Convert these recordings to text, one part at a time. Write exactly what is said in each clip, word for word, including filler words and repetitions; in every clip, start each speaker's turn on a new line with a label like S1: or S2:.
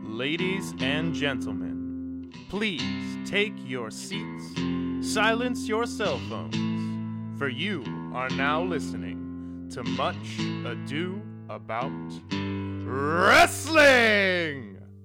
S1: Ladies and gentlemen, please take your seats, silence your cell phones, for you are now listening to Much Ado About Wrestling!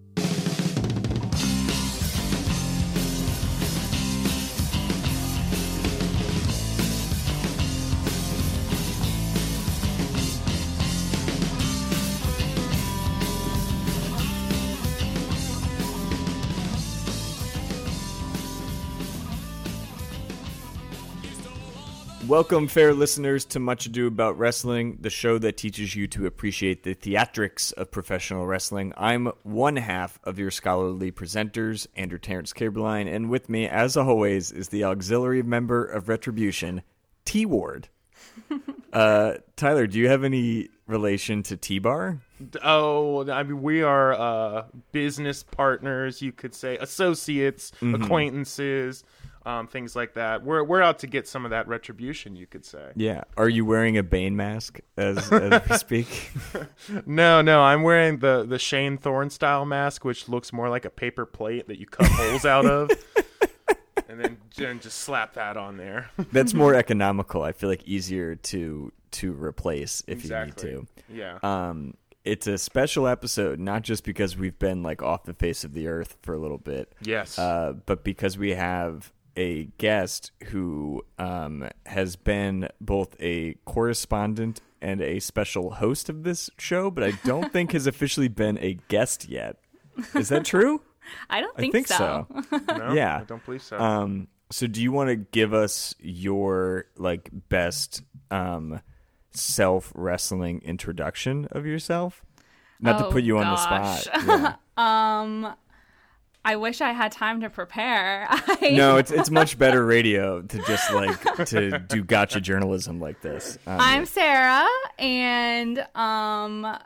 S2: Welcome, fair listeners, to Much Ado About Wrestling, the show that teaches you to appreciate the theatrics of professional wrestling. I'm one half of your scholarly presenters, Andrew Terrence Caberline, and with me, as always, is the auxiliary member of Retribution, T-Ward. uh, Tyler, do you have any relation to T-Bar?
S1: Oh, I mean, we are uh, business partners, you could say, associates, mm-hmm. acquaintances. Um, things like that. We're we're out to get some of that retribution, you could say.
S2: Yeah. Are you wearing a Bane mask as, as we speak?
S1: No, no. I'm wearing the, the Shane Thorne style mask, which looks more like a paper plate that you cut holes out of. And then and just slap that on there.
S2: That's more economical. I feel like easier to to replace if
S1: exactly.
S2: you need
S1: to. Yeah.
S2: Um, it's a special episode, not just because we've been like off the face of the earth for a little bit.
S1: Yes.
S2: Uh, but because we have a guest who um, has been both a correspondent and a special host of this show, but I don't think has officially been a guest yet. Is that true?
S3: I don't think,
S2: I think
S3: so.
S2: so.
S1: No,
S2: yeah.
S1: I don't believe so.
S2: Um, so do you want to give us your like best um, self-wrestling introduction of yourself? Not
S3: oh,
S2: to put you on
S3: gosh.
S2: the spot. Yeah.
S3: um... I wish I had time to prepare. I...
S2: No, it's it's much better radio to just like to do gotcha journalism like this. Um,
S3: I'm Sarah, and um,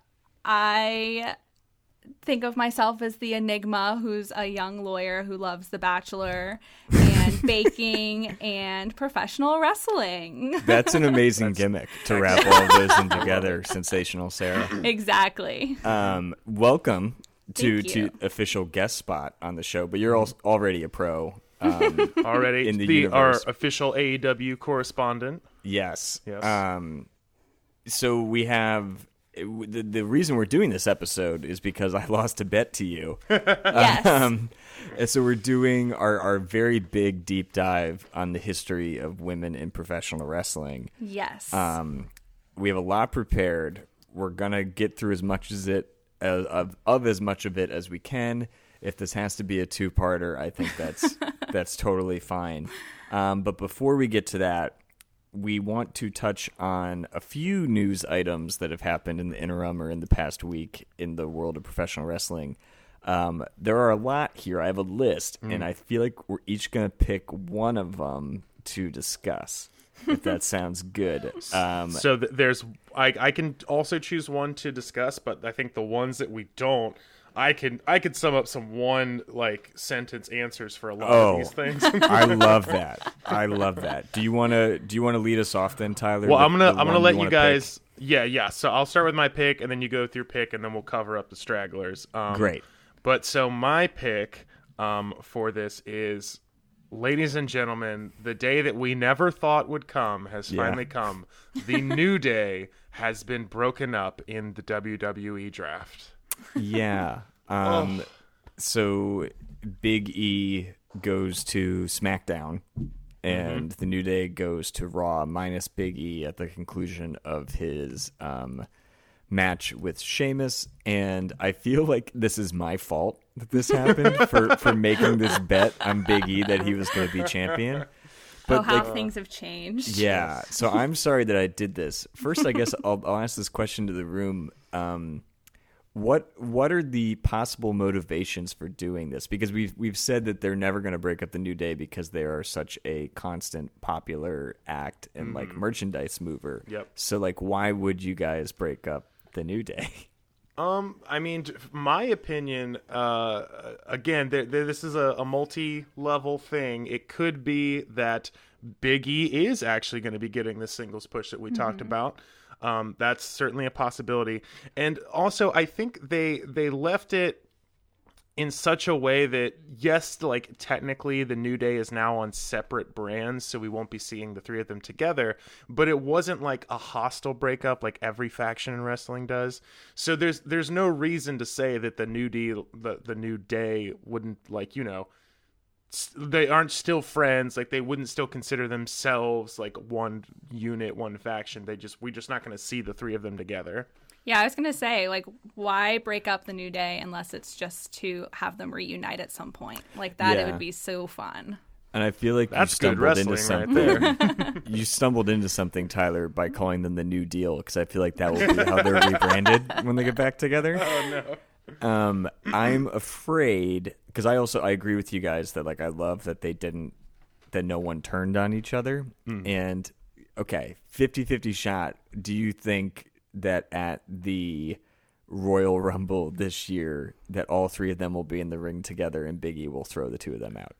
S3: I think of myself as the enigma who's a young lawyer who loves The Bachelor and baking and professional wrestling.
S2: That's an amazing gimmick to wrap all of those in together. Sensational, Sarah.
S3: Exactly.
S2: Um, welcome. To,
S3: to
S2: official guest spot on the show, but you're al- already a pro. Um,
S1: already
S2: in the,
S1: the
S2: universe.
S1: Our official A E W correspondent.
S2: Yes.
S1: Yes. Um,
S2: so we have the the reason we're doing this episode is because I lost a bet to you.
S3: Yes.
S2: Um, and so we're doing our our very big deep dive on the history of women in professional wrestling.
S3: Yes.
S2: Um, we have a lot prepared. We're gonna get through as much as it. Of, of of as much of it as we can. If this has to be a two-parter, I think that's that's totally fine. Um, but before we get to that, we want to touch on a few news items that have happened in the interim or in the past week in the world of professional wrestling. Um, there are a lot here. I have a list, mm. and I feel like we're each going to pick one of them to discuss. If that sounds good. Um,
S1: so th- there's, I, I can also choose one to discuss, but I think the ones that we don't, I can I could sum up some one like sentence answers for a lot
S2: oh,
S1: of these things.
S2: I love that. I love that. Do you want to do you want to lead us off then, Tyler?
S1: Well,
S2: the,
S1: I'm gonna
S2: the
S1: I'm gonna let you,
S2: you
S1: guys.
S2: Pick?
S1: Yeah, yeah. So I'll start with my pick, and then you go with your pick, and then we'll cover up the stragglers. Um,
S2: Great.
S1: But so my pick um, for this is. Ladies and gentlemen, the day that we never thought would come has
S2: yeah.
S1: finally come. The New Day has been broken up in the W W E draft.
S2: Yeah. Um,
S1: oh.
S2: So Big E goes to SmackDown, and mm-hmm. the New Day goes to Raw, minus Big E at the conclusion of his um, match with Sheamus. And I feel like this is my fault that this happened for, for making this bet on Big E that he was going to be champion.
S3: But oh, how like, things have changed.
S2: Yeah. So I'm sorry that I did this. First, I guess I'll, I'll ask this question to the room. Um, what what are the possible motivations for doing this? Because we've we've said that they're never going to break up the New Day because they are such a constant popular act and mm. like merchandise mover.
S1: Yep.
S2: So like, why would you guys break up the New Day?
S1: Um, I mean, my opinion, uh, again, th- th- this is a, a multi-level thing. It could be that Big E is actually going to be getting the singles push that we mm-hmm. talked about. Um, that's certainly a possibility. And also, I think they they left it in such a way that, yes, like technically the New Day is now on separate brands, so we won't be seeing the three of them together, but it wasn't like a hostile breakup like every faction in wrestling does. So there's there's no reason to say that the New Deal, the, the New Day wouldn't, like, you know, they aren't still friends, like they wouldn't still consider themselves like one unit, one faction. They just we're just not going to see the three of them together.
S3: Yeah, I was going to say, like, why break up the New Day unless it's just to have them reunite at some point? Like, that
S2: Yeah.
S3: it would be so fun.
S2: And I feel like
S1: That's
S2: you
S1: good
S2: stumbled into
S1: wrestling right
S2: something. You stumbled into something, Tyler, by calling them the New Deal, because I feel like that will be how they're rebranded when they get back together.
S1: Oh, no.
S2: Um, I'm afraid, because I also I agree with you guys that, like, I love that they didn't, that no one turned on each other. Mm. And, okay, fifty-fifty shot. Do you think that at the Royal Rumble this year that all three of them will be in the ring together and Big E will throw the two of them out?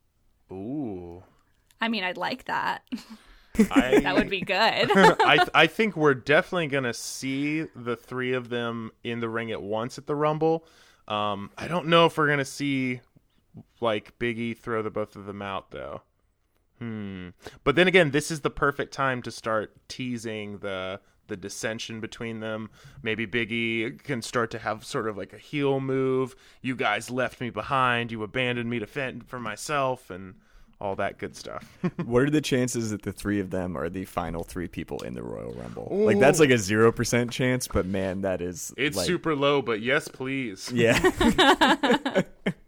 S1: Ooh.
S3: I mean, I'd like that.
S1: I,
S3: That would be good.
S1: I I think we're definitely gonna see the three of them in the ring at once at the Rumble. Um, I don't know if we're gonna see like Big E throw the both of them out though. Hmm. But then again, this is the perfect time to start teasing the the dissension between them. Maybe Big E can start to have sort of like a heel move. You guys left me behind. You abandoned me to fend for myself, and all that good stuff.
S2: What are the chances that the three of them are the final three people in the Royal Rumble? Ooh. Like, that's like a zero percent chance, but man, that is
S1: it's
S2: like...
S1: super low, but yes, please.
S2: Yeah.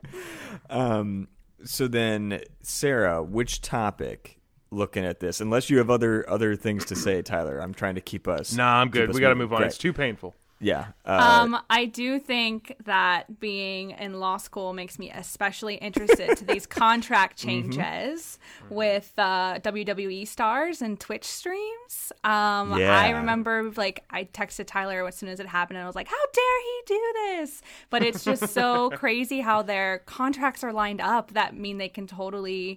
S2: um. So then, Sarah, which topic? Looking at this, unless you have other other things to say, Tyler, I'm trying to keep us.
S1: Nah, I'm good. We got to move on.
S2: Great.
S1: It's too painful.
S2: Yeah. Uh,
S3: um, I do think that being in law school makes me especially interested to these contract changes mm-hmm. with uh, W W E stars and Twitch streams. Um,
S2: yeah.
S3: I remember, like, I texted Tyler as soon as it happened, and I was like, "How dare he do this?" But it's just so crazy how their contracts are lined up that mean they can totally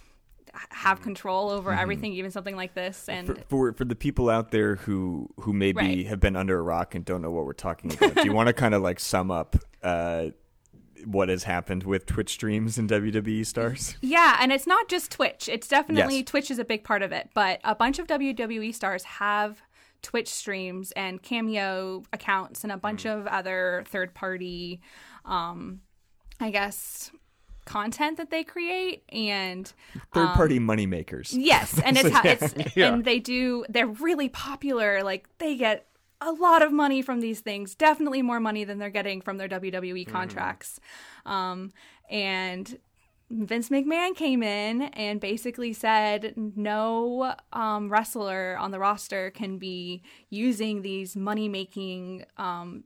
S3: have control over mm-hmm. everything, even something like this. And
S2: for, for for the people out there who who maybe
S3: right.
S2: have been under a rock and don't know what we're talking about, do you want to kind of like sum up uh, what has happened with Twitch streams and W W E stars?
S3: Yeah, and it's not just Twitch. It's definitely
S2: yes.
S3: Twitch is a big part of it, but a bunch of W W E stars have Twitch streams and Cameo accounts and a bunch mm. of other third party, um, I guess, content that they create, and
S2: third party
S3: um,
S2: money makers.
S3: Yes, and it's,
S2: so, yeah.
S3: it's
S1: yeah.
S3: and they do. They're really popular. Like, they get a lot of money from these things. Definitely more money than they're getting from their W W E contracts. Mm. Um, and Vince McMahon came in and basically said no um, wrestler on the roster can be using these money making um,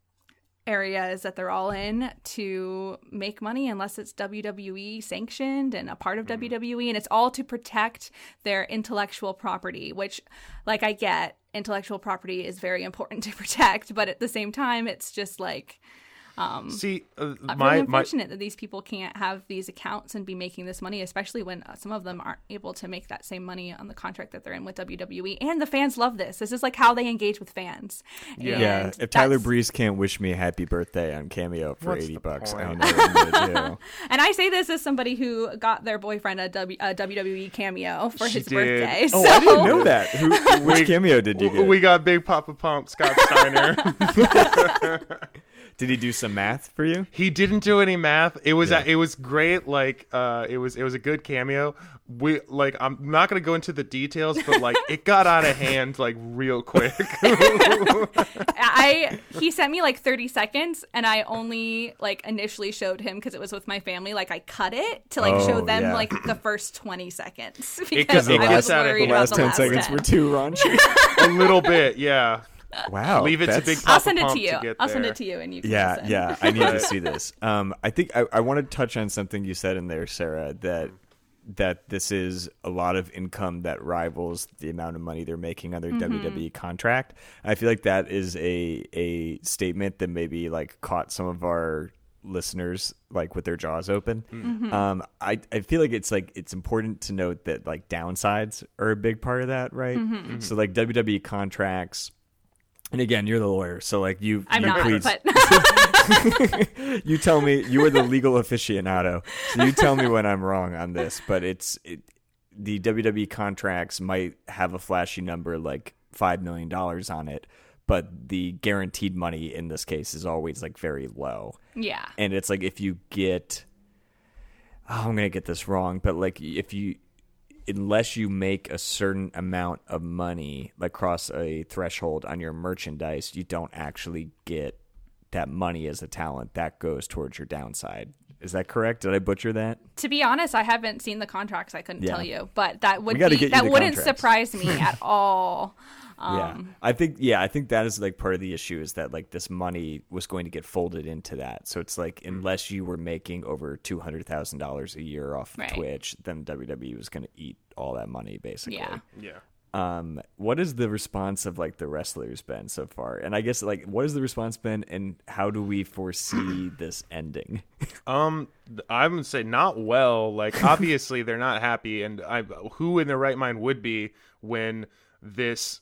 S3: areas that they're all in to make money unless it's W W E sanctioned and a part of mm. W W E, and it's all to protect their intellectual property, which, like, I get intellectual property is very important to protect, but at the same time it's just like um
S1: see uh,
S3: I'm
S1: my,
S3: really unfortunate
S1: my...
S3: that these people can't have these accounts and be making this money, especially when uh, some of them aren't able to make that same money on the contract that they're in with W W E. And the fans love this. This is like how they engage with fans.
S2: Yeah,
S3: and
S2: yeah. If Tyler Breeze can't wish me a happy birthday on Cameo for
S1: What's
S2: eighty bucks,
S1: point?
S2: I don't know what I'm gonna do.
S3: And I say this as somebody who got their boyfriend a, w, a W W E cameo for
S1: She
S3: his
S1: did.
S3: birthday.
S2: Oh,
S3: so...
S2: I didn't know that. Who, which cameo did you get?
S1: We got Big Papa Pump, Scott Steiner.
S2: Did he do some math for you?
S1: He didn't do any math. It was
S2: Yeah.
S1: it was great. Like uh, it was it was a good cameo. We like I'm not gonna go into the details, but like it got out of hand like real quick.
S3: I he sent me like thirty seconds, and I only like initially showed him because it was with my family. Like, I cut it to like
S2: Oh,
S3: show them
S2: yeah.
S3: like the first twenty seconds
S1: Because
S3: because
S1: the
S3: I
S1: last-
S3: was
S1: the
S3: worried
S2: The
S3: about
S2: last
S3: the
S2: ten
S3: last
S2: seconds
S3: ten.
S2: were too raunchy.
S1: A little bit, yeah.
S2: Wow.
S1: Leave it to
S2: that's-
S1: Big Papa
S3: I'll send it
S1: Pump
S3: to you.
S1: get
S3: I'll send
S1: there.
S3: it to you, and you can
S2: Yeah,
S3: listen.
S2: yeah. I need to see this. Um, I think I, I want to touch on something you said in there, Sarah, that that this is a lot of income that rivals the amount of money they're making on their
S3: Mm-hmm.
S2: W W E contract. I feel like that is a a statement that maybe like caught some of our listeners like with their jaws open.
S3: Mm-hmm.
S2: Um, I I feel like it's like it's important to note that like downsides are a big part of that, right?
S3: Mm-hmm.
S2: So like W W E contracts. And again, you're the lawyer, so like you,
S3: I'm
S2: you
S3: not,
S2: please,
S3: but
S2: You tell me. You are the legal aficionado, so you tell me when I'm wrong on this. But it's it, the W W E contracts might have a flashy number like five million dollars on it, but the guaranteed money in this case is always like very low.
S3: Yeah.
S2: And it's like if you get, oh, I'm gonna get this wrong, but like if you, unless you make a certain amount of money, like cross a threshold on your merchandise, you don't actually get that money as a talent. That goes towards your downside. Is that correct? Did I butcher that?
S3: To be honest, I haven't seen the contracts. I couldn't
S2: Yeah.
S3: tell you, but that would
S2: We gotta
S3: be
S2: get you
S3: that
S2: the
S3: wouldn't
S2: contracts.
S3: surprise me at all. Um,
S2: yeah, I think yeah, I think that is like part of the issue is that like this money was going to get folded into that. So it's like unless you were making over two hundred thousand dollars a year off of
S3: Right.
S2: Twitch, then W W E was going to eat all that money basically.
S3: Yeah.
S1: Yeah.
S2: Um, what is the response of like the wrestlers been so far? And I guess like what has the response been, and how do we foresee this ending?
S1: Um, I would say not well. Like, obviously, they're not happy, and I, who in their right mind would be when this,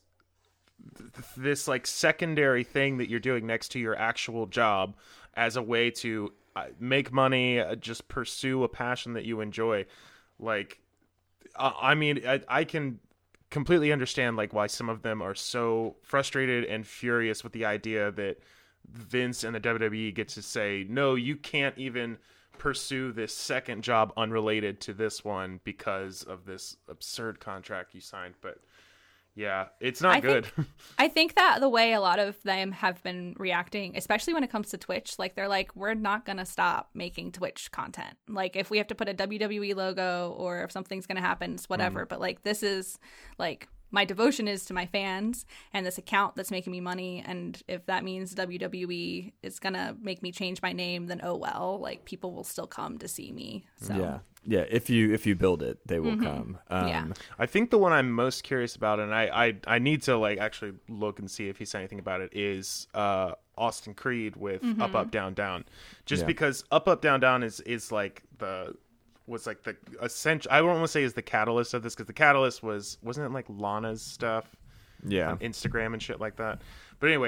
S1: this like secondary thing that you're doing next to your actual job as a way to uh, make money, uh, just pursue a passion that you enjoy. Like, uh, I mean, I, I can completely understand like why some of them are so frustrated and furious with the idea that Vince and the W W E get to say, no, you can't even pursue this second job unrelated to this one because of this absurd contract you signed. But yeah, it's not
S3: I
S1: good.
S3: Think, I think that the way a lot of them have been reacting, especially when it comes to Twitch, like they're like, we're not going to stop making Twitch content. Like if we have to put a W W E logo or if something's going to happen, it's whatever. Mm. But like this is like my devotion is to my fans and this account that's making me money. And if that means W W E is going to make me change my name, then oh well, like people will still come to see me. So
S2: Yeah. Yeah, if you if you build it, they will mm-hmm. come. Um,
S3: yeah.
S1: I think the one I'm most curious about, and I, I, I need to like actually look and see if he said anything about it, is uh, Austin Creed with mm-hmm. Up Up Down Down. Just yeah. because Up Up Down Down is is like the was like the essential. I won't want to say is the catalyst of this because the catalyst was wasn't it like Lana's stuff,
S2: yeah,
S1: on Instagram and shit like that. But anyway.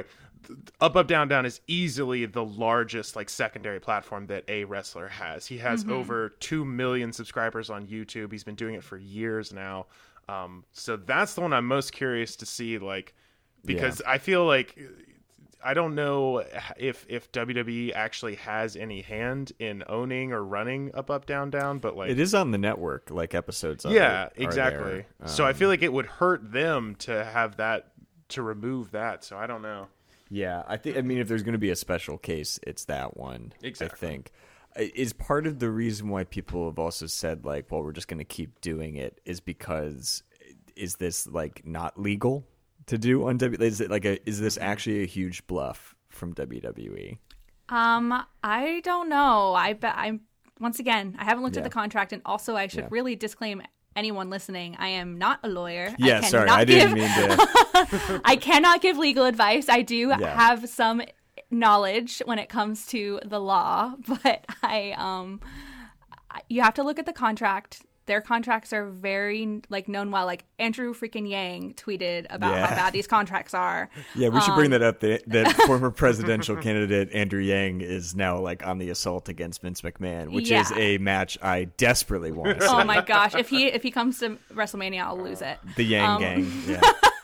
S1: Up Up Down Down is easily the largest like secondary platform that a wrestler has. He has mm-hmm. over two million subscribers on YouTube. He's been doing it for years now. Um, so that's the one I'm most curious to see, like, because yeah. I feel like I don't know if if W W E actually has any hand in owning or running Up Up Down Down, but like
S2: it is on the network, like episodes of
S1: yeah,
S2: it
S1: exactly.
S2: Um,
S1: so I feel like it would hurt them to have that to remove that. So I don't know.
S2: Yeah, I think. I mean, if there's going to be a special case, it's that one.
S1: Exactly.
S2: I think is part of the reason why people have also said like, "Well, we're just going to keep doing it," is because is this like not legal to do on W? Is it like a? Is this actually a huge bluff from W W E?
S3: Um, I don't know. I bet I'm once again. I haven't looked
S2: yeah.
S3: at the contract, and also I should yeah. really disclaim. Anyone listening, I am not a lawyer.
S2: Yeah,
S3: I
S2: sorry, I didn't
S3: give,
S2: mean to.
S3: I cannot give legal advice. I do
S2: yeah.
S3: have some knowledge when it comes to the law, but I um, you have to look at the contract. Their contracts are very like known well. Like Andrew freaking Yang tweeted about
S2: yeah.
S3: how bad these contracts are.
S2: Yeah, we should
S3: um,
S2: bring that up. That, that former presidential candidate Andrew Yang is now like on the assault against Vince McMahon, which
S3: yeah.
S2: is a match I desperately want to see.
S3: Oh my gosh! If he if he comes to WrestleMania, I'll lose it.
S2: The Yang
S3: um,
S2: gang. Yeah.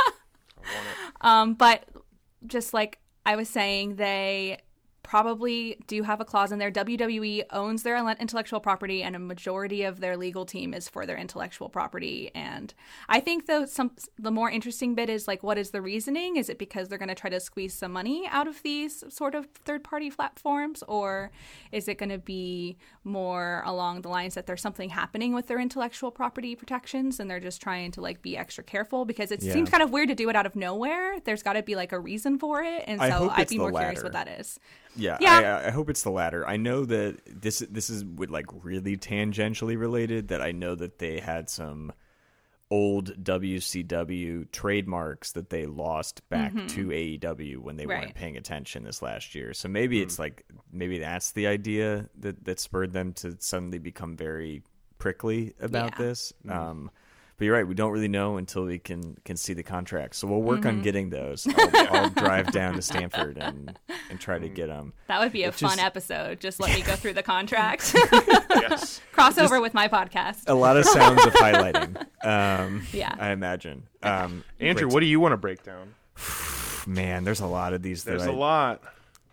S3: um, but just like I was saying, they probably do have a clause in there. W W E owns their intellectual property, and a majority of their legal team is for their intellectual property. And I think the some the more interesting bit is like, what is the reasoning? Is it because they're going to try to squeeze some money out of these sort of third party platforms, or is it going to be more along the lines that there's something happening with their intellectual property protections, and they're just trying to like be extra careful because it
S2: yeah.
S3: seems kind of weird to do it out of nowhere. There's got to be like a reason for it, and so I'd be more
S2: latter.
S3: curious what that is.
S2: Yeah,
S3: yeah.
S2: I, I hope it's the latter. I know that this this is with like really tangentially related. That I know that they had some old W C W trademarks that they lost back mm-hmm. to A E W when they
S3: right.
S2: weren't paying attention this last year. So maybe mm. it's like maybe that's the idea that that spurred them to suddenly become very prickly about
S3: yeah.
S2: this.
S1: Mm.
S2: Um, But you're right, we don't really know until we can can see the contracts. So we'll work mm-hmm. on getting those. I'll, I'll drive down to Stanford and, and try to get them.
S3: That would be a it's fun just... episode. Just let me go through the contract. Yes. Crossover just with my podcast.
S2: A lot of sounds of highlighting. Um, yeah. I imagine. Um,
S1: Andrew, what do you want to break down?
S2: Man, there's a lot of these.
S1: There's
S2: that
S1: a
S2: I...
S1: lot.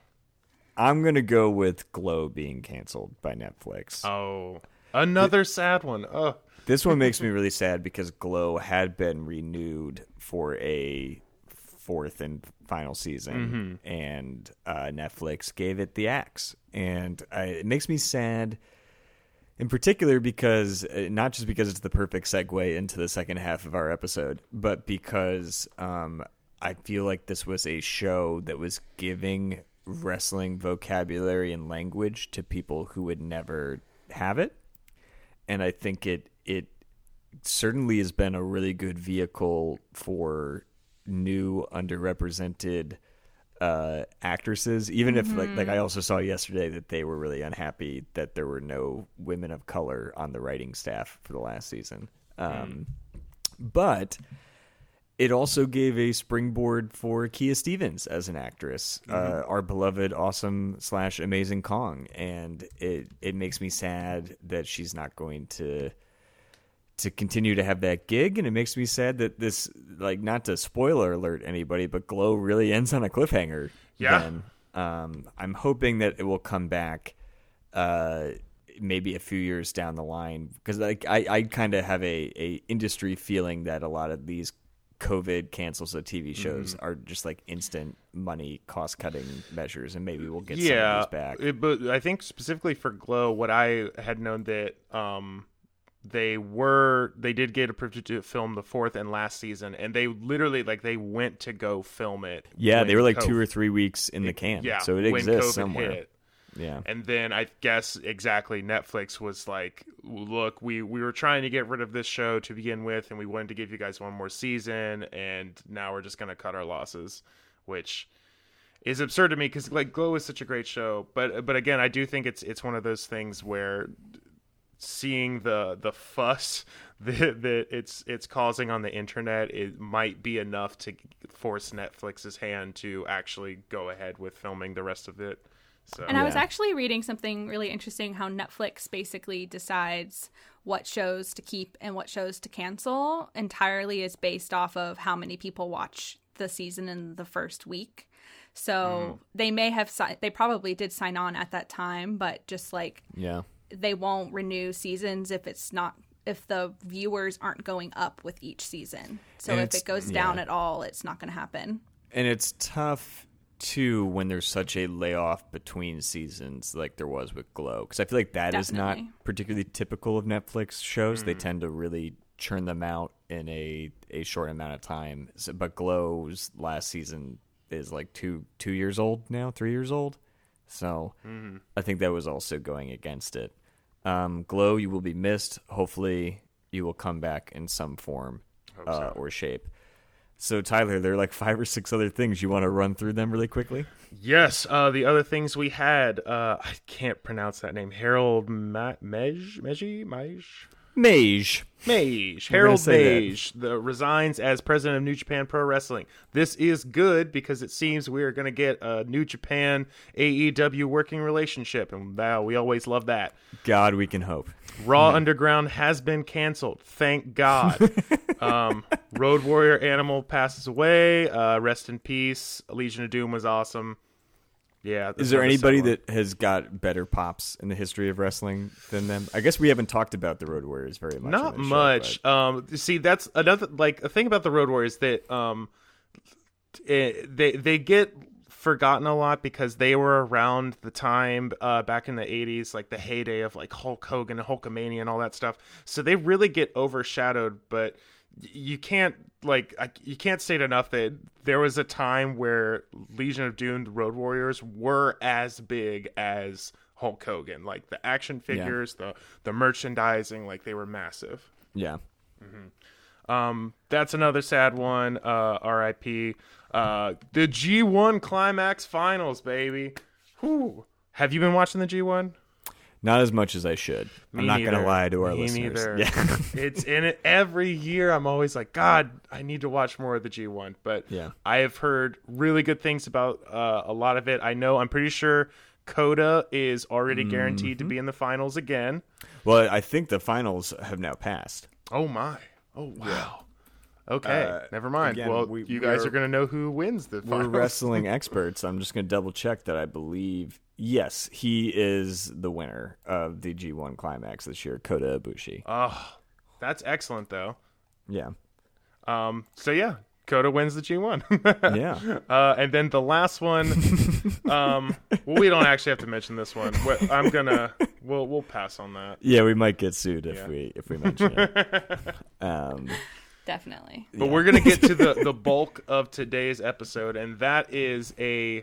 S2: I'm going to go with Glow being canceled by Netflix.
S1: Oh, another it... sad one. Oh.
S2: This one makes me really sad because Glow had been renewed for a fourth and final season, mm-hmm. and uh, Netflix gave it the axe. And I, it makes me sad in particular because, uh, not just because it's the perfect segue into the second half of our episode, but because um, I feel like this was a show that was giving wrestling vocabulary and language to people who would never have it. And I think it it certainly has been a really good vehicle for new underrepresented uh, actresses. Even mm-hmm. if like like I also saw yesterday that they were really unhappy that there were no women of color on the writing staff for the last season. Um, mm. But it also gave a springboard for Kia Stevens as an actress, mm-hmm. uh, our beloved, awesome slash amazing Kong, and it it makes me sad that she's not going to to continue to have that gig, and it makes me sad that this, like, not to spoiler alert anybody, but Glow really ends on a cliffhanger.
S1: Yeah.
S2: Then. Um, I'm hoping that it will come back, uh, maybe a few years down the line, because like I I kind of have a a industry feeling that a lot of these COVID cancels of T V shows mm. are just like instant money cost cutting measures, and maybe we'll get
S1: yeah,
S2: some of those back.
S1: It, but I think specifically for Glow, what I had known that um, they were they did get approved to film the fourth and last season, and they literally like they went to go film it.
S2: Yeah, they were like COVID, two or three weeks in the can.
S1: Yeah,
S2: so it exists somewhere. Hit. Yeah.
S1: And then I guess exactly Netflix was like, look, we, we were trying to get rid of this show to begin with, and we wanted to give you guys one more season, and now we're just going to cut our losses, which is absurd to me because like Glow is such a great show. But but again, I do think it's it's one of those things where seeing the the fuss that, that it's it's causing on the internet, it might be enough to force Netflix's hand to actually go ahead with filming the rest of it. So,
S3: and I
S2: yeah.
S3: was actually reading something really interesting, how Netflix basically decides what shows to keep and what shows to cancel entirely is based off of how many people watch the season in the first week. So mm. they may have, si- they probably did sign on at that time, but just like,
S2: yeah,
S3: they won't renew seasons if it's not, if the viewers aren't going up with each season. So and if it goes down yeah. at all, it's not going to happen.
S2: And it's tough too when there's such a layoff between seasons like there was with Glow, because I feel like that Definitely. is not particularly typical of Netflix shows. Mm. They tend to really churn them out in a a short amount of time. So, but Glow's last season is like two two years old now, three years old. So mm. I think that was also going against it. Um, Glow, you will be missed. Hopefully, you will come back in some form uh, so. or shape. So, Tyler, there are like five or six other things. You want to run through them really quickly?
S1: Yes. Uh, the other things we had, uh, I can't pronounce that name. Harold Ma- Mej? Meji? Maj?
S2: Mage.
S1: Mage. Harold Mage the, resigns as president of New Japan Pro Wrestling. This is good because it seems we are going to get a New Japan A E W working relationship, and wow, we always love that.
S2: God, we can hope.
S1: Raw Underground has been canceled. Thank God. um, Road Warrior Animal passes away. Uh, rest in peace. Legion of Doom was awesome. Yeah.
S2: Is there anybody that has got better pops in the history of wrestling than them? I guess we haven't talked about the Road Warriors very much.
S1: Not much. Show, um, see, that's another like a thing about the Road Warriors that um, it, they they get forgotten a lot because they were around the time uh, back in the eighties, like the heyday of like Hulk Hogan and Hulkamania and all that stuff. So they really get overshadowed, but you can't like I, you can't state enough that there was a time where Legion of Doom, the Road Warriors, were as big as Hulk Hogan. Like the action figures, yeah. the the merchandising, like they were massive.
S2: Yeah.
S1: Mm-hmm. Um, that's another sad one. Uh, R I P Uh, the G one Climax Finals, baby. Whew. Have you been watching the G one?
S2: Not as much as I should.
S1: Me
S2: I'm not
S1: neither.
S2: going to lie to our
S1: Me
S2: listeners.
S1: neither.
S2: Yeah.
S1: It's in it every year. I'm always like, God, I need to watch more of the G one. But
S2: Yeah.
S1: I have heard really good things about uh, a lot of it. I know, I'm pretty sure Coda is already guaranteed to be in the finals again.
S2: Well, I think the finals have now passed.
S1: Oh, my. Oh, wow. Okay,
S2: Uh,
S1: never mind.
S2: again,
S1: well,
S2: we-
S1: you guys
S2: we're-
S1: are going to know who wins the
S2: We're
S1: finals.
S2: wrestling experts. I'm just going to double check that I believe, yes, he is the winner of the G one Climax this year, Kota Ibushi.
S1: Oh, that's excellent, though.
S2: Yeah.
S1: Um, so, yeah, Coda wins the G one.
S2: Yeah.
S1: Uh, and then the last one, um, well, we don't actually have to mention this one. We- I'm gonna, we'll we'll pass on that.
S2: Yeah, we might get sued if
S1: Yeah.
S2: we if we mention it. Um,
S3: Definitely.
S1: But we're gonna get to the the bulk of today's episode, and that is a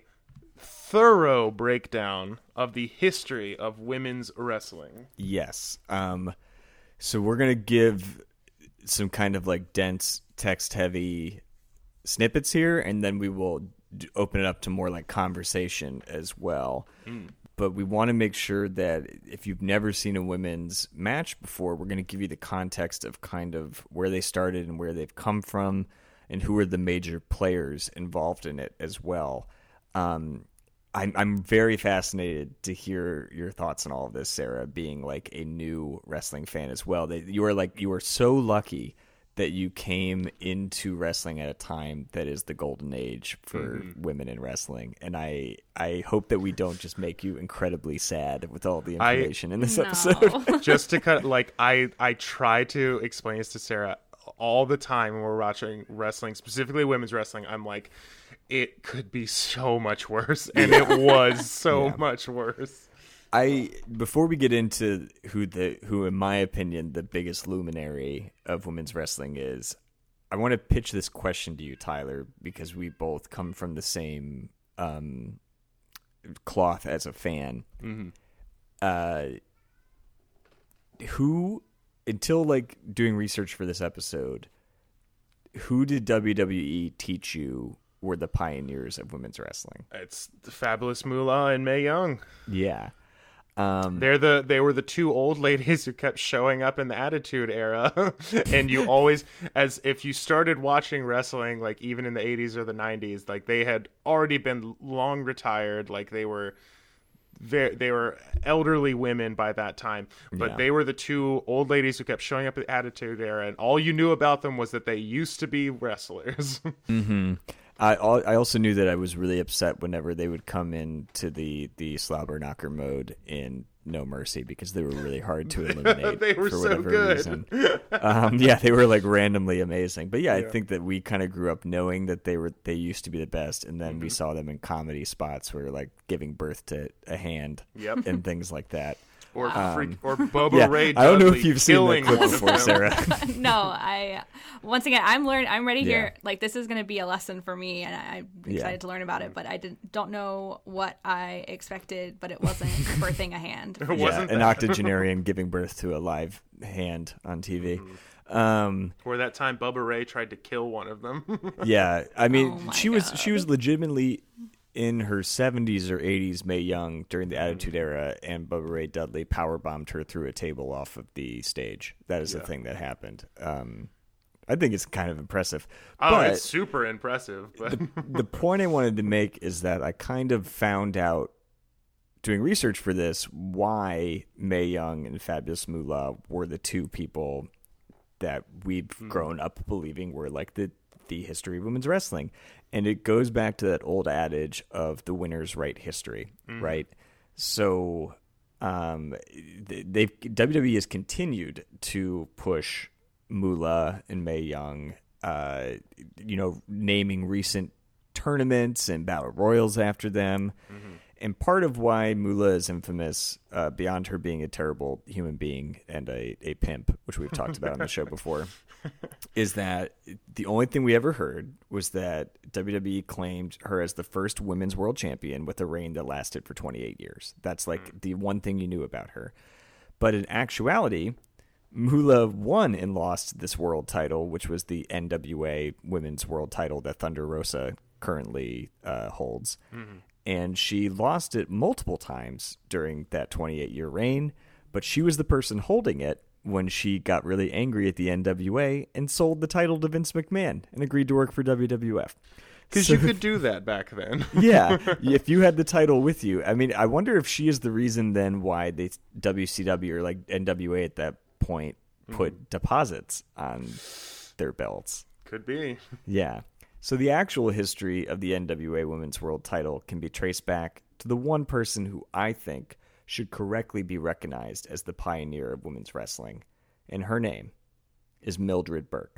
S1: thorough breakdown of the history of women's wrestling.
S2: yes. Um, so we're gonna give some kind of like dense, text-heavy snippets here, and then we will d- open it up to more like conversation as well.
S1: Mm.
S2: But we want to make sure that if you've never seen a women's match before, we're going to give you the context of kind of where they started and where they've come from and who are the major players involved in it as well. Um, I'm, I'm very fascinated to hear your thoughts on all of this, Sarah, being like a new wrestling fan as well. That you are like, you are so lucky that you came into wrestling at a time that is the golden age for mm-hmm. women in wrestling. And I I hope that we don't just make you incredibly sad with all the information
S1: I,
S2: in this
S3: no.
S2: episode.
S1: Just to cut, like, I, I try to explain this to Sarah all the time when we're watching wrestling, specifically women's wrestling. I'm like, it could be so much worse. And it was so yeah. much worse.
S2: I before we get into who the who in my opinion the biggest luminary of women's wrestling is, I want to pitch this question to you, Tyler, because we both come from the same um, cloth as a fan.
S1: Mm-hmm.
S2: Uh, who until like doing research for this episode, who did W W E teach you were the pioneers of women's wrestling?
S1: It's the Fabulous Moolah and Mae Young.
S2: Yeah. Um,
S1: They're the they were the two old ladies who kept showing up in the Attitude Era, and you always, as if you started watching wrestling, like even in the eighties or the nineties, like they had already been long retired, like they were very they were elderly women by that time, but
S2: yeah.
S1: they were the two old ladies who kept showing up at the Attitude Era, and all you knew about them was that they used to be wrestlers.
S2: mm-hmm. I I also knew that I was really upset whenever they would come into the the slobber knocker mode in No Mercy because they were really hard to eliminate.
S1: They were
S2: for
S1: so
S2: whatever
S1: good.
S2: Reason. Um, yeah, they were like randomly amazing. But yeah,
S1: yeah,
S2: I think that we kind of grew up knowing that they were they used to be the best, and then mm-hmm. we saw them in comedy spots where like giving birth to a hand,
S1: yep.
S2: and things like that.
S1: Or
S2: um,
S1: freak, or Bubba
S2: yeah,
S1: Ray Dudley.
S2: I don't know if you've seen that clip
S1: one
S2: before, Sarah.
S3: No, I once again I'm learning. I'm ready
S2: yeah.
S3: here. Like this is going to be a lesson for me, and I'm excited
S2: yeah.
S3: to learn about it. But I didn't don't know what I expected, but it wasn't birthing a hand.
S1: It
S2: yeah,
S1: wasn't
S2: an
S1: that.
S2: octogenarian giving birth to a live hand on T V. Mm-hmm. Um,
S1: or that time Bubba Ray tried to kill one of them.
S2: yeah, I mean,
S3: oh
S2: she
S3: God.
S2: was she was legitimately in her seventies or eighties, Mae Young, during the Attitude Era, and Bubba Ray Dudley powerbombed her through a table off of the stage. That is
S1: yeah.
S2: the thing that happened. Um, I think it's kind of impressive.
S1: Oh,
S2: but
S1: it's super impressive. But
S2: the, the point I wanted to make is that I kind of found out, doing research for this, why Mae Young and Fabulous Moolah were the two people that we've mm. grown up believing were like the the history of women's wrestling. And it goes back to that old adage of the winners write history, mm. right? So um, they've W W E has continued to push Moolah and Mae Young, uh, you know, naming recent tournaments and battle royals after them. Mm-hmm. And part of why Moolah is infamous, uh, beyond her being a terrible human being and a, a pimp, which we've talked about on the show before, is that the only thing we ever heard was that W W E claimed her as the first women's world champion with a reign that lasted for twenty-eight years. That's like mm. the one thing you knew about her. But in actuality, Moolah won and lost this world title, which was the N W A women's world title that Thunder Rosa currently uh, holds. Mm-hmm. and she lost it multiple times during that twenty-eight year reign, but she was the person holding it when she got really angry at the N W A and sold the title to Vince McMahon and agreed to work for W W F.
S1: Because
S2: So-
S1: you could do that back then.
S2: Yeah, if you had the title with you. I mean, I wonder if she is the reason then why they W C W or like N W A at that point put mm. deposits on their belts.
S1: Could be.
S2: Yeah. So the actual history of the N W A Women's World Title can be traced back to the one person who I think should correctly be recognized as the pioneer of women's wrestling, and her name is Mildred Burke.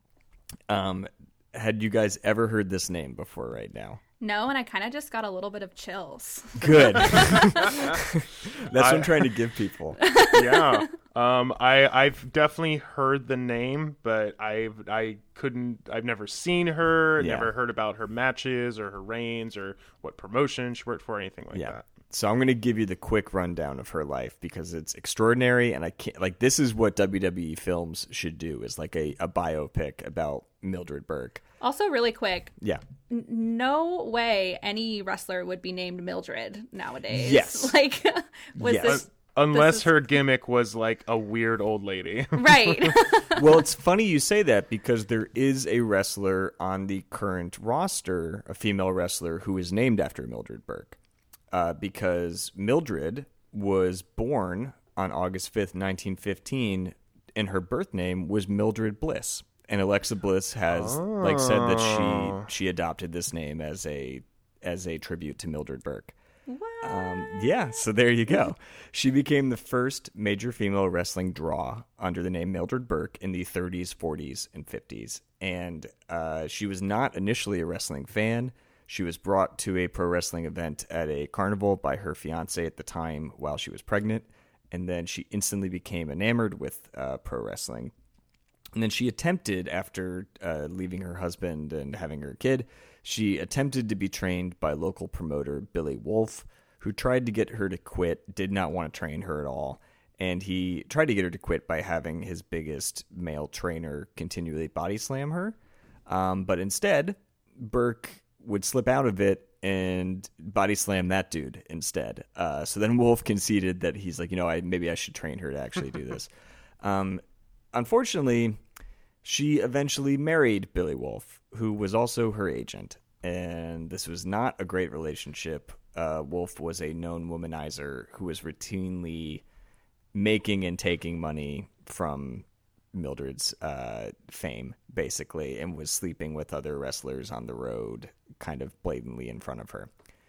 S2: Um. Had you guys ever heard this name before right now?
S3: No, and I kind of just got a little bit of chills.
S2: Good. That's what I'm trying to give people.
S1: Yeah. Um, I, I've definitely heard the name, but I've I couldn't I've never seen her,
S2: Yeah.
S1: never heard about her matches or her reigns or what promotion she worked for, anything like
S2: Yeah.
S1: that.
S2: So I'm going to give you the quick rundown of her life because it's extraordinary, and I can't like this is what W W E films should do, is like a, a biopic about Mildred Burke.
S3: Also, really quick,
S2: Yeah.
S3: n- no way any wrestler would be named Mildred nowadays.
S2: Yes.
S3: Like, was
S2: Yes.
S3: this
S1: Unless
S3: This is-
S1: her gimmick was like a weird old lady.
S3: right?
S2: Well, it's funny you say that because there is a wrestler on the current roster, a female wrestler, who is named after Mildred Burke. Uh, because Mildred was born on August fifth, nineteen fifteen, and her birth name was Mildred Bliss. And Alexa Bliss has
S1: Oh.
S2: like said that she she adopted this name as a as a tribute to Mildred Burke.
S3: What?
S2: Um, yeah, so there you go. She became the first major female wrestling draw under the name Mildred Burke in the thirties, forties, and fifties. And uh, she was not initially a wrestling fan. She was brought to a pro wrestling event at a carnival by her fiance at the time while she was pregnant. And then she instantly became enamored with uh, pro wrestling. And then she attempted, after uh, leaving her husband and having her kid, she attempted to be trained by local promoter Billy Wolf, who tried to get her to quit, did not want to train her at all. And he tried to get her to quit by having his biggest male trainer continually body slam her. Um, but instead, Burke would slip out of it and body slam that dude instead. Uh, so then Wolf conceded that he's like, you know, I maybe I should train her to actually do this. um, unfortunately, she eventually married Billy Wolf, who was also her agent. And this was not a great relationship. Uh, Wolf was a known womanizer who was routinely making and taking money from Mildred's uh, fame, basically, and was sleeping with other wrestlers on the road, kind of blatantly in front of her.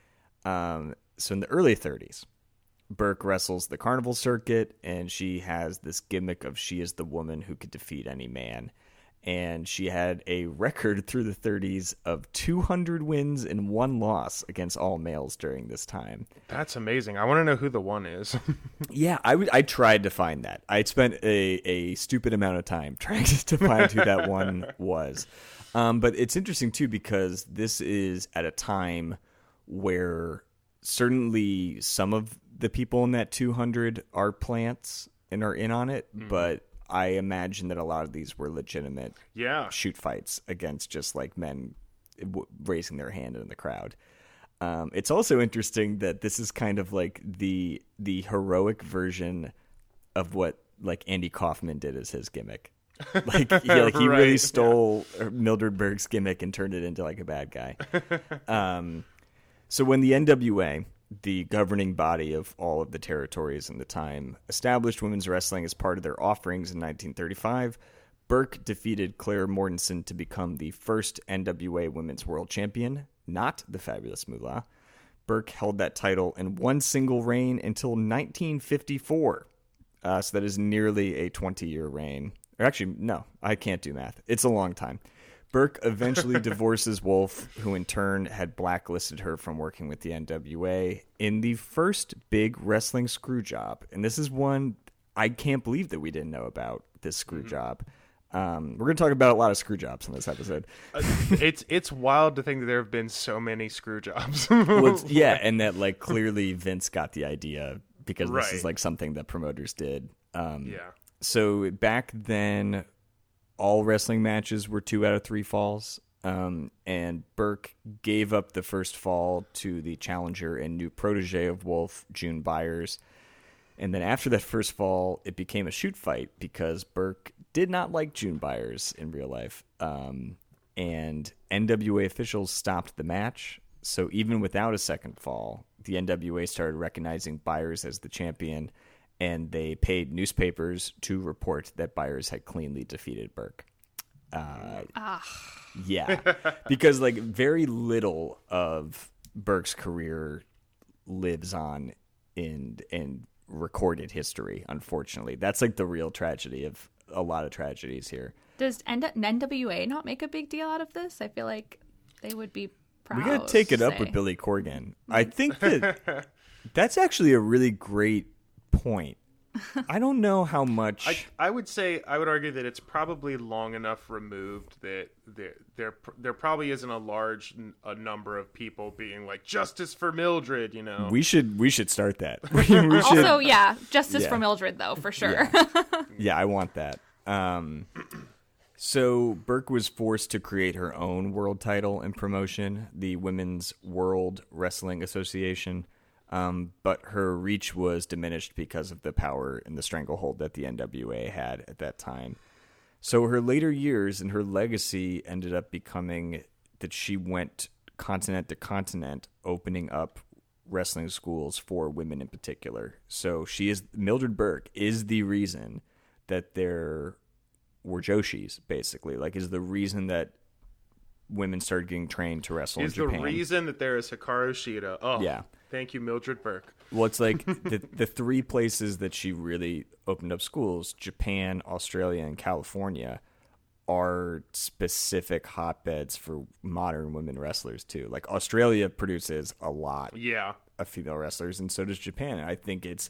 S2: Um, so in the early thirties, Burke wrestles the carnival circuit, and she has this gimmick of she is the woman who could defeat any man. And she had a record through the thirties of two hundred wins and one loss against all males during this time.
S1: That's amazing. I want to know who the one is.
S2: Yeah, I would. I tried to find that. I spent a, a stupid amount of time trying to find who that one was. Um, but it's interesting, too, because this is at a time where certainly some of the people in that two hundred are plants and are in on it, mm. but I imagine that a lot of these were legitimate
S1: Yeah.
S2: shoot fights against just like men w- raising their hand in the crowd. Um, it's also interesting that this is kind of like the the heroic version of what like Andy Kaufman did as his gimmick. Like he, like, he
S1: Right,
S2: really stole yeah. Mildred Burke's gimmick and turned it into like a bad guy. um, so when the N W A, the governing body of all of the territories in the time, established women's wrestling as part of their offerings in nineteen thirty-five, Burke defeated Claire Mortensen to become the first N W A Women's World Champion, not the Fabulous Moolah. Burke held that title in one single reign until nineteen fifty-four. Uh, so that is nearly a twenty-year reign. Or actually, no, I can't do math. It's a long time. Burke eventually divorces Wolf, who in turn had blacklisted her from working with the N W A in the first big wrestling screw job. And this is one I can't believe that we didn't know about, this screw mm-hmm. job. Um, we're going to talk about a lot of screw jobs in this episode.
S1: uh, it's it's wild to think that there have been so many screw jobs.
S2: Well, it's, yeah, and that like clearly Vince got the idea because
S1: right.
S2: this is like something that promoters did. Um,
S1: yeah.
S2: So back then, all wrestling matches were two out of three falls. Um, and Burke gave up the first fall to the challenger and new protege of Wolf, June Byers. And then after that first fall, it became a shoot fight because Burke did not like June Byers in real life. Um, and N W A officials stopped the match. So even without a second fall, the N W A started recognizing Byers as the champion, and they paid newspapers to report that Byers had cleanly defeated Burke. Uh,
S3: Ah.
S2: Yeah, because like very little of Burke's career lives on in in recorded history. Unfortunately, that's like the real tragedy of a lot of tragedies here.
S3: Does N W A not make a big deal out of this? I feel like they would be proud.
S2: We gotta take it
S3: to
S2: up
S3: say.
S2: with Billy Corgan. I think that that's actually a really great point. I don't know how much.
S1: I, I would say I would argue that it's probably long enough removed that there there there probably isn't a large n- a number of people being like justice for Mildred, you know.
S2: we should we should start that. we should,
S3: Also, yeah, justice
S2: Yeah.
S3: for Mildred, though, for sure.
S2: Yeah, I want that. Um, so Burke was forced to create her own world title and promotion, the Women's World Wrestling Association. Um, but her reach was diminished because of the power and the stranglehold that the N W A had at that time. So her later years and her legacy ended up becoming that she went continent to continent, opening up wrestling schools for women in particular. So she is Mildred Burke is the reason that there were Joshis, basically. Like, is the reason that women started getting trained to wrestle
S1: Is
S2: in
S1: the
S2: Japan.
S1: reason that there is Hikaru Shida. Oh,
S2: Yeah.
S1: Thank you, Mildred Burke.
S2: Well, it's like the the three places that she really opened up schools, Japan, Australia, and California, are specific hotbeds for modern women wrestlers, too. Like, Australia produces a lot
S1: Yeah.
S2: of female wrestlers, and so does Japan. I think it's...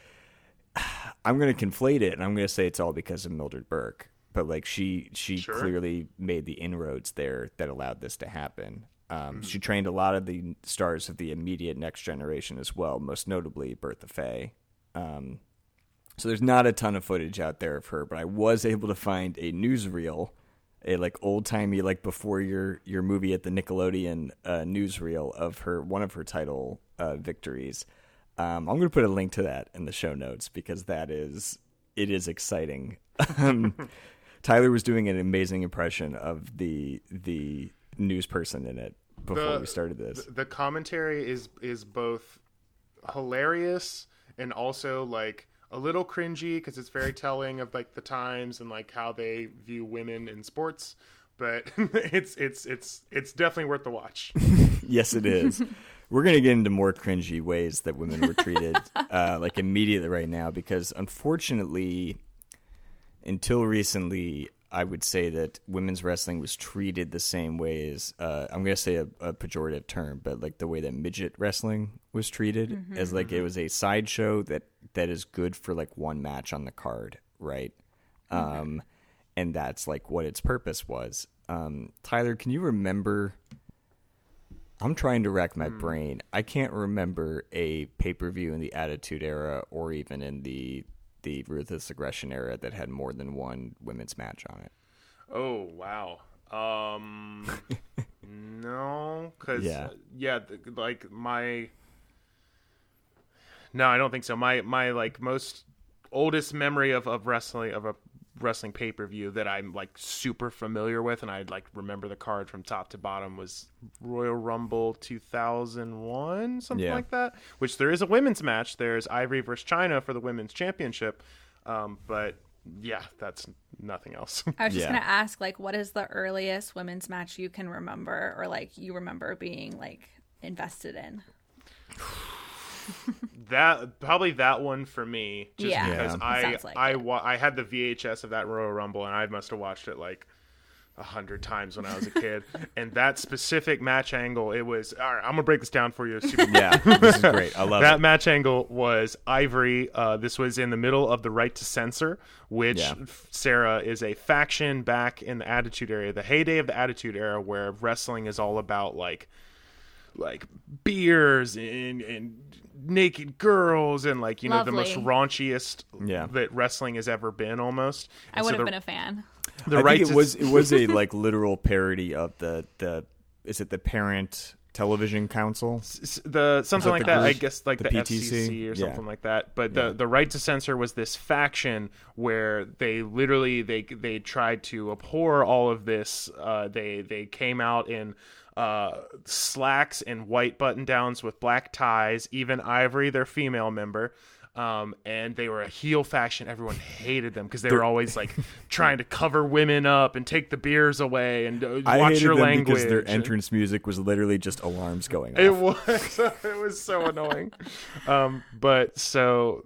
S2: I'm going to conflate it, and I'm going to say it's all because of Mildred Burke. But, like, she, she
S1: Sure.
S2: clearly made the inroads there that allowed this to happen. Um, She trained a lot of the stars of the immediate next generation as well, most notably Bertha Faye. Um, so there's not a ton of footage out there of her, but I was able to find a newsreel, a like old timey like before your your movie at the Nickelodeon uh, newsreel of her one of her title uh, victories. Um, I'm going to put a link to that in the show notes because that is it is exciting. um, Tyler was doing an amazing impression of the the news person in it before
S1: The-
S2: we started this.
S1: The commentary is is both hilarious and also like a little cringy because it's very telling of like the times and like how they view women in sports. But it's it's it's it's definitely worth the watch.
S2: Yes, it is. We're going to get into more cringy ways that women were treated uh, like immediately right now because unfortunately, until recently, I would say that women's wrestling was treated the same way as, uh, I'm going to say a, a pejorative term, but like the way that midget wrestling was treated
S3: Mm-hmm.
S2: as like it was a sideshow that, that is good for like one match on the card, right?
S3: Okay.
S2: Um, and that's like what its purpose was. Um, Tyler, can you remember... I'm trying to rack my brain. I can't remember a pay-per-view in the Attitude Era or even in the the Ruthless Aggression Era that had more than one women's match on it.
S1: Oh wow. Um, no, because
S2: Yeah.
S1: yeah, yeah, th- like my. No, I don't think so. My my like most oldest memory of, of wrestling of a wrestling pay per view that I'm like super familiar with, and I like remember the card from top to bottom was Royal Rumble two thousand one, something
S2: Yeah.
S1: like that. Which there is a women's match. There's Ivory versus China for the women's championship, um, but yeah, that's nothing else.
S3: I was just
S2: Yeah.
S3: gonna ask, like, what is the earliest women's match you can remember, or like you remember being like invested in?
S1: That probably that one for me, just
S3: Yeah.
S1: because
S2: Yeah.
S1: I
S3: Sounds like
S1: I
S3: it.
S1: wa- I had the V H S of that Royal Rumble, and I must have watched it like a hundred times when I was a kid. And that specific match angle, it was all right. I'm gonna break this down for you. Super
S2: Yeah, this is great. I love
S1: that
S2: it.
S1: match angle was Ivory. Uh, this was in the middle of the Right to Censor, which
S2: Yeah.
S1: Sarah is a faction back in the Attitude Era, the heyday of the Attitude Era, where wrestling is all about like like beers and and naked girls and like you know the most
S3: Lovely.
S1: raunchiest
S2: Yeah.
S1: that wrestling has ever been almost.
S3: I
S1: And
S3: would
S1: so
S3: have
S1: the-
S3: been a fan.
S1: the
S2: I
S1: right
S2: think it
S1: to
S2: was it was a like literal parody of the the is it the Parent Television Council?
S1: S- the something
S2: that
S1: like
S2: the
S1: that. I
S2: group?
S1: guess like
S2: The
S1: the,
S2: P
S1: F
S2: T
S1: C
S2: C?
S1: C or
S2: Yeah.
S1: something like that. But the
S2: Yeah.
S1: the right to censor was this faction where they literally they they tried to abhor all of this. Uh, they they came out in uh, slacks and white button downs with black ties. Even Ivory, their female member. Um, and they were a heel faction. Everyone hated them because they were always like trying to cover women up and take the beers away and uh,
S2: I
S1: watch
S2: hated
S1: your
S2: them
S1: language.
S2: because their entrance music was literally just alarms going
S1: It
S2: off.
S1: was it was so annoying. Um, but so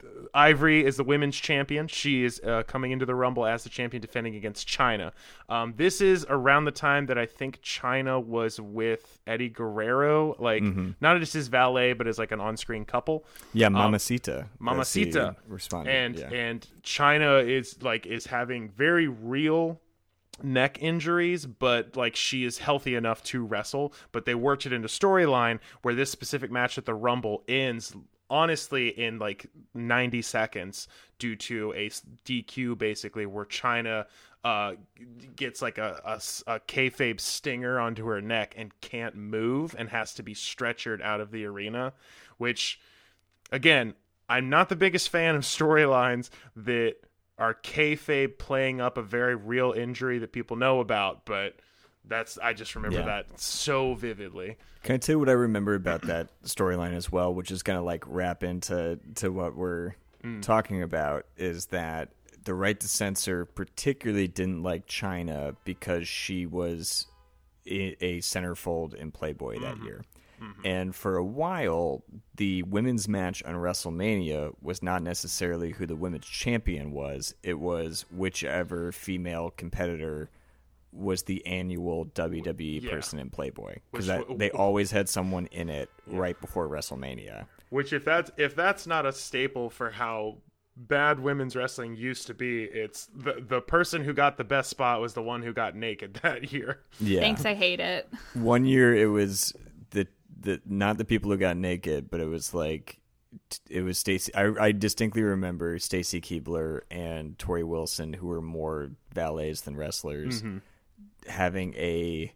S1: Ivory is the women's champion. She is uh, coming into the Rumble as the champion, defending against China. Um, this is around the time that I think China was with Eddie Guerrero, like
S2: Mm-hmm.
S1: not just his valet, but as like an on-screen couple.
S2: Yeah, Mamacita.
S1: Mamacita
S2: That's the respondent.
S1: and
S2: yeah.
S1: and China is like is having very real neck injuries, but like she is healthy enough to wrestle. But they worked it into storyline where this specific match at the Rumble ends honestly in like ninety seconds due to a D Q, basically, where China uh gets like a, a, a kayfabe stinger onto her neck and can't move and has to be stretchered out of the arena, which again, I'm not the biggest fan of storylines that are kayfabe playing up a very real injury that people know about, but that's I just remember
S2: Yeah.
S1: that so vividly.
S2: Can I tell you what I remember about that storyline as well, which is going to like wrap into to what we're
S1: Mm.
S2: talking about, is that the right to censor particularly didn't like China because she was a, a centerfold in Playboy that
S1: Mm-hmm.
S2: year. And for a while, the women's match on WrestleMania was not necessarily who the women's champion was. It was whichever female competitor was the annual W W E
S1: Yeah.
S2: person in Playboy.
S1: Which
S2: Because
S1: w-
S2: they always had someone in it right before WrestleMania.
S1: Which if that's if that's not a staple for how bad women's wrestling used to be, it's the the person who got the best spot was the one who got naked that year.
S2: Yeah.
S3: Thanks, I hate it.
S2: One year it was the the not the people who got naked, but it was like it was Stacy. I, I distinctly remember Stacy Keibler and Tori Wilson, who were more valets than wrestlers,
S1: Mm-hmm.
S2: having a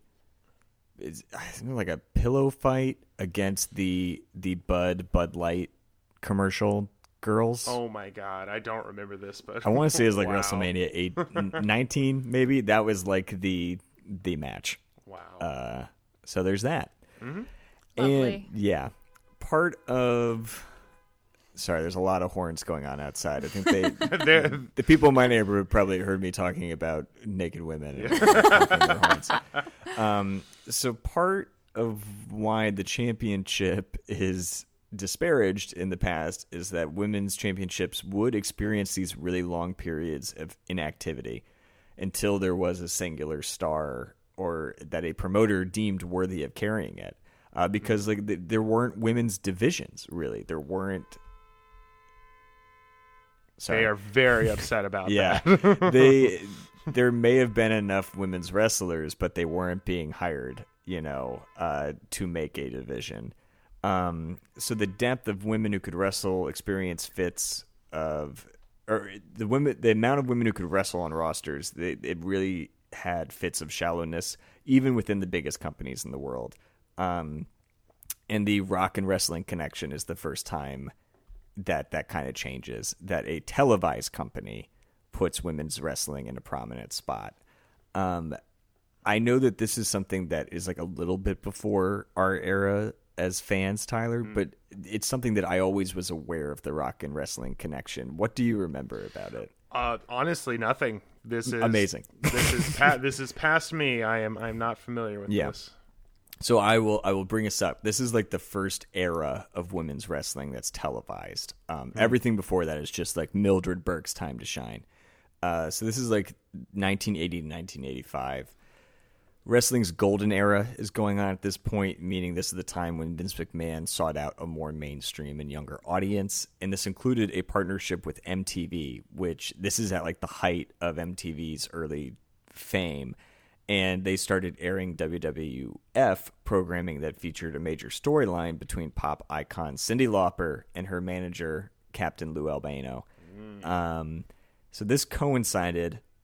S2: it's, I think like a pillow fight against the the Bud Bud Light commercial girls.
S1: Oh my god, I don't remember this, but
S2: I want to say it was like
S1: Wow.
S2: WrestleMania eight, nineteen maybe. That was like the the match.
S1: Wow.
S2: Uh, so there's that.
S1: Mm-hmm.
S3: Lovely.
S2: And yeah, part of. Sorry, there's a lot of horns going on outside. I think they,
S1: There-
S2: the people in my neighborhood probably heard me talking about naked women and honking their horns. Um, so part of why the championship is disparaged in the past is that women's championships would experience these really long periods of inactivity until there was a singular star or that a promoter deemed worthy of carrying it. Uh, because like th- there weren't women's divisions, really. There weren't. Sorry.
S1: They are very upset about
S2: Yeah,
S1: that.
S2: they there may have been enough women's wrestlers, but they weren't being hired, you know, uh, to make a division. Um, so the depth of women who could wrestle experience fits of, or the women, the amount of women who could wrestle on rosters, they, it really had fits of shallowness, even within the biggest companies in the world. Um, and the Rock and Wrestling Connection is the first time that that kind of changes, that a televised company puts women's wrestling in a prominent spot. Um, I know that this is something that is like a little bit before our era as fans, Tyler, mm. but it's something that I always was aware of, the Rock and Wrestling Connection. What do you remember about it?
S1: Uh, honestly, nothing. This is
S2: amazing.
S1: This is pa- this is past me. I am I'm not familiar with
S2: yeah.
S1: this.
S2: So I will I will bring us up. This is like the first era of women's wrestling that's televised. Um, mm. Everything before that is just like Mildred Burke's time to shine. Uh, so this is like nineteen eighty to nineteen eighty-five. Wrestling's golden era is going on at this point, meaning this is the time when Vince McMahon sought out a more mainstream and younger audience. And this included a partnership with M T V, which this is at like the height of M T V's early fame. And they started airing W W F programming that featured a major storyline between pop icon Cyndi Lauper and her manager, Captain Lou Albano. Mm. Um, so this coincided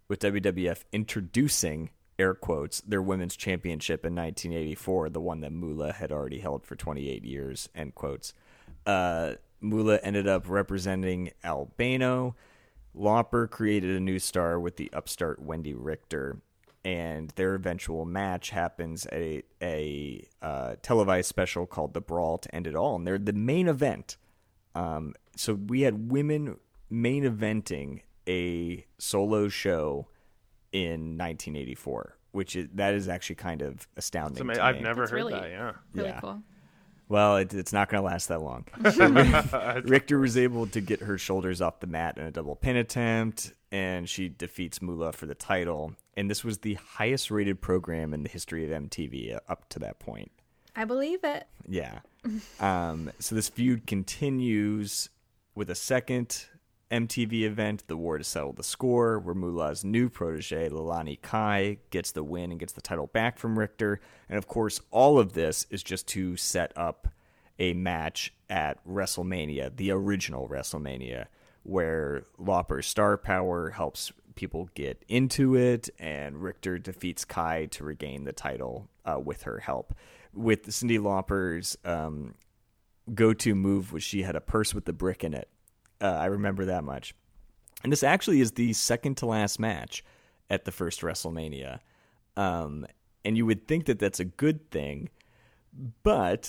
S2: with W W F introducing, air quotes, their women's championship in nineteen eighty-four, the one that Moolah had already held for twenty-eight years, end quotes. Uh, Moolah ended up representing Albano. Lauper created a new star with the upstart Wendy Richter, and their eventual match happens at a, a uh, televised special called The Brawl to End It All, and they're the main event. Um, so we had women main eventing a solo show in nineteen eighty-four, which is that is actually kind of astounding. To
S1: I've
S2: me.
S1: never
S3: That's
S1: heard
S3: really,
S1: that. Yeah,
S3: really
S2: Yeah.
S3: cool.
S2: Well, it, it's not going to last that long. Richter was able to get her shoulders off the mat in a double pin attempt, and she defeats Moolah for the title. And this was the highest rated program in the history of M T V up to that point.
S3: I believe it.
S2: Yeah. Um, so this feud continues with a second M T V event, The War to Settle the Score, where Moolah's new protege, Leilani Kai, gets the win and gets the title back from Richter. And of course, all of this is just to set up a match at WrestleMania, the original WrestleMania, where Lauper's star power helps people get into it, and Richter defeats Kai to regain the title uh, with her help. With Cyndi Lauper's um, go-to move was she had a purse with the brick in it. Uh, I remember that much. And this actually is the second to last match at the first WrestleMania. Um, and you would think that that's a good thing, but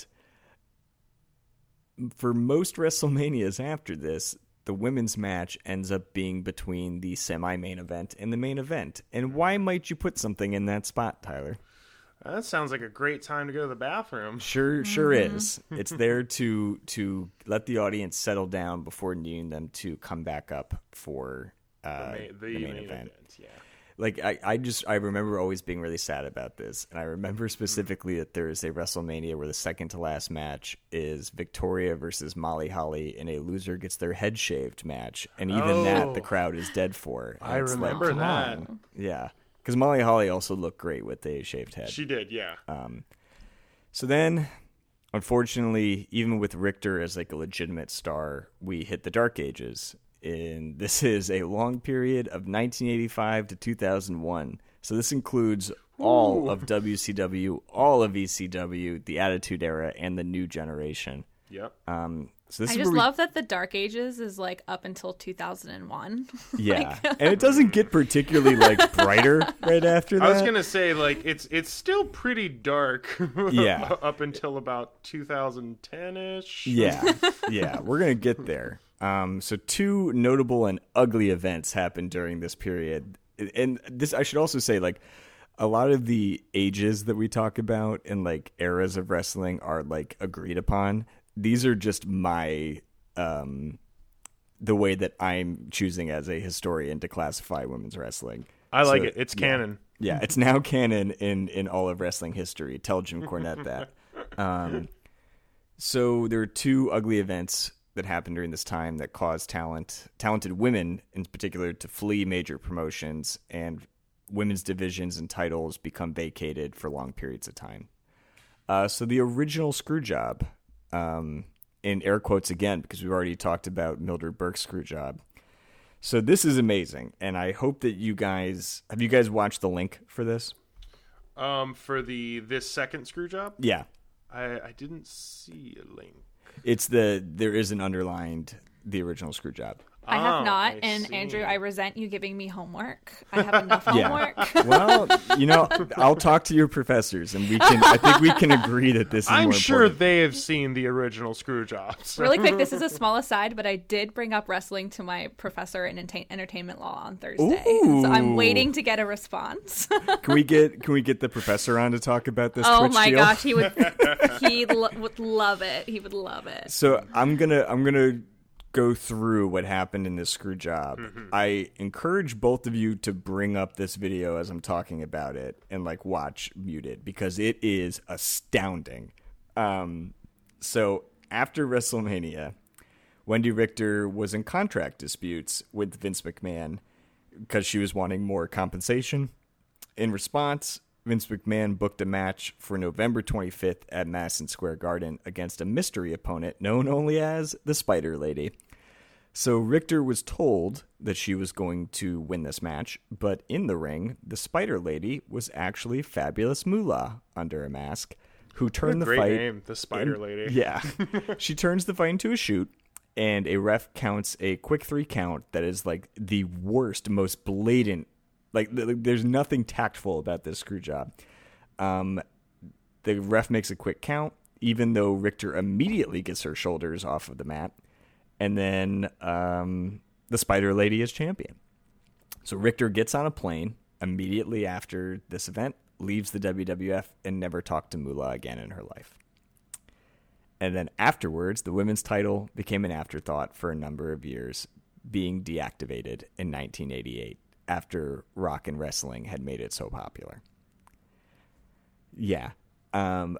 S2: for most WrestleManias after this, the women's match ends up being between the semi-main event and the main event. And why might you put something in that spot, Tyler?
S1: that sounds like a great time to go to the bathroom.
S2: Sure, sure is. It's there to to let the audience settle down before needing them to come back up for uh,
S1: the main, the
S2: the main,
S1: main
S2: event.
S1: event. Yeah.
S2: Like I, I just I remember always being really sad about this, and I remember specifically that there is a WrestleMania where the second to last match is Victoria versus Molly Holly in a loser gets their head shaved match, and even
S1: Oh.
S2: that the crowd is dead for. And
S1: I
S2: it's like,
S1: remember
S2: come
S1: that.
S2: on. Yeah, because Molly Holly also looked great with a shaved head.
S1: She did, yeah.
S2: So then, unfortunately, even with Richter as like a legitimate star, we hit the Dark Ages. And this is a long period of nineteen eighty-five to two thousand one. So this includes all
S1: Ooh.
S2: of W C W, all of E C W, the Attitude Era, and the New Generation.
S1: Yep.
S2: Um, so this
S3: I
S2: is
S3: just
S2: where we-
S3: love that the Dark Ages is like up until two thousand one.
S2: yeah, and it doesn't get particularly like brighter right after that.
S1: I was gonna say, like, it's it's still pretty dark.
S2: Yeah.
S1: Up until about two thousand ten ish.
S2: Yeah, yeah, we're gonna get there. Um, so two notable and ugly events happened during this period, and this I should also say, like, a lot of the ages that we talk about and like eras of wrestling are like agreed upon. These are just my um, the way that I'm choosing as a historian to classify women's wrestling.
S1: I like
S2: So,
S1: it. It's
S2: yeah.
S1: canon.
S2: Yeah, it's now canon in, in all of wrestling history. Tell Jim Cornette that. Um, so there are two ugly events that happened during this time that caused talent, talented women in particular, to flee major promotions, and women's divisions and titles become vacated for long periods of time. Uh, so the original Screwjob, um, in air quotes again, because we've already talked about Mildred Burke's Screwjob. So this is amazing, and I hope that you guys have you guys watched the link for this?
S1: Um, for the this second screw job,
S2: Yeah,
S1: I I didn't see a link.
S2: it's the there is an underlined the original Screwjob.
S3: I have
S1: Oh,
S3: not,
S1: I
S3: and
S1: see.
S3: Andrew, I resent you giving me homework. I have enough
S2: Yeah.
S3: homework.
S2: Well, you know, I'll talk to your professors, and we can. I think we can agree that this is
S1: I'm
S2: more
S1: sure
S2: important.
S1: they have seen the original screw jobs.
S3: Really quick, this is a small aside, but I did bring up wrestling to my professor in enta- entertainment law on Thursday,
S2: Ooh.
S3: so I'm waiting to get a response.
S2: Can we get Can we get the professor on to talk about this?
S3: Oh
S2: Twitch
S3: my
S2: deal?
S3: gosh, he would he lo- would love it. He would love it.
S2: So I'm gonna I'm gonna go through what happened in this screw job.
S1: Mm-hmm.
S2: I encourage both of you to bring up this video as I'm talking about it and like watch muted because it is astounding. Um, so after WrestleMania, Wendy Richter was in contract disputes with Vince McMahon because she was wanting more compensation. In response, Vince McMahon booked a match for November twenty-fifth at Madison Square Garden against a mystery opponent known only as the Spider Lady. So Richter was told that she was going to win this match, but in the ring, the Spider Lady was actually Fabulous Moolah under a mask, who turned the
S1: Great
S2: fight.
S1: name, the Spider
S2: in-
S1: Lady.
S2: Yeah, she turns the fight into a shoot, and a ref counts a quick three count that is like the worst, most blatant. Like th- there's nothing tactful about this screw job. Um, the ref makes a quick count, even though Richter immediately gets her shoulders off of the mat. And then um, the Spider Lady is champion. So Richter gets on a plane immediately after this event, leaves the W W F, and never talked to Moolah again in her life. And then afterwards, the women's title became an afterthought for a number of years, being deactivated in nineteen eighty-eight after rock and wrestling had made it so popular. Yeah. Um,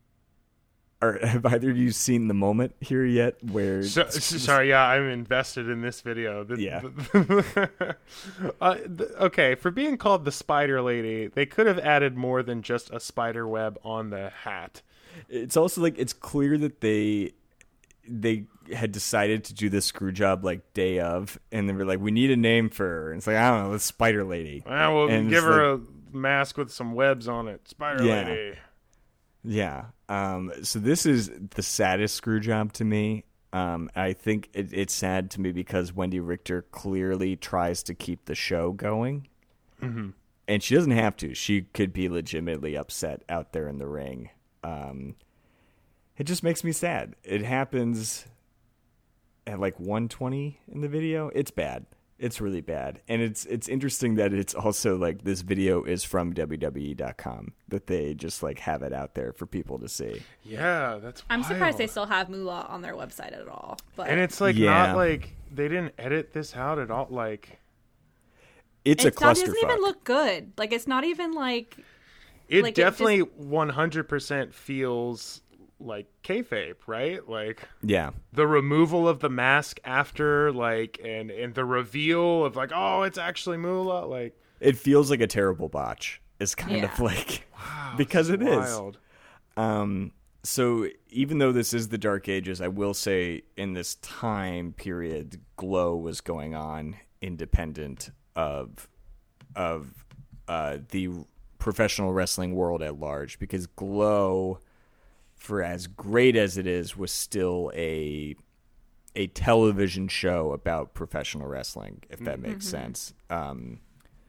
S2: Or have either of you seen the moment here yet where...
S1: So, sorry, yeah, I'm invested in this video. The,
S2: Yeah.
S1: the- uh, the- okay, for being called the Spider Lady, they could have added more than just a spider web on the hat.
S2: It's also like, it's clear that they they had decided to do this screw job like day of, and they were like, we need a name for her. And it's like, I don't know, the Spider Lady.
S1: Well, we'll
S2: And
S1: give
S2: it's
S1: her
S2: like-
S1: a mask with some webs on it. Spider
S2: Yeah.
S1: Lady.
S2: Yeah. Um, so this is the saddest screw job to me. Um, I think it, it's sad to me because Wendy Richter clearly tries to keep the show going.
S1: Mm-hmm.
S2: And she doesn't have to. She could be legitimately upset out there in the ring. Um, it just makes me sad. It happens at like one twenty in the video. It's bad. It's really bad. And it's it's interesting that it's also like this video is from W W E dot com, that they just like have it out there for people to see.
S1: Yeah, that's
S3: I'm
S1: wild.
S3: surprised they still have Moolah on their website at all. But
S1: And it's like
S2: Yeah.
S1: not like they didn't edit this out at all. Like
S2: It's,
S3: it's
S2: a
S3: not,
S2: clusterfuck.
S3: it doesn't even look good. Like, it's not even like...
S1: it
S3: Like, it
S1: definitely one hundred percent feels like kayfabe, right? Like
S2: Yeah.
S1: the removal of the mask after, like, and and the reveal of like, oh, it's actually Moolah. Like,
S2: It feels like a terrible botch. It's kind of
S3: Yeah.
S2: like
S1: wow,
S2: because
S1: it's
S2: it is.
S1: wild.
S2: Um, so even though this is the Dark Ages, I will say in this time period, Glow was going on independent of of uh, the professional wrestling world at large, because Glow, for as great as it is, was still a a television show about professional wrestling, if that makes sense. Um,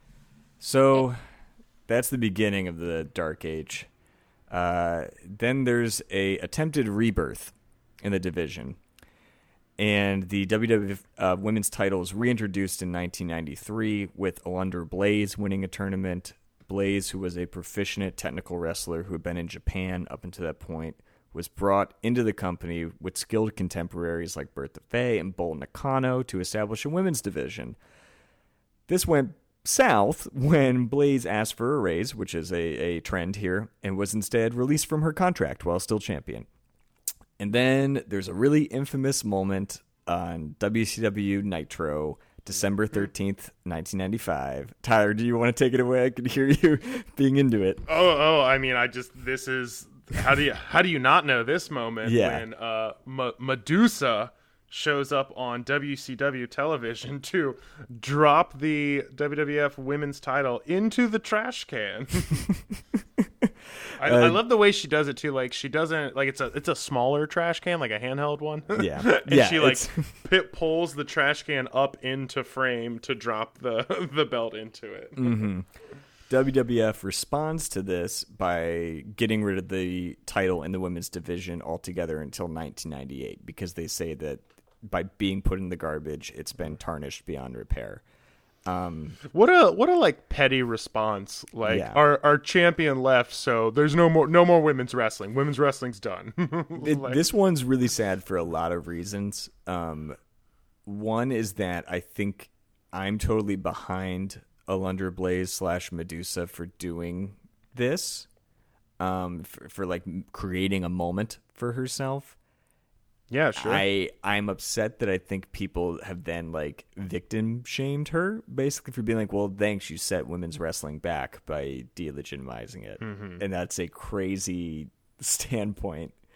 S2: so that's the beginning of the Dark Age. Uh, then there's a attempted rebirth in the division, and the W W F uh, women's title was reintroduced in nineteen ninety-three with Alundra Blaze winning a tournament. Blaze, who was a proficient technical wrestler who had been in Japan up until that point, was brought into the company with skilled contemporaries like Bertha Faye and Bull Nakano to establish a women's division. This went south when Blaze asked for a raise, which is a, a trend here, and was instead released from her contract while still champion. And then there's a really infamous moment on W C W Nitro, December thirteenth, nineteen ninety-five. Tyler, do you want to take it away? I could hear you being into it.
S1: Oh, oh, I mean, I just this is how do you how do you not know this moment
S2: Yeah.
S1: when uh, M- Medusa shows up on W C W television to drop the W W F women's title into the trash can. I,
S2: Uh,
S1: I love the way she does it too. Like she doesn't like it's a it's a smaller trash can, like a handheld one.
S2: Yeah.
S1: and
S2: Yeah,
S1: she like
S2: it's-
S1: pit pulls the trash can up into frame to drop the the belt into it.
S2: W W F responds to this by getting rid of the title in the women's division altogether until nineteen ninety-eight, because they say that by being put in the garbage, it's been tarnished beyond repair. Um,
S1: What a what a like petty response. Like
S2: Yeah.
S1: our our champion left, so there's no more no more women's wrestling. Women's wrestling's done.
S2: it-
S1: Like-
S2: this one's really sad for a lot of reasons. Um, one is that I think I'm totally behind Alundra Blaze slash Medusa for doing this, um, for, for like creating a moment for herself.
S1: yeah, sure.
S2: I I'm upset that I think people have then like victim shamed her basically for being like, well, thanks, you set women's wrestling back by delegitimizing it,
S1: Mm-hmm.
S2: and that's a crazy standpoint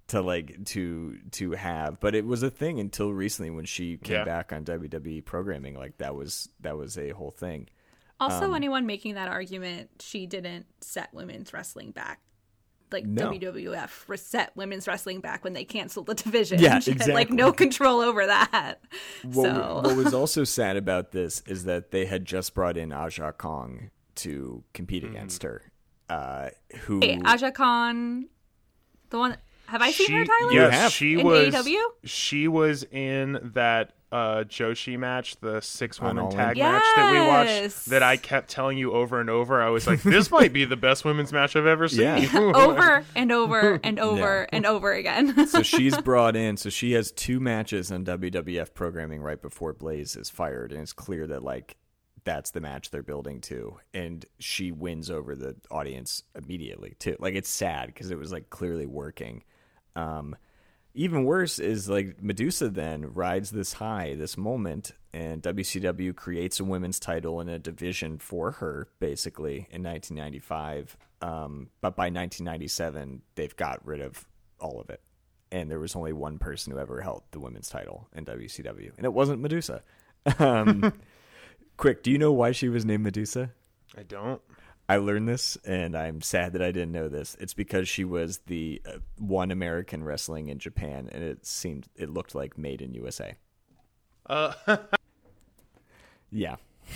S2: to like to to have, but it was a thing until recently when she came
S1: Yeah.
S2: back on W W E programming. Like that was that was a whole thing.
S3: Also,
S2: Um,
S3: anyone making that argument, she didn't set women's wrestling back. Like
S2: No.
S3: W W F set women's wrestling back when they canceled the division.
S2: Yeah,
S3: she had like
S2: exactly.
S3: no control over that.
S2: What,
S3: so
S2: what was also sad about this is that they had just brought in Aja Kong to compete against her. Uh, who
S3: hey, Aja Khan, the one. Have I seen her, Tyler?
S2: You
S1: Yes,
S2: have.
S1: she
S3: In
S1: was.
S3: A E W?
S1: She was in that uh, Joshi match, the six woman
S2: All In.
S1: tag match that we
S3: Yes.
S1: watched. That I kept telling you over and over. I was like, "This might be the best women's match I've ever seen."
S2: Yeah.
S3: over and over and over and over again.
S2: So she's brought in. So she has two matches on W W F programming right before Blaze is fired, and it's clear that like that's the match they're building to, and she wins over the audience immediately too. Like it's sad because it was like clearly working. Um, even worse is like Medusa then rides this high, this moment, and W C W creates a women's title in a division for her basically in nineteen ninety-five. Um, but by nineteen ninety-seven, they've got rid of all of it. And there was only one person who ever held the women's title in W C W, and it wasn't Medusa. Um, quick, do you know why she was named Medusa?
S1: I don't.
S2: I learned this, and I'm sad that I didn't know this. It's because she was the uh, one American wrestling in Japan, and it seemed it looked like made in U S A.
S1: Uh,
S2: Yeah.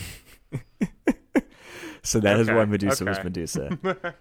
S2: So that is
S1: Okay,
S2: why Medusa was
S1: okay.
S2: Medusa.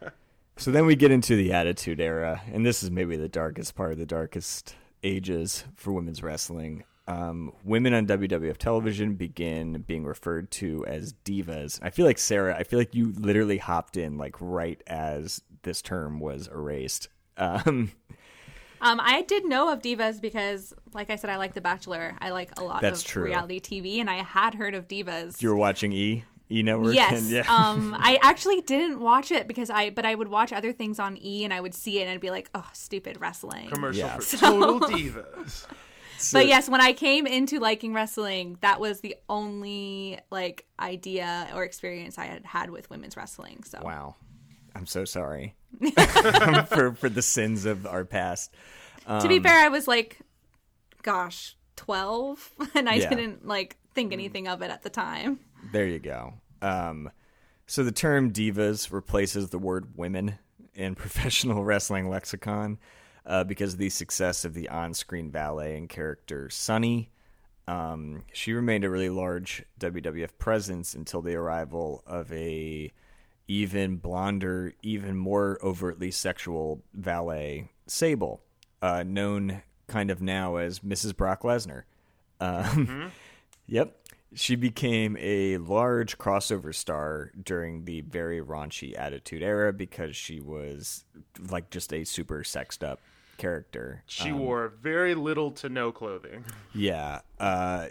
S2: So then we get into the Attitude Era, and this is maybe the darkest part of the darkest ages for women's wrestling. Um, women on W W F television begin being referred to as divas. I feel like, Sarah, I feel like you literally hopped in like right as this term was erased. Um,
S3: Um, I did know of divas because, like I said, I like The Bachelor. I like a lot
S2: That's
S3: of
S2: true.
S3: reality T V, and I had heard of divas.
S2: you were watching E! E Network?
S3: Yes.
S2: And, yeah.
S3: um, I actually didn't watch it because I, but I would watch other things on E, and I would see it, and I'd be like, "Oh, stupid wrestling."
S1: commercial
S2: Yeah.
S1: for Total Divas.
S2: So-
S3: But yes, when I came into liking wrestling, that was the only like idea or experience I had had with women's wrestling. So
S2: Wow. I'm so sorry for for the sins of our past.
S3: to be fair, I was like, gosh, twelve, and I
S2: Yeah.
S3: didn't like think anything of it at the time.
S2: There you go. Um, so the term divas replaces the word women in professional wrestling lexicon uh, because of the success of the on-screen valet and character Sunny. Um, she remained a really large W W F presence until the arrival of a even blonder, even more overtly sexual valet, Sable, uh, known kind of now as Missus Brock Lesnar. Um,
S1: Mm-hmm.
S2: Yep. She became a large crossover star during the very raunchy Attitude Era because she was like just a super sexed up character.
S1: She
S2: Um,
S1: wore very little to no clothing.
S2: Yeah. Uh,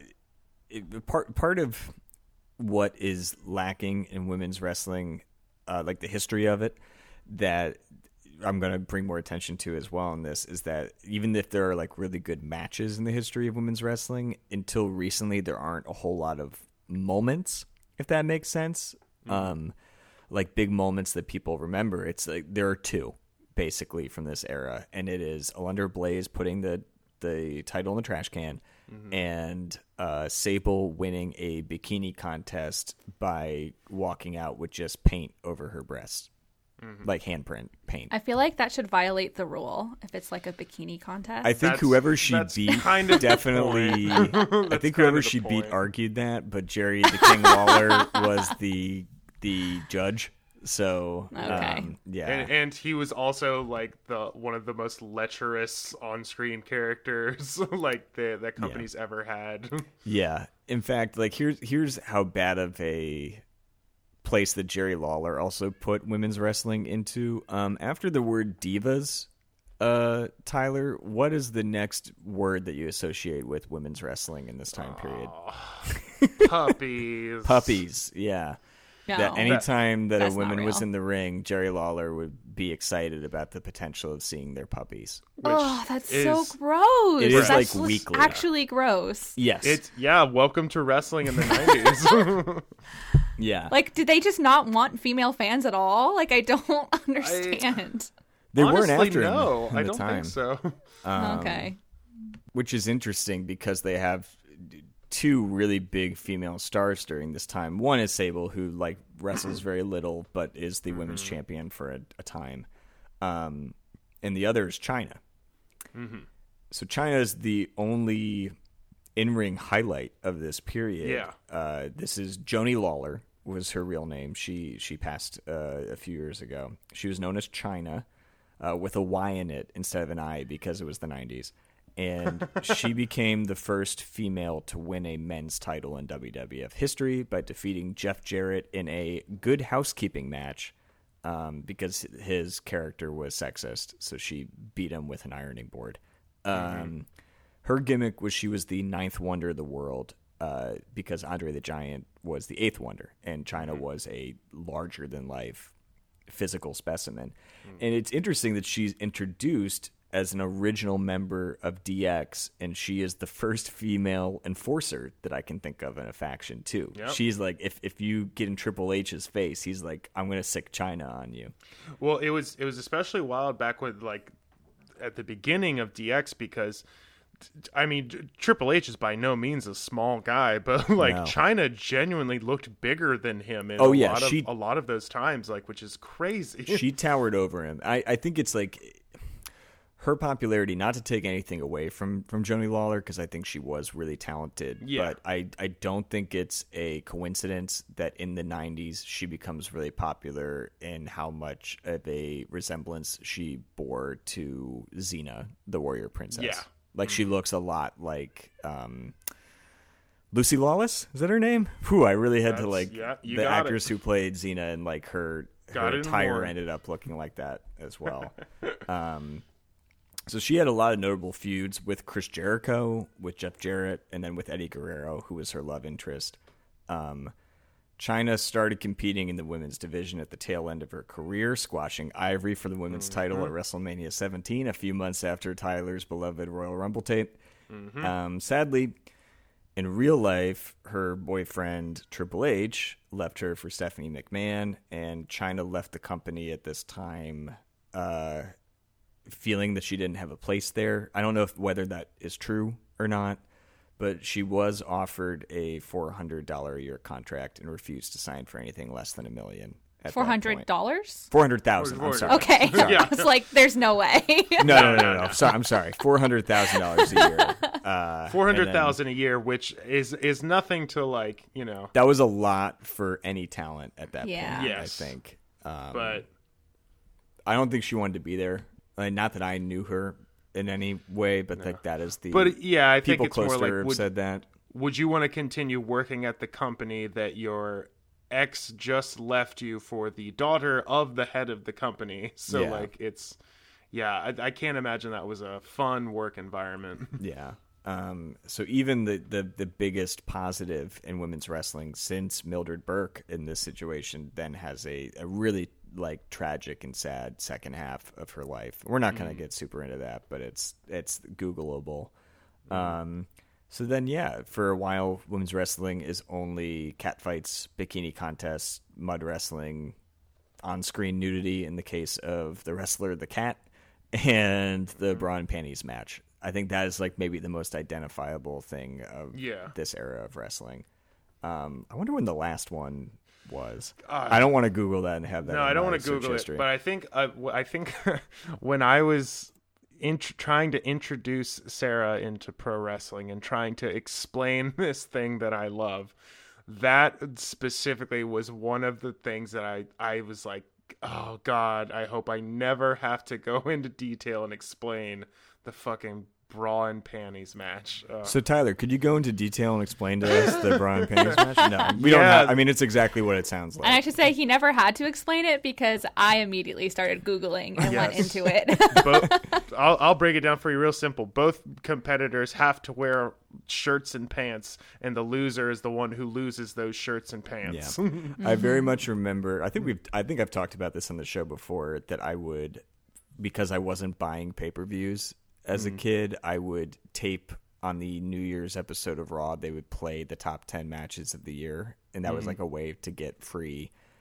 S2: it, part part of what is lacking in women's wrestling, uh, like the history of it, that I'm going to bring more attention to as well in this, is that even if there are like really good matches in the history of women's wrestling, until recently there aren't a whole lot of moments, if that makes sense. Mm. Um, like big moments that people remember. It's like there are two basically from this era, and it is Alundra Blaze putting the the title in the trash can, mm-hmm. and uh, Sable winning a bikini contest by walking out with just paint over her breasts. Mm-hmm. Like handprint paint.
S3: I feel like that should violate the rule if it's like a bikini contest.
S2: I think
S1: That's-
S2: whoever she
S1: that's
S2: beat
S1: kind of the
S2: definitely. I
S1: That's
S2: think
S1: kind
S2: whoever
S1: of the
S2: she beat
S1: point.
S2: argued that, but Jerry the King Lawler was the the judge. So
S3: Okay.
S2: um, yeah,
S1: And, and he was also like the one of the most lecherous on-screen characters like the that company's
S2: Yeah.
S1: ever had.
S2: yeah. In fact, like here's here's how bad of a place that Jerry Lawler also put women's wrestling into. Um, after the word divas, uh, Tyler, what is the next word that you associate with women's wrestling in this time period?
S1: Puppies.
S2: Puppies, yeah.
S3: no.
S2: That anytime that a
S3: That's not
S2: woman was
S3: real.
S2: in the ring, Jerry Lawler would be excited about the potential of seeing their puppies.
S1: Which
S3: oh, that's
S1: is,
S3: so gross.
S2: It is,
S3: That's
S2: like, weekly.
S3: actually gross.
S2: Yes,
S1: It's yeah. Welcome to wrestling in the nineties.
S2: yeah.
S3: Like, did they just not want female fans at all? Like, I don't understand.
S2: They
S1: Honestly,
S2: weren't after
S1: no,
S2: him.
S1: I
S2: at the
S1: don't
S2: time,
S1: think so.
S2: um,
S3: Okay.
S2: Which is interesting because they have two really big female stars during this time. One is Sable, who like wrestles very little, but is the mm-hmm. women's champion for a, a time. Um, and the other is China. Mm-hmm. So China is the only in-ring highlight of this period.
S1: Yeah.
S2: Uh, this is Joanie Lawler was her real name. She she passed uh, a few years ago. She was known as China uh, with a Y in it instead of an I because it was the nineties. And she became the first female to win a men's title in W W F history by defeating Jeff Jarrett in a Good Housekeeping match um, because his character was sexist. So she beat him with an ironing board. Um, mm-hmm. Her gimmick was she was the ninth wonder of the world uh, because Andre the Giant was the eighth wonder, and China mm-hmm. was a larger-than-life physical specimen. Mm-hmm. And it's interesting that she's introduced as an original member of D X, and she is the first female enforcer that I can think of in a faction too. Yep. She's like, if if you get in Triple H's face, he's like, I'm gonna sick China on you.
S1: Well, it was it was especially wild back with like at the beginning of D X because I mean Triple H is by no means a small guy, but like no. China genuinely looked bigger than him in
S2: oh,
S1: a
S2: yeah,
S1: lot
S2: she,
S1: of a lot of those times, like which is crazy.
S2: She towered over him. I, I think it's like her popularity, not to take anything away from, from Joanie Lawler, because I think she was really talented, yeah. but I, I don't think it's a coincidence that in the nineties she becomes really popular in how much of a resemblance she bore to Xena, the warrior princess.
S1: Yeah.
S2: Like, she looks a lot like um, Lucy Lawless? Is that her name? Whew, I really had
S1: That's,
S2: to, like,
S1: yeah,
S2: the actress it. who played Xena, and, like, her, her attire
S1: more.
S2: ended up looking like that as well. um So she had a lot of notable feuds with Chris Jericho, with Jeff Jarrett, and then with Eddie Guerrero, who was her love interest. Um, China started competing in the women's division at the tail end of her career, squashing Ivory for the women's mm-hmm. title at WrestleMania seventeen, a few months after Tyler's beloved Royal Rumble tape. Mm-hmm. Um, sadly, in real life, her boyfriend, Triple H, left her for Stephanie McMahon, and China left the company at this time uh feeling that she didn't have a place there. I don't know if whether that is true or not, but she was offered a four hundred dollars a year contract and refused to sign for anything less than a million.
S3: four hundred dollars?
S2: four hundred thousand dollars. I'm sorry.
S3: Okay.
S2: Sorry.
S3: I was like, there's no way.
S2: no, no, no, no. no. Sorry, I'm sorry. four hundred thousand dollars a year. Uh,
S1: four hundred thousand dollars a year, which is is nothing to, like, you know.
S2: That was a lot for any talent at that
S3: yeah.
S2: point,
S1: yes.
S2: I think. Um,
S1: but
S2: I don't think she wanted to be there. Like, not that I knew her in any way, but no. like that is the.
S1: But yeah, I think
S2: people
S1: it's
S2: close
S1: more
S2: to
S1: like
S2: her have
S1: would,
S2: said that.
S1: Would you want to continue working at the company that your ex just left you for the daughter of the head of the company? So
S2: yeah.
S1: like it's, yeah, I, I can't imagine that was a fun work environment.
S2: Yeah. Um, so even the, the, the biggest positive in women's wrestling since Mildred Burke in this situation then has a, a really like tragic and sad second half of her life. We're not going to mm. get super into that, but it's it's Googleable. Mm. Um, so then, yeah, for a while, women's wrestling is only catfights, bikini contests, mud wrestling, on-screen nudity in the case of the wrestler the cat, and the mm. bra and panties match. I think that is like maybe the most identifiable thing of
S1: yeah.
S2: this era of wrestling. Um, I wonder when the last one was.
S1: Uh,
S2: I don't want to Google that and have that.
S1: No, I don't want to Google
S2: history.
S1: it, but I think uh, I think when I was int- trying to introduce Sarah into pro wrestling and trying to explain this thing that I love, that specifically was one of the things that I I was like, oh God, I hope I never have to go into detail and explain the fucking bra and panties match. Uh,
S2: so Tyler, could you go into detail and explain to us the bra and panties match? No, we
S1: yeah.
S2: don't have, I mean, it's exactly what it sounds like.
S3: And I should say he never had to explain it because I immediately started Googling and yes. went into it.
S1: Both, I'll, I'll break it down for you real simple. Both competitors have to wear shirts and pants, and the loser is the one who loses those shirts and pants.
S2: Yeah. mm-hmm. I very much remember, I think we've, I think I've talked about this on the show before, that I would, because I wasn't buying pay-per-views, as a kid, I would tape on the New Year's episode of Raw. They would play the top ten matches of the year, and that mm-hmm. was like a way to get free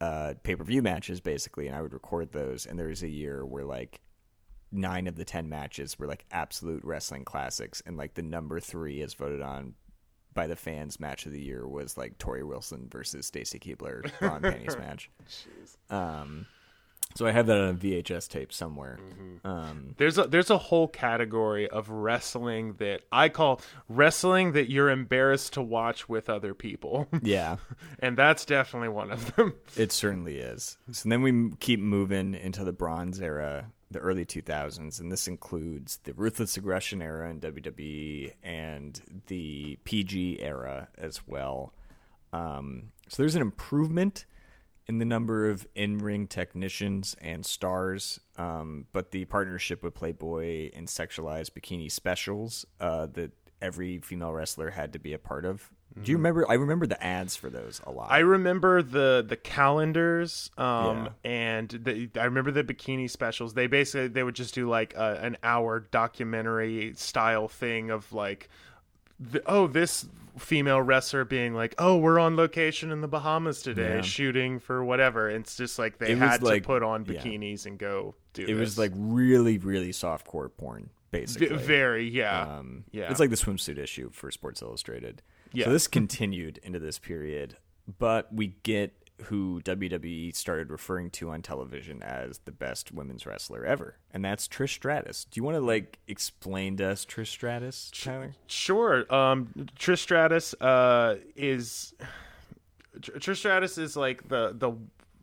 S2: uh, pay-per-view matches, basically, and I would record those. And there was a year where, like, nine of the ten matches were, like, absolute wrestling classics. And, like, the number three, as voted on by the fans, match of the year was, like, Tori Wilson versus Stacy Keibler bra and panties match.
S1: Jeez.
S2: Um, so I have that on a V H S tape somewhere.
S1: Mm-hmm.
S2: Um,
S1: There's a there's a whole category of wrestling that I call wrestling that you're embarrassed to watch with other people.
S2: yeah,
S1: And that's definitely one of them.
S2: it certainly is. So then we m- keep moving into the Bronze era, the early two thousands, and this includes the Ruthless Aggression era in W W E and the P G era as well. Um, so there's an improvement in the number of in-ring technicians and stars, um, but the partnership with Playboy and sexualized bikini specials uh, that every female wrestler had to be a part of. Do you remember? I remember the ads for those a lot.
S1: I remember the the calendars, um,
S2: Yeah.
S1: and the, I remember the bikini specials. They basically they would just do like a, an hour documentary style thing of like, the, oh, this female wrestler being like, oh, we're on location in the Bahamas today,
S2: Yeah.
S1: shooting for whatever. It's just like they
S2: It was
S1: had
S2: like-
S1: to put on
S2: yeah.
S1: bikinis and go do.
S2: it
S1: this.
S2: was like really, really softcore porn, basically.
S1: V- very, yeah,
S2: Um,
S1: yeah.
S2: It's like the swimsuit issue for Sports Illustrated.
S1: Yeah.
S2: So this continued into this period, but we get who W W E started referring to on television as the best women's wrestler ever, and that's Trish Stratus. Do you want to like explain to us Trish Stratus, Tyler?
S1: Sure. Um, Trish Stratus uh, is Trish Stratus is like the the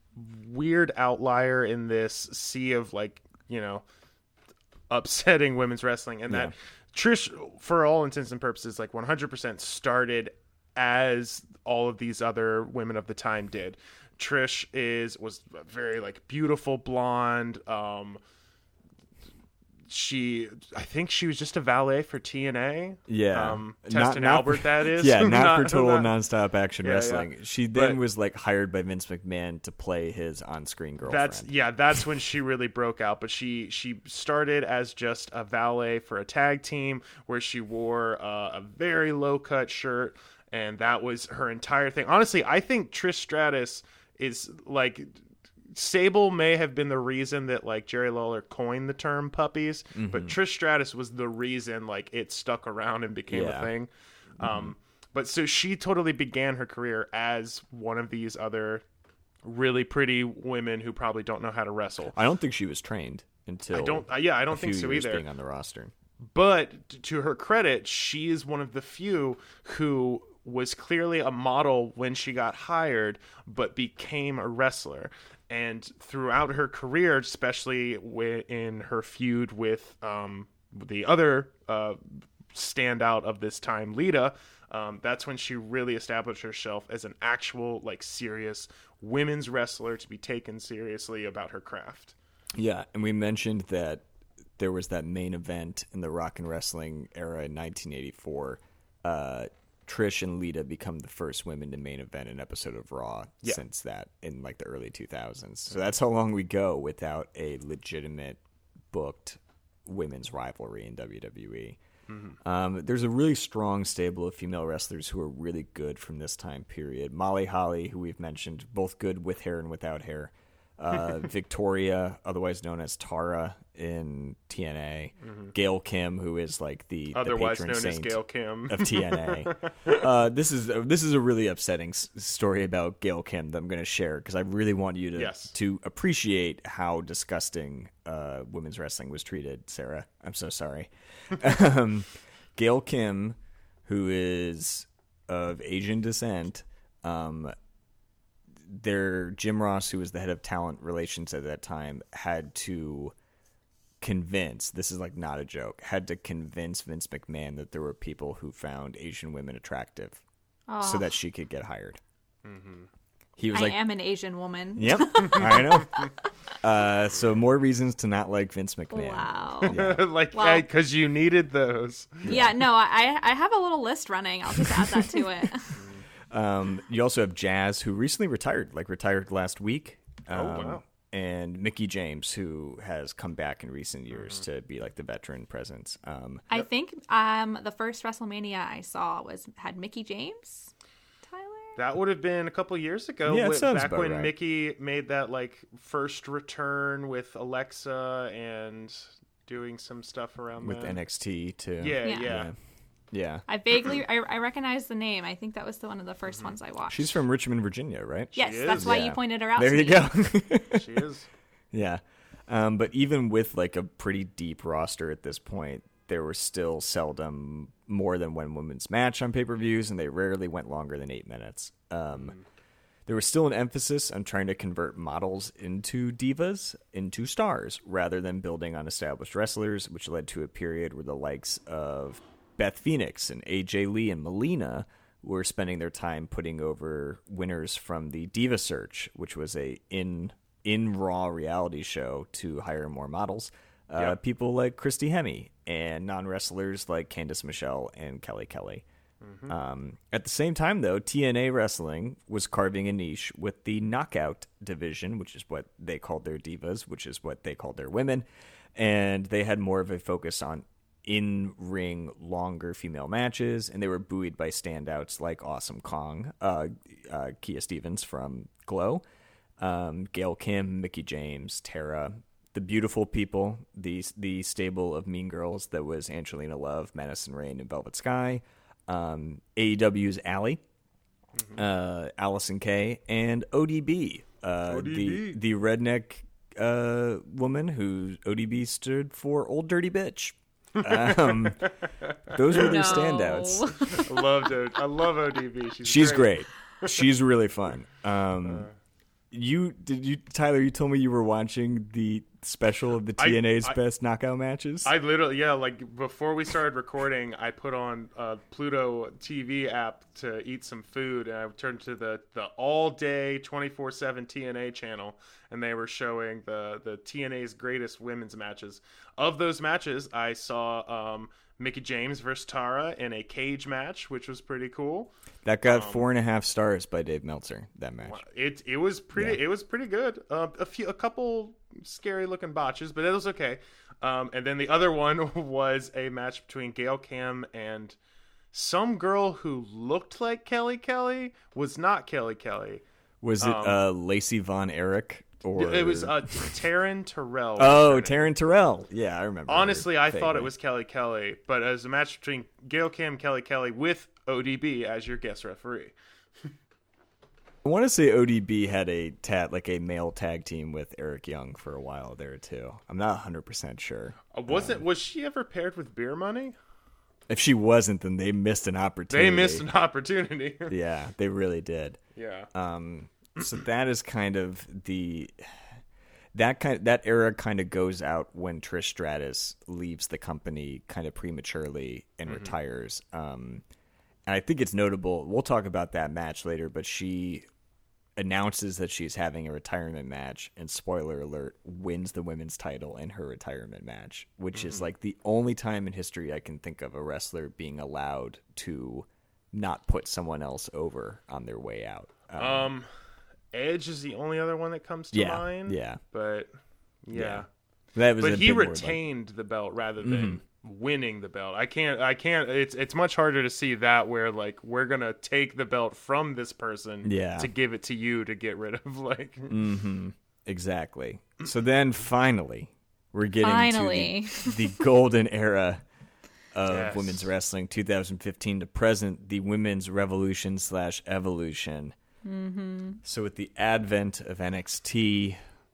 S1: weird outlier in this sea of like you know upsetting women's wrestling, and that Trish, for all intents and purposes, like one hundred percent started as all of these other women of the time did. Trish is was a very like beautiful blonde. Um, she, I think she was just a valet for T N A.
S2: Yeah,
S1: um,
S2: Not-
S1: Testin
S2: not
S1: Albert.
S2: for-
S1: that is,
S2: Yeah, not, for total
S1: not-
S2: nonstop action
S1: Yeah, yeah.
S2: wrestling. She then
S1: But-
S2: was like hired by Vince McMahon to play his on-screen girlfriend.
S1: That's yeah, that's when she really broke out. But she she started as just a valet for a tag team where she wore uh, a very low cut shirt, and that was her entire thing. Honestly, I think Trish Stratus is like. Sable may have been the reason that like Jerry Lawler coined the term puppies,
S2: Mm-hmm.
S1: but Trish Stratus was the reason like it stuck around and became
S2: Yeah.
S1: a thing. Um, but so she totally began her career as one of these other really pretty women who probably don't know how to wrestle.
S2: I don't think she was trained until
S1: I don't. Uh, yeah, I
S2: a
S1: don't think
S2: few
S1: so
S2: years
S1: either.
S2: being on the roster.
S1: But t- to her credit, she is one of the few who was clearly a model when she got hired, but became a wrestler. And throughout her career, especially wi- in her feud with um, the other uh, standout of this time, Lita, um, that's when she really established herself as an actual, like, serious women's wrestler to be taken seriously about her craft.
S2: Yeah, and we mentioned that there was that main event in the rock and wrestling era in nineteen eighty-four. Uh, Trish and Lita become the first women to main event an episode of Raw
S1: Yeah.
S2: since that in like the early two thousands. So that's how long we go without a legitimate booked women's rivalry in W W E.
S1: Mm-hmm.
S2: Um, there's a really strong stable of female wrestlers who are really good from this time period. Molly Holly, who we've mentioned, both good with hair and without hair. Uh, Victoria, otherwise known as Tara in T N A.
S1: Mm-hmm.
S2: Gail Kim, who is like the,
S1: Otherwise
S2: the
S1: known
S2: patron
S1: as
S2: saint
S1: Gail Kim.
S2: of T N A. uh, this is this is a really upsetting s- story about Gail Kim that I'm going to share because I really want you to
S1: Yes.
S2: to appreciate how disgusting uh, women's wrestling was treated. Sarah, I'm so sorry. um, Gail Kim, who is of Asian descent, um, their Jim Ross, who was the head of talent relations at that time, had to convince, this is like not a joke, had to convince Vince McMahon that there were people who found Asian women attractive so that she could get hired. He was
S3: I
S2: like,
S3: am an Asian woman.
S2: yep, I know. Uh, so more reasons to not like Vince McMahon.
S3: Wow.
S1: like,
S3: Wow.
S1: because you needed those.
S3: Yeah, no, I I have a little list running. I'll just add that to it.
S2: Um, you also have Jazz, who recently retired, like retired last week. Um,
S1: Oh, wow.
S2: And Mickey James, who has come back in recent years to be like the veteran presence. Um,
S3: I think um the first WrestleMania I saw was had Mickey James. Tyler.
S1: That would have been a couple years ago.
S2: Yeah, it
S1: wh-
S2: sounds
S1: back
S2: about
S1: when
S2: right.
S1: Mickey made that like first return with Alexa and doing some stuff around
S2: with
S1: then.
S2: N X T too.
S1: Yeah,
S3: Yeah.
S1: yeah.
S2: yeah. Yeah.
S3: I vaguely I, I recognize the name. I think that was the one of the 1st
S1: Mm-hmm.
S3: ones I watched.
S2: She's from Richmond, Virginia, right?
S3: yes,
S1: She
S3: that's
S1: is.
S3: why
S2: Yeah.
S3: you pointed her out.
S2: There
S3: to
S2: you
S3: me.
S2: go.
S1: She is.
S2: Yeah. Um, but even with like a pretty deep roster at this point, there were still seldom more than one women's match on pay-per-views, and they rarely went longer than eight minutes. Um, there was still an emphasis on trying to convert models into divas, into stars, rather than building on established wrestlers, which led to a period where the likes of Beth Phoenix and A J Lee and Melina were spending their time putting over winners from the Diva Search, which was a in in Raw reality show to hire more models. Uh,
S1: Yep.
S2: People like Christy Hemme and non-wrestlers like Candice Michelle and Kelly Kelly. Um, at the same time, though, T N A Wrestling was carving a niche with the Knockout division, which is what they called their divas, which is what they called their women. And they had more of a focus on in-ring, longer female matches, and they were buoyed by standouts like Awesome Kong, uh, uh, Kia Stevens from Glow, um, Gail Kim, Mickey James, Tara, the beautiful people, the the stable of mean girls that was Angelina Love, Madison Rain, and Velvet Sky, um, A E W's Allie, uh, Allison Kay, and O D B, uh,
S1: O D
S2: the
S1: B.
S2: the redneck uh, woman who O D B stood for Old Dirty Bitch. Um, those were their
S3: No.
S2: standouts.
S1: I loved it. I love O D B. She's,
S2: She's
S1: great.
S2: great. She's really fun. Um, you did you Tyler? You told me you were watching the special of the
S1: I-
S2: T N A's
S1: I-
S2: best knockout matches.
S1: I literally, yeah, like before we started recording, I put on uh, Pluto T V app to eat some food, and I turned to the, the all day twenty-four seven T N A channel, and they were showing the, the T N A's greatest women's matches. Of those matches, I saw um, Mickey James versus Tara in a cage match, which was pretty cool.
S2: that got four and a half stars by Dave Meltzer. That match.
S1: It it was pretty
S2: Yeah.
S1: it was pretty good. Uh, a few a couple scary looking botches, but it was okay. Um, and then the other one was a match between Gail Kim and some girl who looked like Kelly Kelly, was not Kelly Kelly.
S2: Was it uh, Lacey Von Erich or
S1: It was uh, Taryn Terrell. was
S2: oh
S1: her name.
S2: Taryn Terrell? Yeah, I remember. her
S1: Honestly, I thought it
S2: vaguely.
S1: was Kelly Kelly, but as a match between Gail Kim, Kelly Kelly with O D B as your guest referee.
S2: I want to say O D B had a tat like a male tag team with Eric Young for a while there too. I'm not one hundred percent sure.
S1: Uh, wasn't was she ever paired with Beer Money?
S2: If she wasn't, then they missed an opportunity.
S1: They missed an opportunity.
S2: Yeah, they really did.
S1: yeah.
S2: Um, so that is kind of the that kind that era kind of goes out when Trish Stratus leaves the company kind of prematurely and retires. Um, and I think it's notable. We'll talk about that match later, but she announces that she's having a retirement match, and spoiler alert, wins the women's title in her retirement match, which is like the only time in history I can think of a wrestler being allowed to not put someone else over on their way out. Um,
S1: Um, Edge is the only other one that comes to
S2: yeah,
S1: mind.
S2: yeah,
S1: But yeah.
S2: Yeah. that was. a
S1: But he
S2: big word, like-
S1: retained the belt rather than winning the belt. I can't I can't it's it's much harder to see that where like we're going to take the belt from this person
S2: Yeah.
S1: to give it to you to get rid of like
S2: Mm-hmm. Exactly. So then finally, we're getting
S3: Finally.
S2: to the, the golden era of
S1: Yes.
S2: women's wrestling, two thousand fifteen to present, the women's revolution slash evolution. Mm-hmm. So with the advent of N X T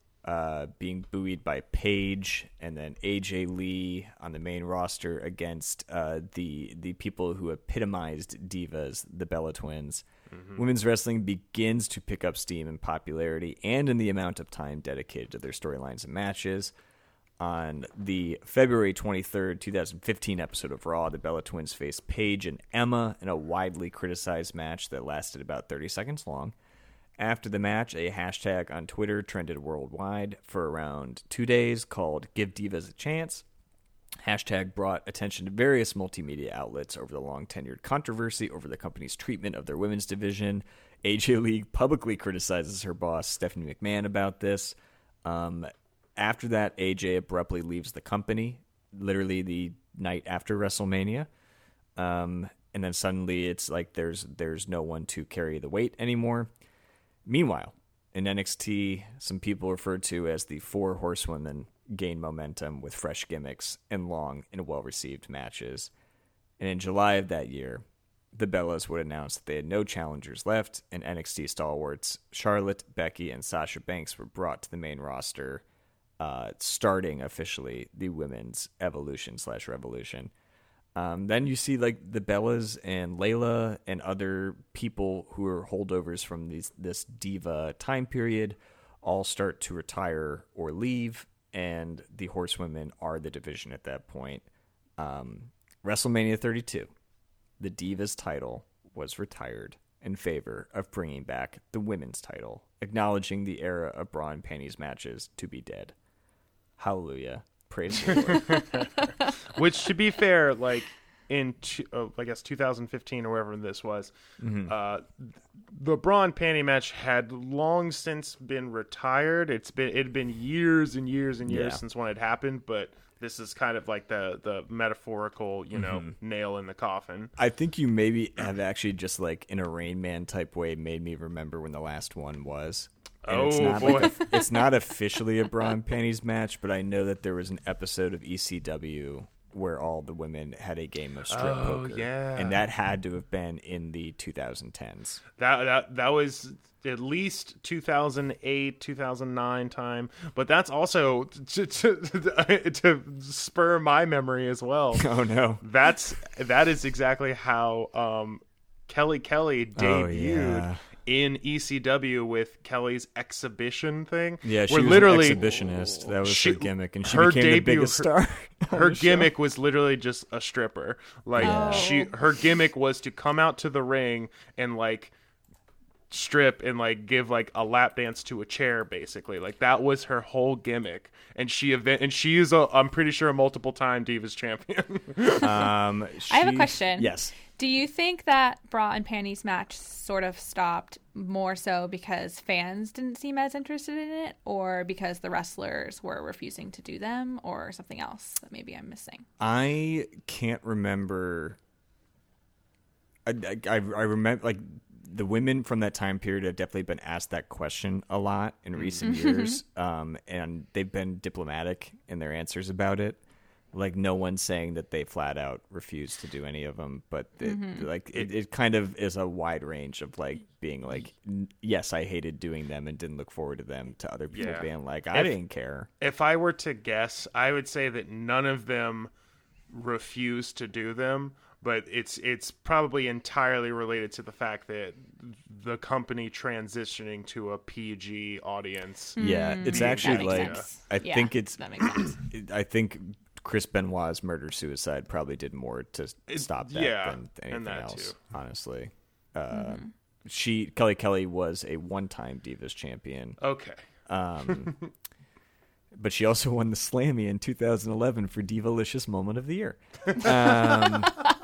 S2: uh, being buoyed by Paige and then A J Lee on the main roster against uh, the the people who epitomized divas, the Bella Twins. Women's wrestling begins to pick up steam in popularity and in the amount of time dedicated to their storylines and matches. On the February twenty-third, twenty fifteen episode of Raw, the Bella Twins faced Paige and Emma in a widely criticized match that lasted about thirty seconds long. After the match, a hashtag on Twitter trended worldwide for around two days called Give Divas a Chance. Hashtag brought attention to various multimedia outlets over the long-tenured controversy over the company's treatment of their women's division. A J Lee publicly criticizes her boss, Stephanie McMahon, about this. Um, after that, A J abruptly leaves the company, literally the night after WrestleMania. Um, and then suddenly it's like there's there's no one to carry the weight anymore. Meanwhile, in N X T, some people referred to as the Four Horsewomen gain momentum with fresh gimmicks and long and well-received matches. And in July of that year, the Bellas would announce that they had no challengers left, and N X T stalwarts Charlotte, Becky, and Sasha Banks were brought to the main roster, uh, starting officially the women's evolution slash revolution. Um, then you see like the Bellas and Layla and other people who are holdovers from these, this diva time period all start to retire or leave, and the Horsewomen are the division at that point. Um, WrestleMania thirty-two. The Divas title was retired in favor of bringing back the women's title, acknowledging the era of bra and panties matches to be dead. Hallelujah. Praise the Lord.
S1: Which, to be fair, like in, two, oh, I guess, two thousand fifteen or wherever this was, mm-hmm. uh, the bra and panty match had long since been retired. It's been it had been years and years and years yeah. since one had happened, but this is kind of like the, the metaphorical, you know, mm-hmm. nail in the coffin.
S2: I think you maybe have actually just like in a Rain Man type way made me remember when the last one was. And
S1: oh,
S2: it's not
S1: boy.
S2: Like a, it's not officially a bra and panties match, but I know that there was an episode of E C W where all the women had a game of strip
S1: oh,
S2: poker.
S1: Yeah.
S2: And that had to have been in the twenty tens.
S1: That that that was at least two thousand eight, two thousand nine time, but that's also to, to, to spur my memory as well.
S2: Oh no.
S1: That's that is exactly how um, Kelly Kelly debuted.
S2: Oh, yeah.
S1: In E C W with Kelly's exhibition thing.
S2: Yeah, she
S1: where
S2: was
S1: literally,
S2: an exhibitionist. That was
S1: she,
S2: her gimmick, and she
S1: her
S2: became
S1: debut,
S2: the biggest
S1: her,
S2: star.
S1: Her gimmick was literally just a stripper. Like
S3: yeah.
S1: she, her gimmick was to come out to the ring and like strip and like give like a lap dance to a chair, basically. Like that was her whole gimmick. And she event, and she is a, I'm pretty sure, a multiple time Divas champion.
S2: um, she,
S3: I have a question.
S2: Yes.
S3: Do you think that bra and panties match sort of stopped more so because fans didn't seem as interested in it, or because the wrestlers were refusing to do them, or something else that maybe I'm missing?
S2: I can't remember. I, I, I remember, like, the women from that time period have definitely been asked that question a lot in recent years, um, and they've been diplomatic in their answers about it. Like, no one's saying that they flat out refuse to do any of them, but it, mm-hmm. like it, it kind of is a wide range of like being like, yes, I hated doing them and didn't look forward to them, to other people yeah. being like, I if, didn't care.
S1: If I were to guess, I would say that none of them refused to do them, but it's it's probably entirely related to the fact that the company transitioning to a P G audience.
S2: Yeah, it's actually like
S3: sense.
S2: I
S3: yeah,
S2: think it's
S3: that makes sense.
S2: I think Chris Benoit's murder suicide probably did more to stop that
S1: yeah,
S2: than anything
S1: that
S2: else.
S1: Too.
S2: Honestly, uh,
S3: mm-hmm.
S2: she Kelly Kelly was a one-time Divas champion.
S1: Okay,
S2: um, but she also won the Slammy in two thousand eleven for Divalicious Moment of the Year. Um,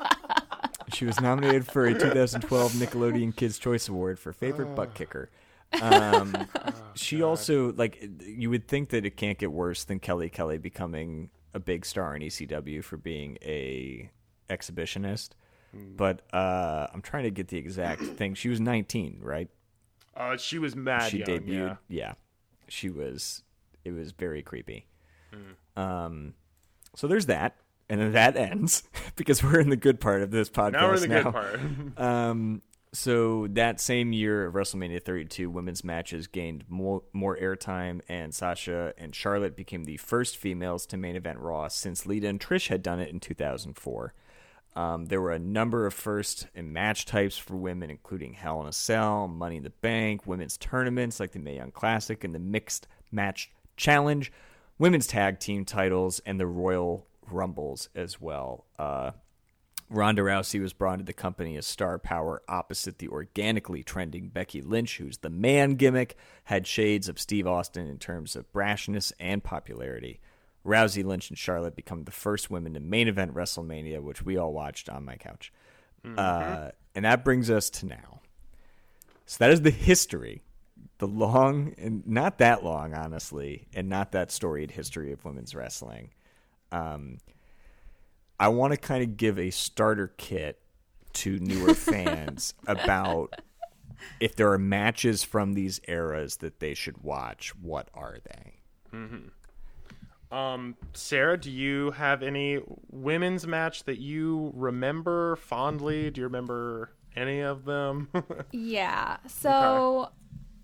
S2: she was nominated for a two thousand twelve Nickelodeon Kids' Choice Award for favorite oh. butt kicker. Um, oh, she God. also like you would think that it can't get worse than Kelly Kelly becoming a big star in E C W for being a exhibitionist, mm. but uh, I'm trying to get the exact thing. She was nineteen, right?
S1: Uh, she was mad
S2: She
S1: young,
S2: debuted.
S1: Yeah.
S2: yeah, she was. It was very creepy.
S1: Mm.
S2: Um, so there's that, and then that ends because we're in the good part of this podcast.
S1: Now we're in the
S2: now.
S1: good part.
S2: um. So that same year of WrestleMania thirty-two, women's matches gained more, more airtime, and Sasha and Charlotte became the first females to main event Raw since Lita and Trish had done it in two thousand four. Um, there were a number of first in match types for women, including Hell in a Cell, Money in the Bank, women's tournaments like the Mae Young Classic and the Mixed Match Challenge, women's tag team titles, and the Royal Rumbles as well. Uh, Ronda Rousey was brought into the company as star power opposite the organically trending Becky Lynch, who's the man gimmick, had shades of Steve Austin in terms of brashness and popularity. Rousey, Lynch, and Charlotte become the first women to main event WrestleMania, which we all watched on my couch. Mm-hmm. Uh, and that brings us to now. So that is the history, the long, and not that long, honestly, and not that storied history of women's wrestling. Um I want to kind of give a starter kit to newer fans about if there are matches from these eras that they should watch, what are they?
S1: Mm-hmm. Um, Sarah, do you have any women's match that you remember fondly? Do you remember any of them?
S3: Yeah. So okay.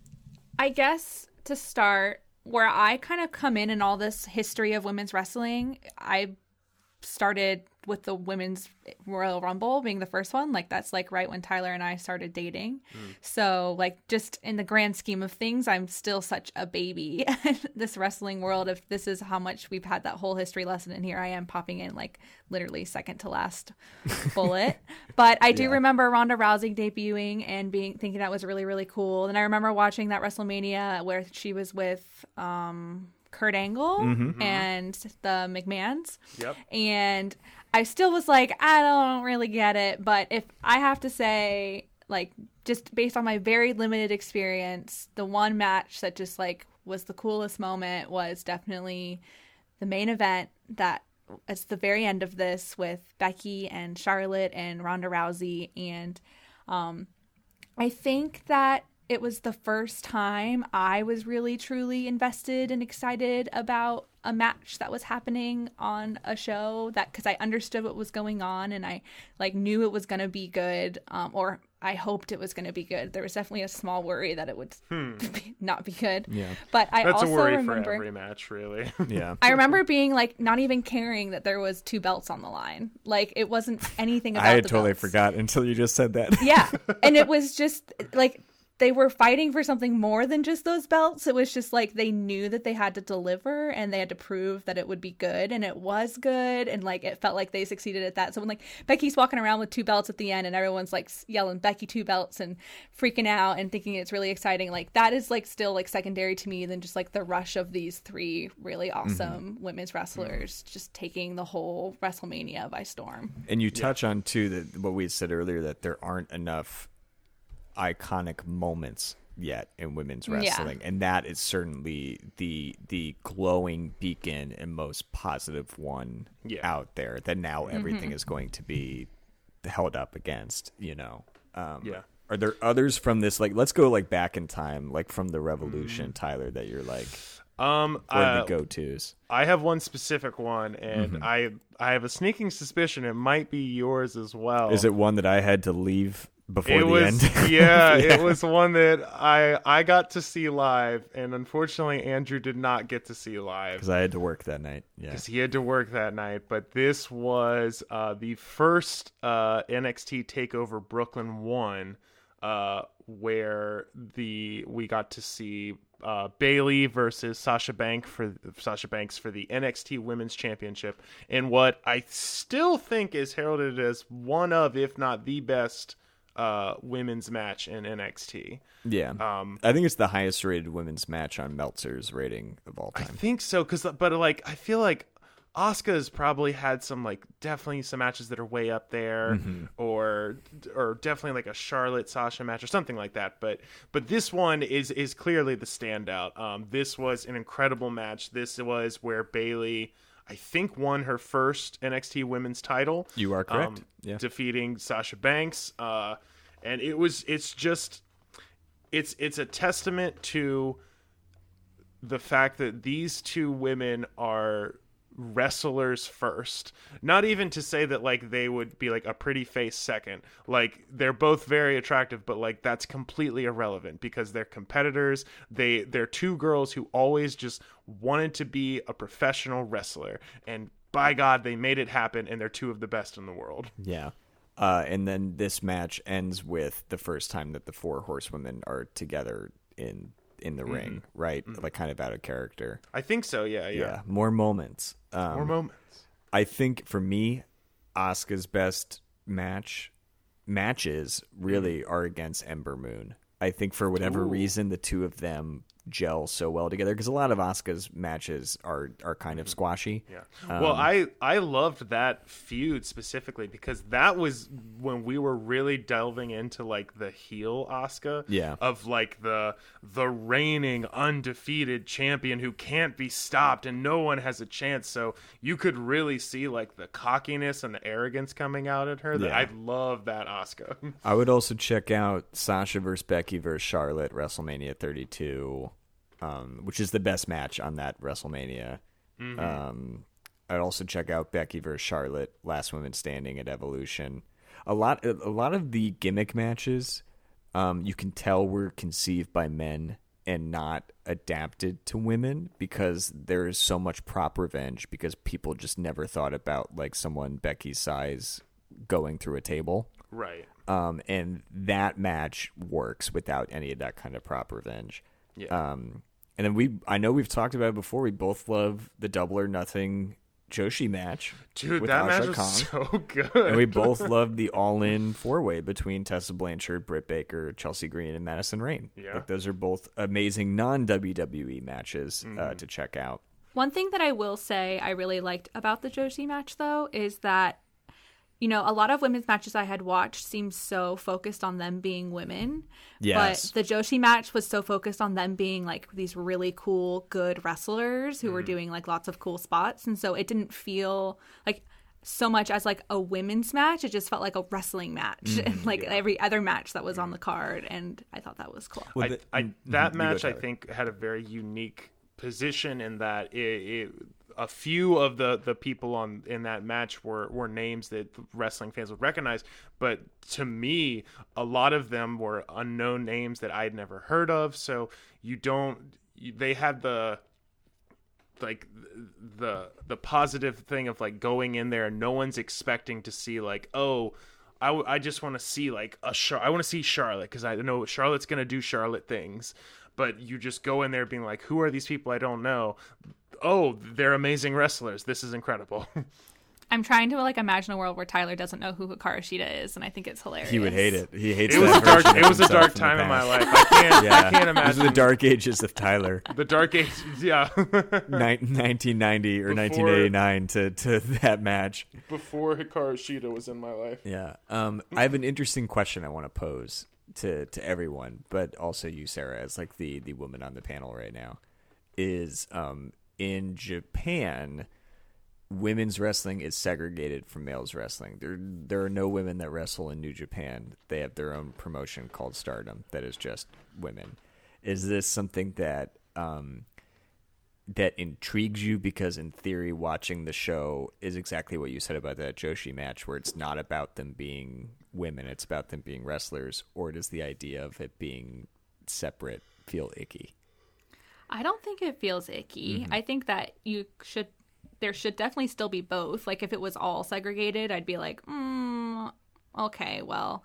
S3: I guess to start, where I kind of come in in all this history of women's wrestling, I started with the women's Royal Rumble being the first one. Like, that's like right when Tyler and I started dating. Mm. So like, just in the grand scheme of things, I'm still such a baby in this wrestling world. If this is how much we've had that whole history lesson, and here I am popping in like literally second to last bullet. But I do yeah. remember Ronda Rousey debuting and being thinking that was really, really cool. And I remember watching that WrestleMania where she was with um Kurt Angle mm-hmm. and the McMahons.
S1: Yep.
S3: And I still was like, I don't really get it. But if I have to say, like, just based on my very limited experience, the one match that just like was the coolest moment was definitely the main event that it's the very end of this with Becky and Charlotte and Ronda Rousey. And um, I think that it was the first time I was really, truly invested and excited about a match that was happening on a show, that because I understood what was going on and I like knew it was going to be good, um, or I hoped it was going to be good. There was definitely a small worry that it would hmm. not be good.
S2: Yeah,
S3: but I
S1: That's
S3: also
S1: a worry
S3: remember
S1: for every match, really.
S2: Yeah,
S3: I remember being like not even caring that there was two belts on the line. Like, it wasn't anything about.
S2: I had
S3: the
S2: totally
S3: belts.
S2: forgot until you just said that.
S3: Yeah, and it was just like. They were fighting for something more than just those belts. It was just like they knew that they had to deliver and they had to prove that it would be good, and it was good, and like it felt like they succeeded at that. So when like Becky's walking around with two belts at the end and everyone's like yelling Becky two belts and freaking out and thinking it's really exciting, like that is like still like secondary to me than just like the rush of these three really awesome mm-hmm. women's wrestlers mm-hmm. just taking the whole WrestleMania by storm.
S2: And you touch yeah. on too that what we said earlier, that there aren't enough iconic moments yet in women's wrestling, yeah. and that is certainly the the glowing beacon and most positive one yeah. out there, that now everything mm-hmm. is going to be held up against, you know. Um,
S1: yeah.
S2: Are there others from this, like, let's go like back in time, like from the Revolution, mm. Tyler, that you're like,
S1: um,
S2: or
S1: uh,
S2: the go-tos?
S1: I have one specific one, and mm-hmm. I I have a sneaking suspicion it might be yours as well.
S2: Is it one that I had to leave before
S1: it
S2: the
S1: was,
S2: end?
S1: yeah, yeah, it was one that I I got to see live, and unfortunately Andrew did not get to see live
S2: because I had to work that night. Yeah,
S1: because he had to work that night. But this was uh, the first uh, N X T Takeover Brooklyn one, uh, where the we got to see uh, Bayley versus Sasha Banks for Sasha Banks for the N X T Women's Championship, in what I still think is heralded as one of, if not the best, uh women's match in N X T.
S2: Yeah. Um I think it's the highest rated women's match on Meltzer's rating of all time.
S1: I think so, cuz but like I feel like Asuka's probably had some like definitely some matches that are way up there, mm-hmm. or or definitely like a Charlotte Sasha match or something like that, but but this one is is clearly the standout. Um this was an incredible match. This was where Bayley, I think, won her first N X T women's title.
S2: You are correct.
S1: Um,
S2: yeah.
S1: Defeating Sasha Banks. Uh, and it was, it's just, it's, it's a testament to the fact that these two women are wrestlers first. Not even to say that like they would be like a pretty face second. Like, they're both very attractive, but like that's completely irrelevant because they're competitors. They they're two girls who always just wanted to be a professional wrestler, and by God, they made it happen, and they're two of the best in the world.
S2: Yeah. Uh, and then this match ends with the first time that the four horsewomen are together in in the mm-hmm. ring, right? Mm-hmm. Like kind of out of character.
S1: I think so. Yeah, yeah.
S2: Yeah. More moments. Um,
S1: More moments.
S2: I think for me, Asuka's best match matches really mm-hmm. are against Ember Moon. I think for whatever Ooh. reason, the two of them gel so well together, because a lot of Asuka's matches are are kind of squashy.
S1: Yeah.
S2: Um,
S1: Well, I I loved that feud specifically because that was when we were really delving into like the heel Asuka.
S2: Yeah.
S1: Of like the the reigning undefeated champion who can't be stopped and no one has a chance. So you could really see like the cockiness and the arrogance coming out at her. That
S2: Yeah.
S1: I love that Asuka.
S2: I would also check out Sasha versus Becky versus Charlotte WrestleMania thirty-two, um, which is the best match on that WrestleMania.
S1: Mm-hmm.
S2: Um, I'd also check out Becky versus Charlotte, Last Woman Standing at Evolution. A lot, a lot of the gimmick matches, um, you can tell were conceived by men and not adapted to women, because there is so much prop revenge because people just never thought about like someone Becky's size going through a table.
S1: Right.
S2: Um, and that match works without any of that kind of prop revenge.
S1: Yeah.
S2: Um, and then we, I know we've talked about it before. We both love the Double or Nothing Joshi match,
S1: Dude,
S2: with
S1: that
S2: Aja
S1: match was
S2: Kong.
S1: so good.
S2: And we both love the all-in four-way between Tessa Blanchard, Britt Baker, Chelsea Green, and Madison Rayne.
S1: Yeah.
S2: Like, those are both amazing non-W W E matches
S1: Mm-hmm.
S2: uh, to check out.
S3: One thing that I will say I really liked about the Joshi match, though, is that, you know, a lot of women's matches I had watched seemed so focused on them being women.
S2: Yes.
S3: But the Joshi match was so focused on them being like these really cool, good wrestlers who were doing like lots of cool spots. And so it didn't feel like so much as like a women's match. It just felt like a wrestling match, and like every other match that was on the card. And I thought that was cool.
S2: Well,
S1: I,
S2: the-
S1: I, that
S2: you go,
S1: match, I
S2: Tyler.
S1: think, had a very unique position in that it, it, a few of the, the people on in that match were, were names that wrestling fans would recognize. But to me, a lot of them were unknown names that I'd never heard of. So you don't you, they had the like the the positive thing of like going in there and no one's expecting to see like, oh, I, w- I just want to see like a Char- I want to see Charlotte because I know Charlotte's gonna do Charlotte things, but you just go in there being like, who are these people I don't know? Oh, they're amazing wrestlers. This is incredible.
S3: I'm trying to like imagine a world where Tyler doesn't know who Hikaru Shida is, and I think it's hilarious.
S2: He would hate it. He hates
S1: It was
S2: that
S1: a dark.
S2: version of
S1: It was a
S2: himself
S1: dark
S2: from the
S1: time in my
S2: past.
S1: life. I can't.
S2: Yeah.
S1: I can't
S2: Those are
S1: imagine
S2: the dark ages of Tyler.
S1: the dark age. Yeah,
S2: Ni- nineteen ninety or
S1: Before-
S2: nineteen eighty-nine to, to that match.
S1: before Hikaru Shida was in my life.
S2: Yeah. Um, I have an interesting question I want to pose to, to everyone, but also you, Sarah, as like the, the woman on the panel right now. Is um, in Japan, women's wrestling is segregated from males wrestling. There there are no women that wrestle in New Japan. They have their own promotion called Stardom that is just women. Is this something that um, that intrigues you? Because in theory, watching the show is exactly what you said about that Joshi match, where it's not about them being women, it's about them being wrestlers. Or does the idea of it being separate feel icky?
S3: I don't think it feels icky.
S2: Mm-hmm.
S3: I think that you should, there should definitely still be both. Like if it was all segregated, I'd be like, mm, okay, well,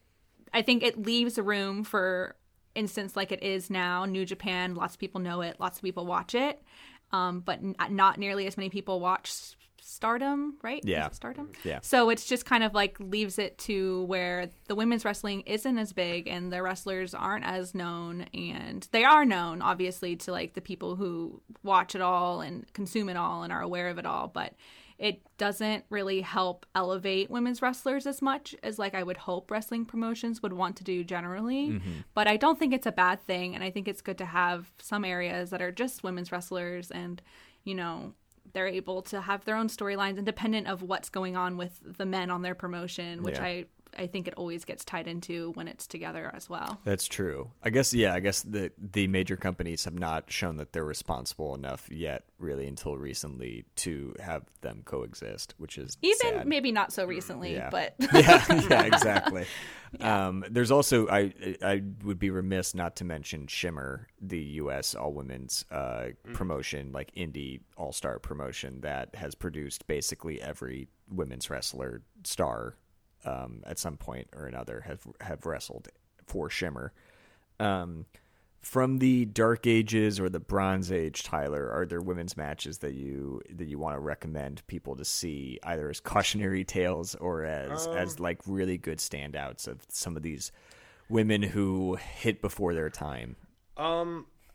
S3: I think it leaves room for instance like it is now, New Japan. Lots of people know it. Lots of people watch it. Um, but n- not nearly as many people watch Stardom, right?
S2: Yeah.
S3: Is it Stardom?
S2: Yeah.
S3: So it's just kind of like leaves it to where the women's wrestling isn't as big and the wrestlers aren't as known, and they are known obviously to like the people who watch it all and consume it all and are aware of it all, but it doesn't really help elevate women's wrestlers as much as like I would hope wrestling promotions would want to do generally.
S2: Mm-hmm.
S3: But I don't think it's a bad thing, and I think it's good to have some areas that are just women's wrestlers and, you know, they're able to have their own storylines independent of what's going on with the men on their promotion, which
S2: Yeah.
S3: I I think it always gets tied into when it's together as well.
S2: That's true. I guess, yeah, I guess the the major companies have not shown that they're responsible enough yet, really, until recently, to have them coexist, which is
S3: Even
S2: sad.
S3: maybe not so recently,
S2: Yeah.
S3: but
S2: yeah, yeah, exactly. Um, there's also, I I would be remiss not to mention Shimmer, the U S all women's uh, promotion, like indie all star promotion that has produced basically every women's wrestler star um, at some point or another have have wrestled for Shimmer. Um, from the Dark Ages or the Bronze Age, Tyler, are there women's matches that you that you want to recommend people to see, either as cautionary tales or as
S1: Um,
S2: as like really good standouts of some of these women who hit before their time?
S1: Um,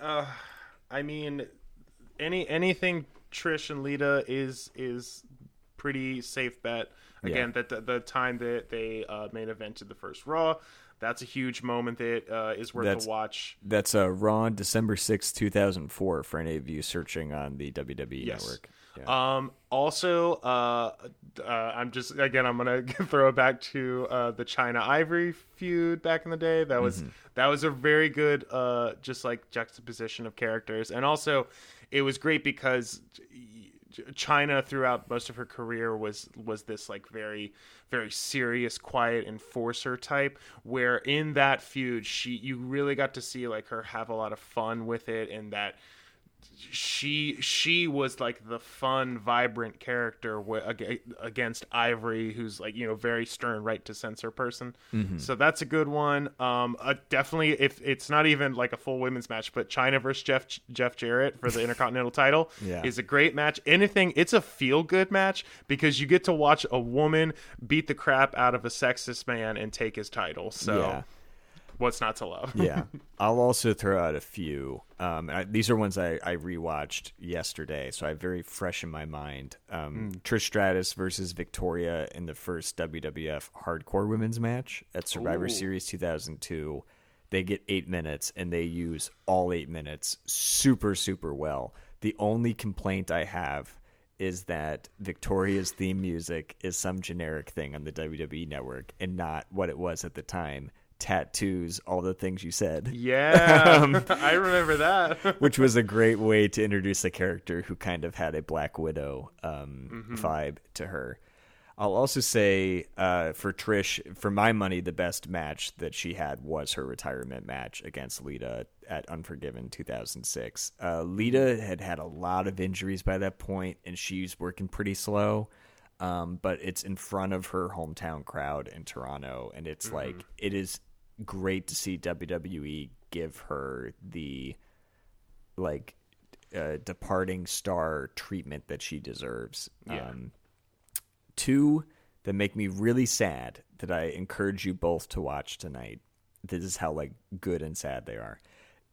S1: Uh, I mean, any anything Trish and Lita is is pretty safe bet. Again,
S2: Yeah.
S1: that the, the time that they uh, main evented the first Raw, that's a huge moment that uh, is worth
S2: That's-
S1: a watch.
S2: That's uh, Raw, December sixth, two thousand four, for any of you searching on the W W E
S1: Yes.
S2: network. Yeah.
S1: Um, also, uh, uh, I'm just again, I'm gonna throw it back to uh, the China Ivory feud back in the day. That was that was a very good, uh, just like juxtaposition of characters, and also it was great because China throughout most of her career was was this like very very serious, quiet enforcer type, where in that feud she you really got to see like her have a lot of fun with it, and that she she was like the fun, vibrant character w- ag- against Ivory, who's like, you know, very stern, right to censor person.
S2: Mm-hmm.
S1: So that's a good one. Um, uh, definitely, if it's not even like a full women's match, but China versus Jeff Jeff Jarrett for the Intercontinental title
S2: Yeah.
S1: is a great match. Anything, it's a feel good match because you get to watch a woman beat the crap out of a sexist man and take his title. So.
S2: Yeah.
S1: What's not to love?
S2: Yeah. I'll also throw out a few. Um, I, these are ones I, I rewatched yesterday, so I have very fresh in my mind. Um, Trish Stratus versus Victoria in the first W W F Hardcore Women's match at Survivor
S1: Ooh.
S2: Series two thousand two. They get eight minutes, and they use all eight minutes super, super well. The only complaint I have is that Victoria's theme music is some generic thing on the W W E network and not what it was at the time. Tattoos, all the things you said.
S1: Yeah, I remember that.
S2: Which was a great way to introduce a character who kind of had a Black Widow um,
S1: Mm-hmm.
S2: vibe to her. I'll also say uh, for Trish, for my money, the best match that she had was her retirement match against Lita at Unforgiven two thousand six. Uh, Lita had had a lot of injuries by that point, and she's working pretty slow. Um, but it's in front of her hometown crowd in Toronto, and it's
S1: Mm-hmm.
S2: like it is great to see W W E give her the like uh, departing star treatment that she deserves.
S1: Yeah.
S2: Um, two that make me really sad that I encourage you both to watch tonight. This is how like good and sad they are.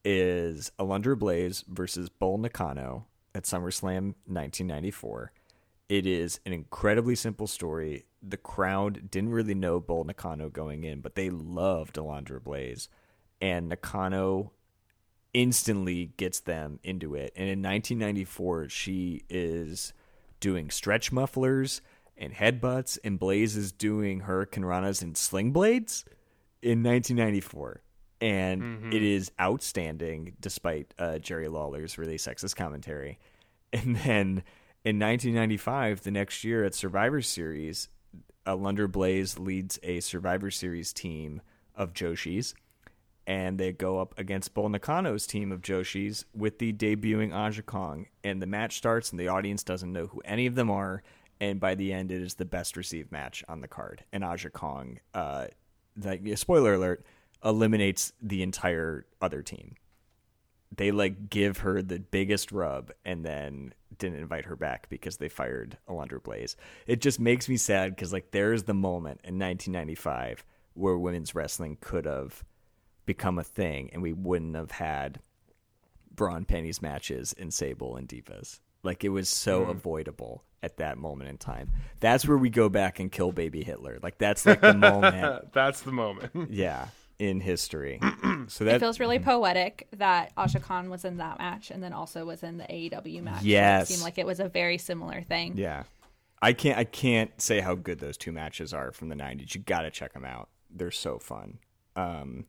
S2: Is Alundra Blaze versus Bull Nakano at SummerSlam nineteen ninety-four. It is an incredibly simple story. The crowd didn't really know Bull Nakano going in, but they loved Alundra Blaze. And Nakano instantly gets them into it. And in nineteen ninety-four, she is doing stretch mufflers and headbutts, and Blaze is doing Hurricane Ranas and sling blades in nineteen ninety-four. And
S1: Mm-hmm.
S2: it is outstanding, despite uh, Jerry Lawler's really sexist commentary. And then in nineteen ninety-five, the next year at Survivor Series, Alundra Blaze leads a Survivor Series team of Joshis, and they go up against Bull Nakano's team of Joshis with the debuting Aja Kong. And the match starts, and the audience doesn't know who any of them are. And by the end, it is the best received match on the card. And Aja Kong, uh, like, spoiler alert, eliminates the entire other team. They like give her the biggest rub and then didn't invite her back because they fired Alundra Blaze. It just makes me sad because like there's the moment in nineteen ninety-five where women's wrestling could have become a thing and we wouldn't have had Braun Penny's matches in Sable and Divas. Like it was so
S1: Mm.
S2: avoidable at that moment in time. That's where we go back and kill baby Hitler. Like that's like the moment.
S1: That's the moment.
S2: Yeah. In history. So
S3: It
S2: that
S3: feels really poetic that Asha Khan was in that match and then also was in the A E W match.
S2: Yes.
S3: It seemed like it was a very similar thing.
S2: Yeah. I can't I can't say how good those two matches are from the nineties. You got to check them out. They're so fun. Um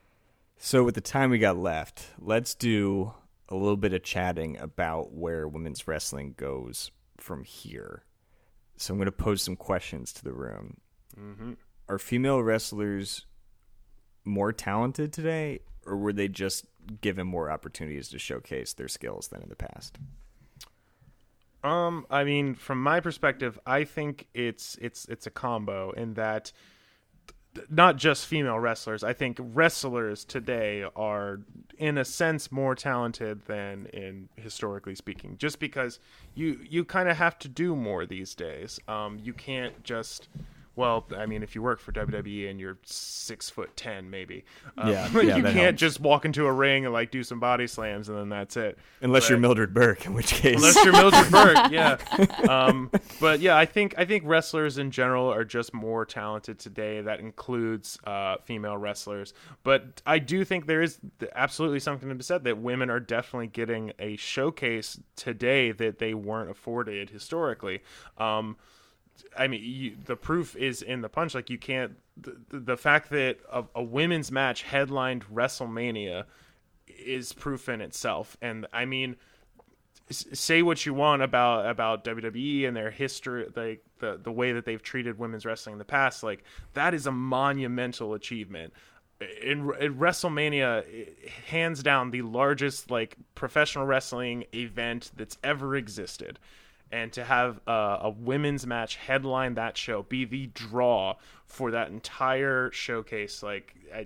S2: so with the time we got left, let's do a little bit of chatting about where women's wrestling goes from here. So I'm going to pose some questions to the room.
S1: Mm-hmm.
S2: Are female wrestlers more talented today, or were they just given more opportunities to showcase their skills than in the past?
S1: Um, I mean, from my perspective, I think it's it's it's a combo in that th- not just female wrestlers. I think wrestlers today are, in a sense, more talented than in historically speaking. Just because you you kind of have to do more these days. Um, you can't just well, I mean, if you work for W W E and you're six foot ten, maybe, um,
S2: Yeah,
S1: you
S2: yeah, that
S1: can't
S2: helps.
S1: just walk into a ring and like do some body slams and then that's it.
S2: Unless
S1: But-
S2: you're Mildred Burke, in which case.
S1: Unless you're Mildred Burke, yeah. Um, but yeah, I think I think wrestlers in general are just more talented today. That includes uh, female wrestlers. But I do think there is absolutely something to be said that women are definitely getting a showcase today that they weren't afforded historically. Um, I mean, you, the proof is in the punch. Like, you can't. The, the fact that a, a women's match headlined WrestleMania is proof in itself. And I mean, s- say what you want about about W W E and their history, like the the way that they've treated women's wrestling in the past. Like, that is a monumental achievement. In, in WrestleMania, hands down, the largest like professional wrestling event that's ever existed. And to have uh, a women's match headline that show, be the draw for that entire showcase, like, I,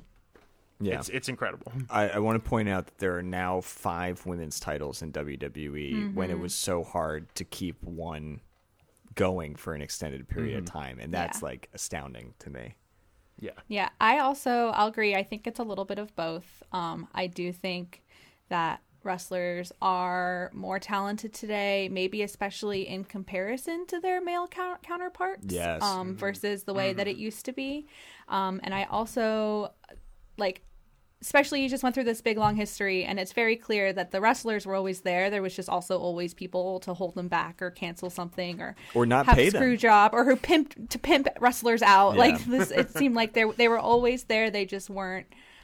S2: yeah.
S1: it's it's incredible.
S2: I, I want to point out that there are now five women's titles in W W E
S3: Mm-hmm.
S2: when it was so hard to keep one going for an extended period of time. And that's
S3: Yeah.
S2: like astounding to me.
S1: Yeah.
S3: Yeah, I also, I'll agree. I think it's a little bit of both. Um, I do think that wrestlers are more talented today, maybe especially in comparison to their male coun- counterparts.
S2: Yes.
S3: Um, versus the way that it used to be. Um, and I also, like, especially you just went through this big long history, and it's very clear that the wrestlers were always there. There was just also always people to hold them back or cancel something or
S2: Or not
S3: have
S2: pay
S3: a screw
S2: them.
S3: job or who pimped to pimp wrestlers out.
S2: Yeah.
S3: Like this, it seemed like they they were always there. They just weren't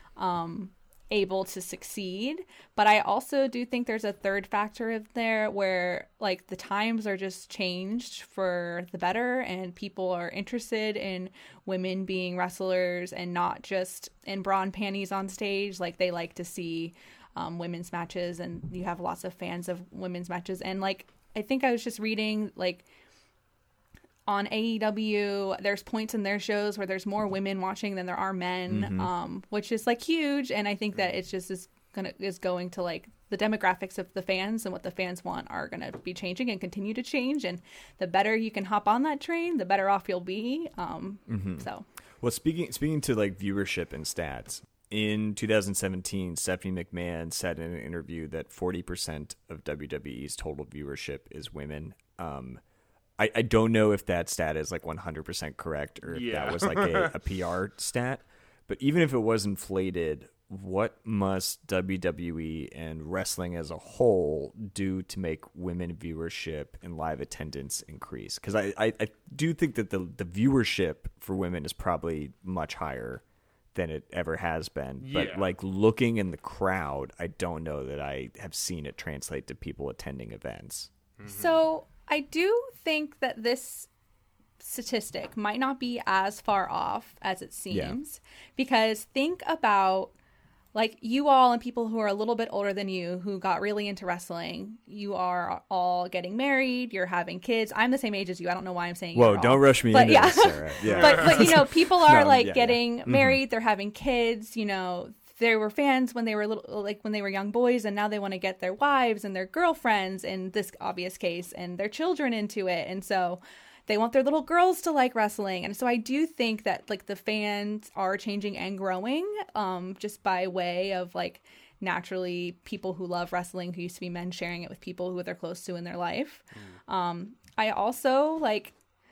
S3: um, able to succeed. But I also do think there's a third factor in there where like the times are just changed for the better, and people are interested in women being wrestlers and not just in bra and panties on stage. Like they like to see um, women's matches, and you have lots of fans of women's matches. And like I think I was just reading like on A E W, there's points in their shows where there's more women watching than there are men,
S2: Mm-hmm.
S3: um, which is like huge. And I think that it's just is gonna is going to like the demographics of the fans and what the fans want are gonna be changing and continue to change. And the better you can hop on that train, the better off you'll be. Um,
S2: Mm-hmm.
S3: So
S2: Well, speaking speaking to like viewership and stats, in two thousand seventeen, Stephanie McMahon said in an interview that forty percent of W W E's total viewership is women. Um, I, I don't know if that stat is like one hundred percent correct or if
S1: Yeah.
S2: that was like a, a P R stat. But even if it was inflated, what must W W E and wrestling as a whole do to make women viewership and live attendance increase? Because I, I, I do think that the, the viewership for women is probably much higher than it ever has been. But
S1: Yeah.
S2: like looking in the crowd, I don't know that I have seen it translate to people attending events.
S3: So I do think that this statistic might not be as far off as it seems, because think about like you all and people who are a little bit older than you who got really into wrestling. You are all getting married, you're having kids. I'm the same age as you. I don't know why I'm saying
S2: Whoa,
S3: you're
S2: don't
S3: all.
S2: rush me
S3: But
S2: into
S3: yeah.
S2: this, Sarah. Yeah.
S3: but but you know, people are
S2: No,
S3: like
S2: yeah, yeah.
S3: getting
S2: Mhm.
S3: married, they're having kids, you know. They were fans when they were little, like when they were young boys, and now they want to get their wives and their girlfriends in this obvious case and their children into it. And so they want their little girls to like wrestling. And so I do think that like the fans are changing and growing, um, just by way of like naturally people who love wrestling who used to be men sharing it with people who they're close to in their life. Um, I also like,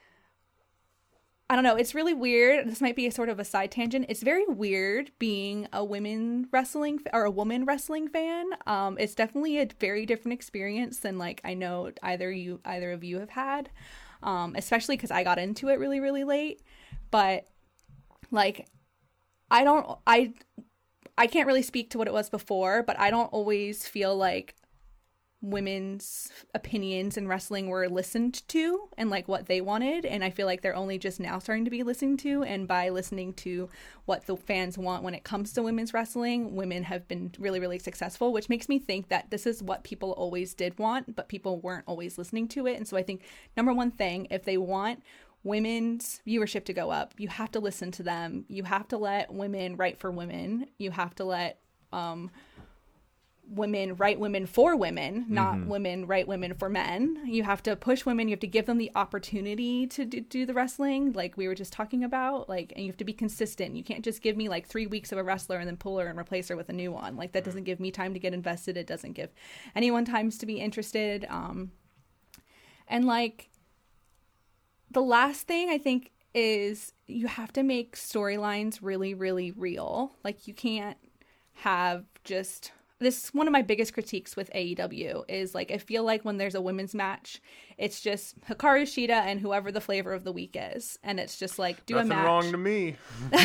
S3: I don't know. It's really weird. This might be a sort of a side tangent. It's very weird being a women wrestling or a woman wrestling fan. Um, it's definitely a very different experience than like I know either you, either of you have had, um, especially because I got into it really, really late. But like, I don't, I, I can't really speak to what it was before, but I don't always feel like women's opinions in wrestling were listened to and like what they wanted, and I feel like they're only just now starting to be listened to. And by listening to what the fans want when it comes to women's wrestling, women have been really, really successful, which makes me think that this is what people always did want, but people weren't always listening to it. And so I think number one thing, if they want women's viewership to go up, you have to listen to them. You have to let women write for women. You have to let um women right women for women, not
S2: Mm-hmm.
S3: women right women for men. You have to push women. You have to give them the opportunity to do, do the wrestling, like we were just talking about. Like, and you have to be consistent. You can't just give me like three weeks of a wrestler and then pull her and replace her with a new one. Like, that doesn't give me time to get invested. It doesn't give anyone times to be interested. Um, and like, the last thing I think is you have to make storylines really, really real. Like, you can't have just this. One of my biggest critiques with A E W is like, I feel like when there's a women's match, it's just Hikaru Shida and whoever the flavor of the week is, and it's just like, do
S1: Nothing
S3: a match.
S1: wrong to me.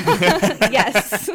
S3: Yes.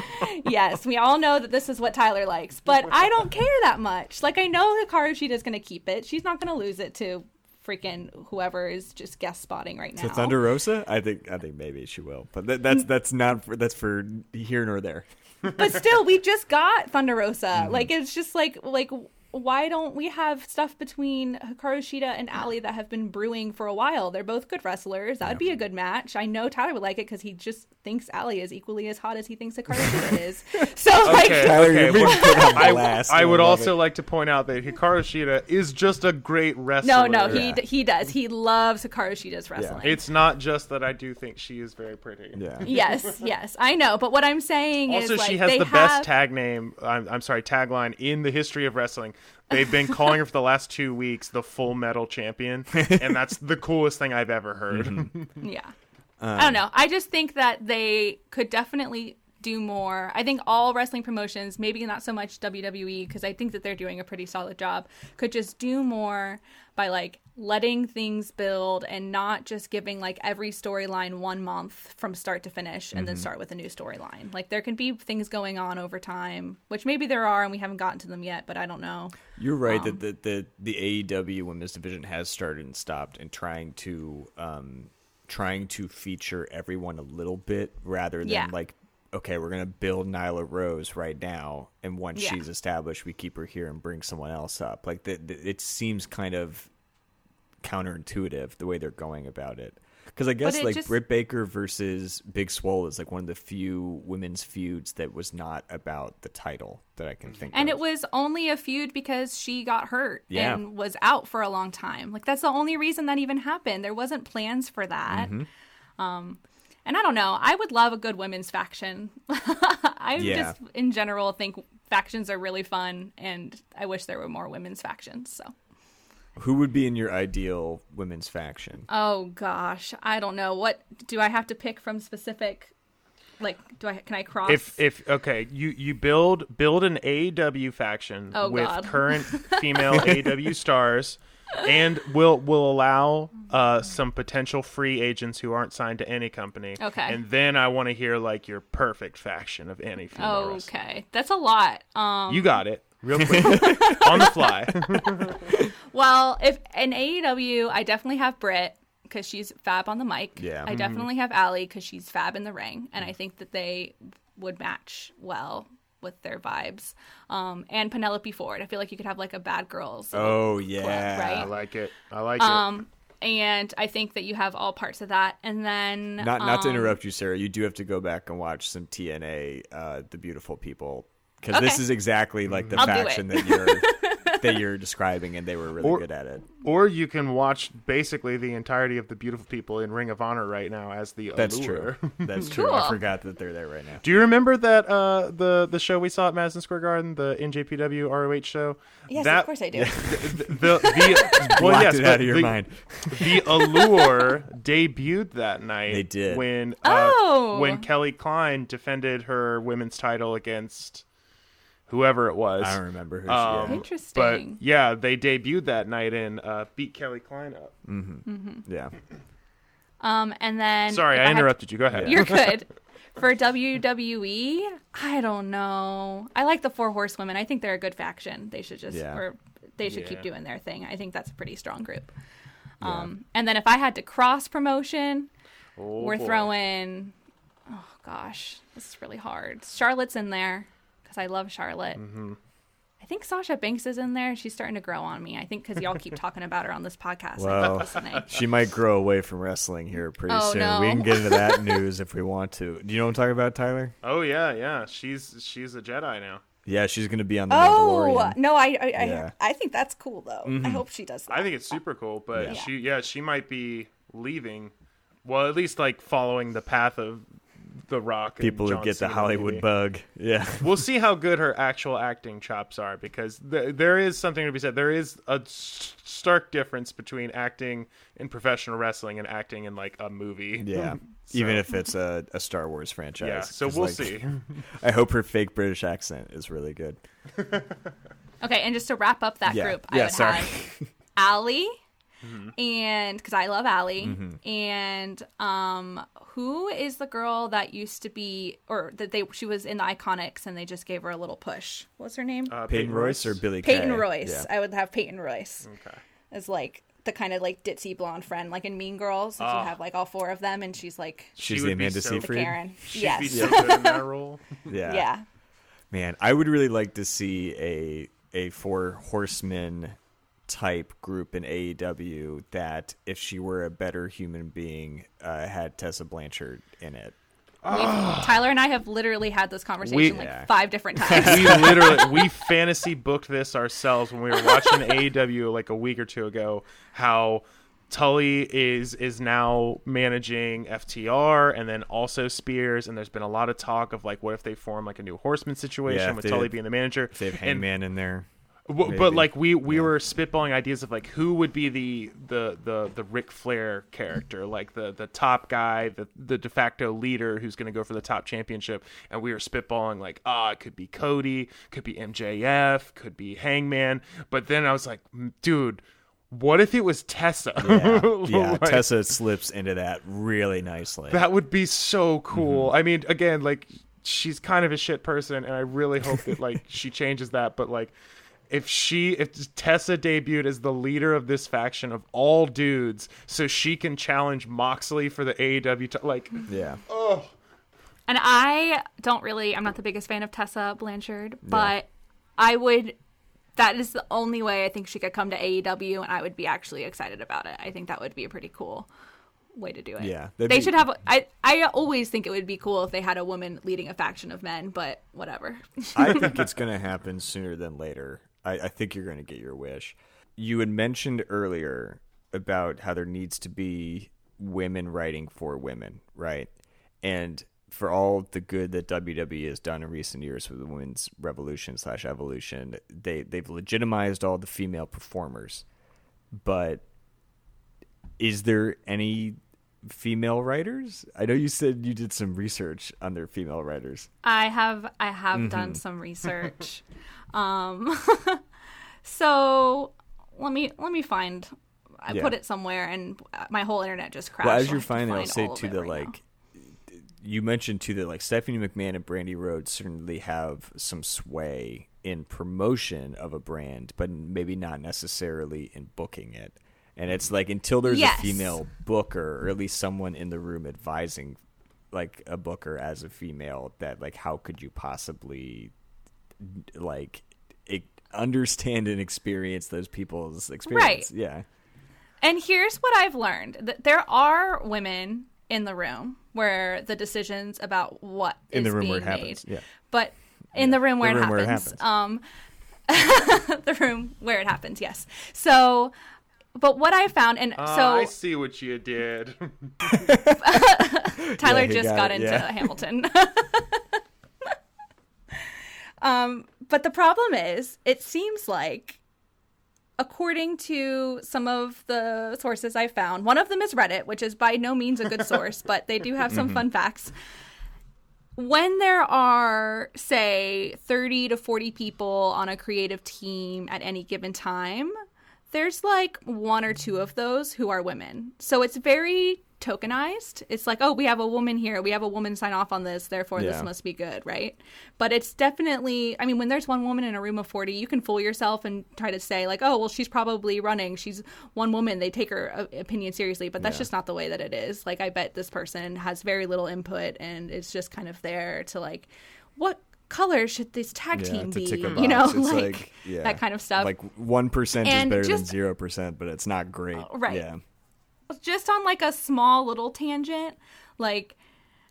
S3: Yes, we all know that this is what Tyler likes, but I don't care that much. Like, I know Hikaru Shida's going to keep it. She's not going to lose it to freaking whoever is just guest spotting right now.
S2: To Thunder Rosa, I think I think maybe she will, but that, that's that's not for, that's for here nor there.
S3: But still, we just got Thunder Rosa.
S2: Mm-hmm.
S3: Like, it's just like like why don't we have stuff between Hikaru Shida and Ali that have been brewing for a while? They're both good wrestlers. That would be a good match. I know Tyler would like it because he just thinks Ali is equally as hot as he thinks Hikaru Shida is. So, like,
S1: Okay,
S2: Tyler,
S1: okay.
S2: you're being
S1: well,
S2: put on
S1: I,
S2: blast,
S1: I
S2: and
S1: would
S2: I love
S1: also
S2: it.
S1: like to point out that Hikaru Shida is just a great wrestler.
S3: no, no, he
S2: Yeah.
S3: d- he does. He loves Hikaru Shida's wrestling.
S1: It's not just that I do think she is very pretty.
S2: Yeah.
S3: Yes, yes, I know. But what I'm saying
S1: Also,
S3: is, like,
S1: she has
S3: they
S1: the
S3: have...
S1: best tag name. I'm, I'm sorry, tagline in the history of wrestling. They've been calling her for the last two weeks the Full Metal Champion, and that's the coolest thing I've ever heard.
S2: Mm-hmm.
S3: Yeah.
S2: Um,
S3: I don't know. I just think that they could definitely do more. I think all wrestling promotions, maybe not so much W W E, because I think that they're doing a pretty solid job, could just do more by like letting things build and not just giving like every storyline one month from start to finish and
S2: Mm-hmm.
S3: then start with a new storyline. Like, there can be things going on over time, which maybe there are and we haven't gotten to them yet, but I don't know.
S2: You're right
S3: Um,
S2: that the, the the A E W women's division has started and stopped and trying to um trying to feature everyone a little bit rather than
S3: Yeah.
S2: like, okay, we're gonna build Nyla Rose right now, and once
S3: Yeah.
S2: she's established, we keep her here and bring someone else up. Like, the, the, it seems kind of counterintuitive the way they're going about it. Because I guess
S3: it
S2: like
S3: just-
S2: Britt Baker versus Big Swole is like one of the few women's feuds that was not about the title that I can think
S3: And
S2: of.
S3: it was only a feud because she got hurt
S2: Yeah.
S3: and was out for a long time. Like, that's the only reason that even happened. There wasn't plans for that.
S2: Mm-hmm.
S3: Um, and I don't know. I would love a good women's faction. I
S2: Yeah.
S3: just, in general, think factions are really fun, and I wish there were more women's factions. So,
S2: Who would be in your ideal women's faction?
S3: oh gosh, I don't know. What do I have to pick from specific? Like, do I can I cross?
S1: If if okay, you you build build an A E W faction
S3: Oh,
S1: with
S3: God.
S1: current female A E W stars, and will will allow uh, some potential free agents who aren't signed to any company.
S3: Okay.
S1: And then I want to hear like your perfect faction of any female wrestler.
S3: okay, that's a lot. Um,
S1: You got it. Real quick. On the fly.
S3: Well, if in A E W, I definitely have Britt because she's fab on the mic.
S2: Yeah.
S3: I definitely have Allie because she's fab in the ring, and I think that they would match well with their vibes. Um, and Penelope Ford. I feel like you could have like a bad girls.
S2: Oh,
S3: club,
S2: yeah.
S3: right?
S1: I like it. I like
S3: Um, and I think that you have all parts of that, and then
S2: Not not to
S3: um,
S2: interrupt you, Sarah. You do have to go back and watch some T N A, uh, The Beautiful People, because this
S3: Okay.
S2: is exactly like the
S3: I'll do
S2: faction
S3: it.
S2: that you're that you're describing, and they were really
S1: Or-
S2: good at it.
S1: it. Or you can watch basically the entirety of the beautiful people in Ring of Honor right now as the
S2: That's
S1: Allure.
S2: true. That's true. I
S3: Cool.
S2: forgot that they're there right now.
S1: Do you remember that uh, the the show we saw at Madison Square Garden, the N J P W R O H show?
S3: Yes,
S1: that,
S3: of course I do.
S1: The, the, the well,
S2: Blocked
S1: yes,
S2: it
S1: but
S2: out of your
S1: the,
S2: mind.
S1: the Allure debuted that night.
S2: They did.
S1: when uh,
S3: Oh.
S1: when Kelly Klein defended her women's title against whoever it was.
S2: I don't remember who
S1: Um,
S2: she is.
S3: Interesting.
S1: But yeah, they debuted that night and uh, beat Kelly Klein up.
S2: Yeah.
S3: Um, and then
S1: Sorry,
S3: if
S1: I
S3: had-
S1: interrupted you. Go ahead.
S3: You're good. For W W E, I don't know. I like the Four Horsewomen. I think they're a good faction. They should just,
S2: Yeah.
S3: or they should keep
S1: Yeah.
S3: doing their thing. I think that's a pretty strong group. Um, and then if I had to cross promotion,
S1: Oh,
S3: we're
S1: boy.
S3: throwing. Oh gosh, this is really hard. Charlotte's in there because I love Charlotte.
S1: Mm-hmm.
S3: I think Sasha Banks is in there. She's starting to grow on me. I think because y'all keep talking about her on this podcast. I
S2: Well,
S3: keep listening.
S2: She might grow away from wrestling here pretty
S3: Oh,
S2: soon.
S3: no.
S2: We can get into that news if we want to. Do you know what I'm talking about, Tyler?
S1: Oh yeah, yeah. She's she's a Jedi now.
S2: Yeah, she's going to be on the
S3: Oh
S2: Mandalorian.
S3: no, I I,
S2: Yeah.
S3: I I think that's cool though.
S2: Mm-hmm.
S3: I hope she does that.
S1: I think it's super cool, but
S2: Yeah.
S1: she yeah she might be leaving. Well, at least like following the path of The Rock. and
S2: People who
S1: John
S2: get the
S1: Cena,
S2: Hollywood
S1: maybe.
S2: bug. Yeah.
S1: We'll see how good her actual acting chops are, because th- there is something to be said. There is a s- stark difference between acting in professional wrestling and acting in like a movie.
S2: Yeah.
S1: So-
S2: Even if it's a, a Star Wars franchise.
S1: Yeah, so
S2: 'Cause,
S1: we'll
S2: like,
S1: see.
S2: I hope her fake British accent is really good.
S3: Okay, and just to wrap up that
S2: Yeah.
S3: group,
S2: Yeah,
S3: I would
S2: sorry.
S3: have Allie,
S1: Mm-hmm.
S3: and because I love Allie,
S2: Mm-hmm.
S3: and um, who is the girl that used to be, or that they she was in the Iconics, and they just gave her a little push. What's her name?
S1: Uh,
S2: Peyton Royce or Billy
S3: Peyton
S2: Kay?
S3: Royce.
S2: Yeah.
S3: I would have Peyton Royce
S1: Okay.
S3: as like the kind of like ditzy blonde friend, like in Mean Girls. If
S1: Ah.
S3: you have like all four of them, and she's like
S2: She's
S1: She
S2: the
S1: would be
S2: Amanda
S1: so-
S3: the
S2: Seyfried.
S3: Karen.
S1: She'd
S3: yes.
S1: be so good in that role.
S2: Yeah.
S3: yeah.
S2: Man, I would really like to see a a four horsemen type group in A E W that, if she were a better human being, uh, had Tessa Blanchard in it.
S3: We've- Tyler and I have literally had this conversation
S1: We-
S3: like
S2: Yeah.
S3: five different times.
S1: We literally we fantasy booked this ourselves when we were watching A E W like a week or two ago. How Tully is is now managing F T R and then also Spears, and there's been a lot of talk of like, what if they form like a new Horseman situation
S2: Yeah, if
S1: with
S2: they-
S1: Tully being the manager?
S2: If they have
S1: And-
S2: Hangman in there.
S1: W-
S2: Maybe.
S1: But like we we
S2: Yeah.
S1: were spitballing ideas of like who would be the the the the Ric Flair character, like the the top guy, the the de facto leader who's going to go for the top championship, and we were spitballing like, ah, it could be Cody, could be M J F, could be Hangman, but then I was like, "Mm, dude, what if it was Tessa?
S2: Yeah, yeah.
S1: Like,
S2: Tessa slips into that really nicely.
S1: that would be so cool.
S2: Mm-hmm.
S1: I mean, again, like she's kind of a shit person, and I really hope that like she changes that. But like, if she, if Tessa debuted as the leader of this faction of all dudes, so she can challenge Moxley for the A E W, t- like,
S2: yeah.
S3: And I don't really, I'm not the biggest fan of Tessa Blanchard, but I would, that is the only way I think she could come to A E W, and I would be actually excited about it. I think that would be a pretty cool way to do it.
S2: Yeah,
S3: They
S2: that'd be-
S3: should have, I, I always think it would be cool if they had a woman leading a faction of men, but whatever.
S2: I think it's going to happen sooner than later. I, I think you're going to get your wish. You had mentioned earlier about how there needs to be women writing for women, right? And for all the good that W W E has done in recent years with the women's revolution slash evolution, they, they've legitimized all the female performers. But is there any female writers? I know you said you did some research on their female writers.
S3: I have I have
S2: Mm-hmm.
S3: done some research. um, so let me let me find. I
S2: Yeah.
S3: put it somewhere, and my whole internet just crashed.
S2: Well, as
S3: so I
S2: you're
S3: have to
S2: finding, I'll
S3: find
S2: say
S3: all of
S2: too
S3: it
S2: that
S3: right
S2: like you mentioned too that like Stephanie McMahon and Brandy Rhodes certainly have some sway in promotion of a brand, but maybe not necessarily in booking it. And it's like until there's
S3: Yes.
S2: a female booker, or at least someone in the room advising like a booker as a female, that like how could you possibly like e- understand and experience those people's experience?
S3: Right.
S2: Yeah.
S3: And here's what I've learned: that there are women in the room where the decisions about what
S2: In
S3: is
S2: the room
S3: being
S2: where it happens,
S3: made,
S2: yeah.
S3: but in the room where,
S2: The
S3: it,
S2: room where it
S3: happens,
S2: happens.
S3: um, the room where it happens, yes. So, but what I found, and
S1: ah,
S3: so
S1: I see what you did.
S3: Tyler
S2: Yeah, he
S3: just
S2: got
S3: got,
S2: it,
S3: into
S2: yeah.
S3: Hamilton. um, but the problem is, it seems like, according to some of the sources I found, one of them is Reddit, which is by no means a good source, but they do have some fun facts. When there are, say, thirty to forty people on a creative team at any given time, there's like one or two of those who are women. So it's very tokenized. It's like, oh, we have a woman here. We have a woman sign off on this. Therefore,
S2: Yeah.
S3: this must be good, right? But it's definitely, I mean, when there's one woman in a room of forty, you can fool yourself and try to say like, oh, well, she's probably running. She's one woman. They take her uh, opinion seriously. But that's
S2: Yeah.
S3: just not the way that it is. Like, I bet this person has very little input and it's just kind of there to like, what color should this tag
S2: Yeah,
S3: team
S2: to
S3: be?
S2: tick a
S3: You know,
S2: box. It's
S3: like,
S2: like, yeah,
S3: that kind of stuff.
S2: Like one percent is
S3: And
S2: better than
S3: just-
S2: zero percent, but it's not great.
S3: right.
S2: Yeah.
S3: Just on like a small little tangent, like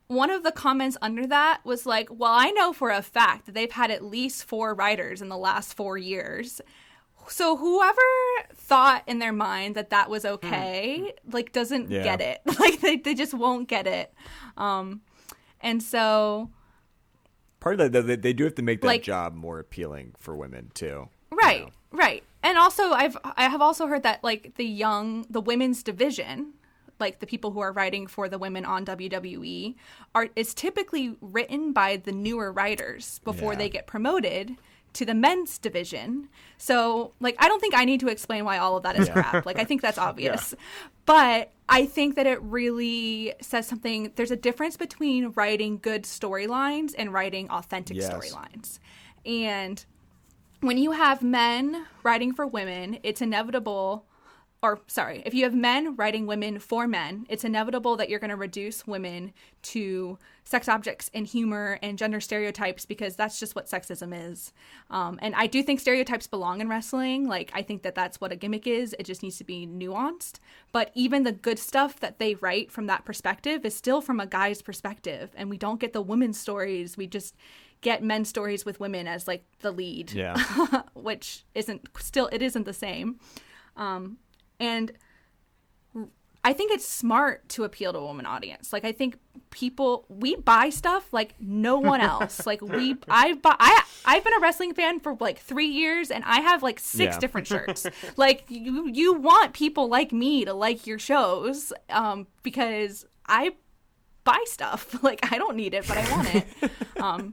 S3: one of the comments under that was like, well, I know for a fact that they've had at least four writers in the last four years. So whoever thought in their mind that that was okay, mm. like, doesn't yeah. get it. Like, they, they just won't get it. Um, and so...
S2: Part of that, they, they do have to make that
S3: like,
S2: job more appealing for women, too.
S3: Right,
S2: you know?
S3: right. And also, I've I have also heard that, like, the young, the women's division... like the people who are writing for the women on W W E, are is typically written by the newer writers before yeah. they get promoted to the men's division. So, like, I don't think I need to explain why all of that is yeah. crap. Like, I think that's obvious. Yeah. But I think that it really says something. There's a difference between writing good storylines and writing authentic yes. storylines. And when you have men writing for women, it's inevitable... Or, sorry, if you have men writing women for men, it's inevitable that you're going to reduce women to sex objects and humor and gender stereotypes because that's just what sexism is. Um, and I do think stereotypes belong in wrestling. Like, I think that that's what a gimmick is. It just needs to be nuanced. But even the good stuff that they write from that perspective is still from a guy's perspective. And we don't get the women's stories. We just get men's stories with women as, like, the lead.
S2: Yeah.
S3: Which isn't, still, it isn't the same. Um And I think it's smart to appeal to a woman audience. Like, I think people, we buy stuff like no one else. Like, we, I, buy, I, I've been a wrestling fan for like three years and I have like six yeah. different shirts. Like, you, you want people like me to like your shows um, because I buy stuff. Like, I don't need it, but I want it. um,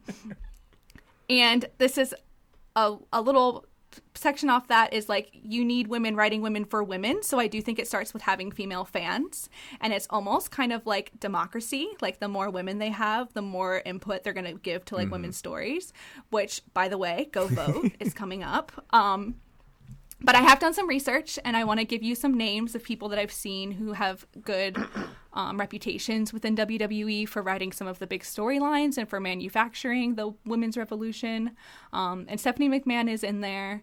S3: and this is a, a little... section off that is like, you need women writing women for women. So I do think it starts with having female fans, and it's almost kind of like democracy. Like, the more women they have, the more input they're going to give to like mm-hmm. women's stories, which, by the way, go vote is coming up. Um, but I have done some research, and I want to give you some names of people that I've seen who have good um, reputations within W W E for writing some of the big storylines and for manufacturing the women's revolution. Um, and Stephanie McMahon is in there.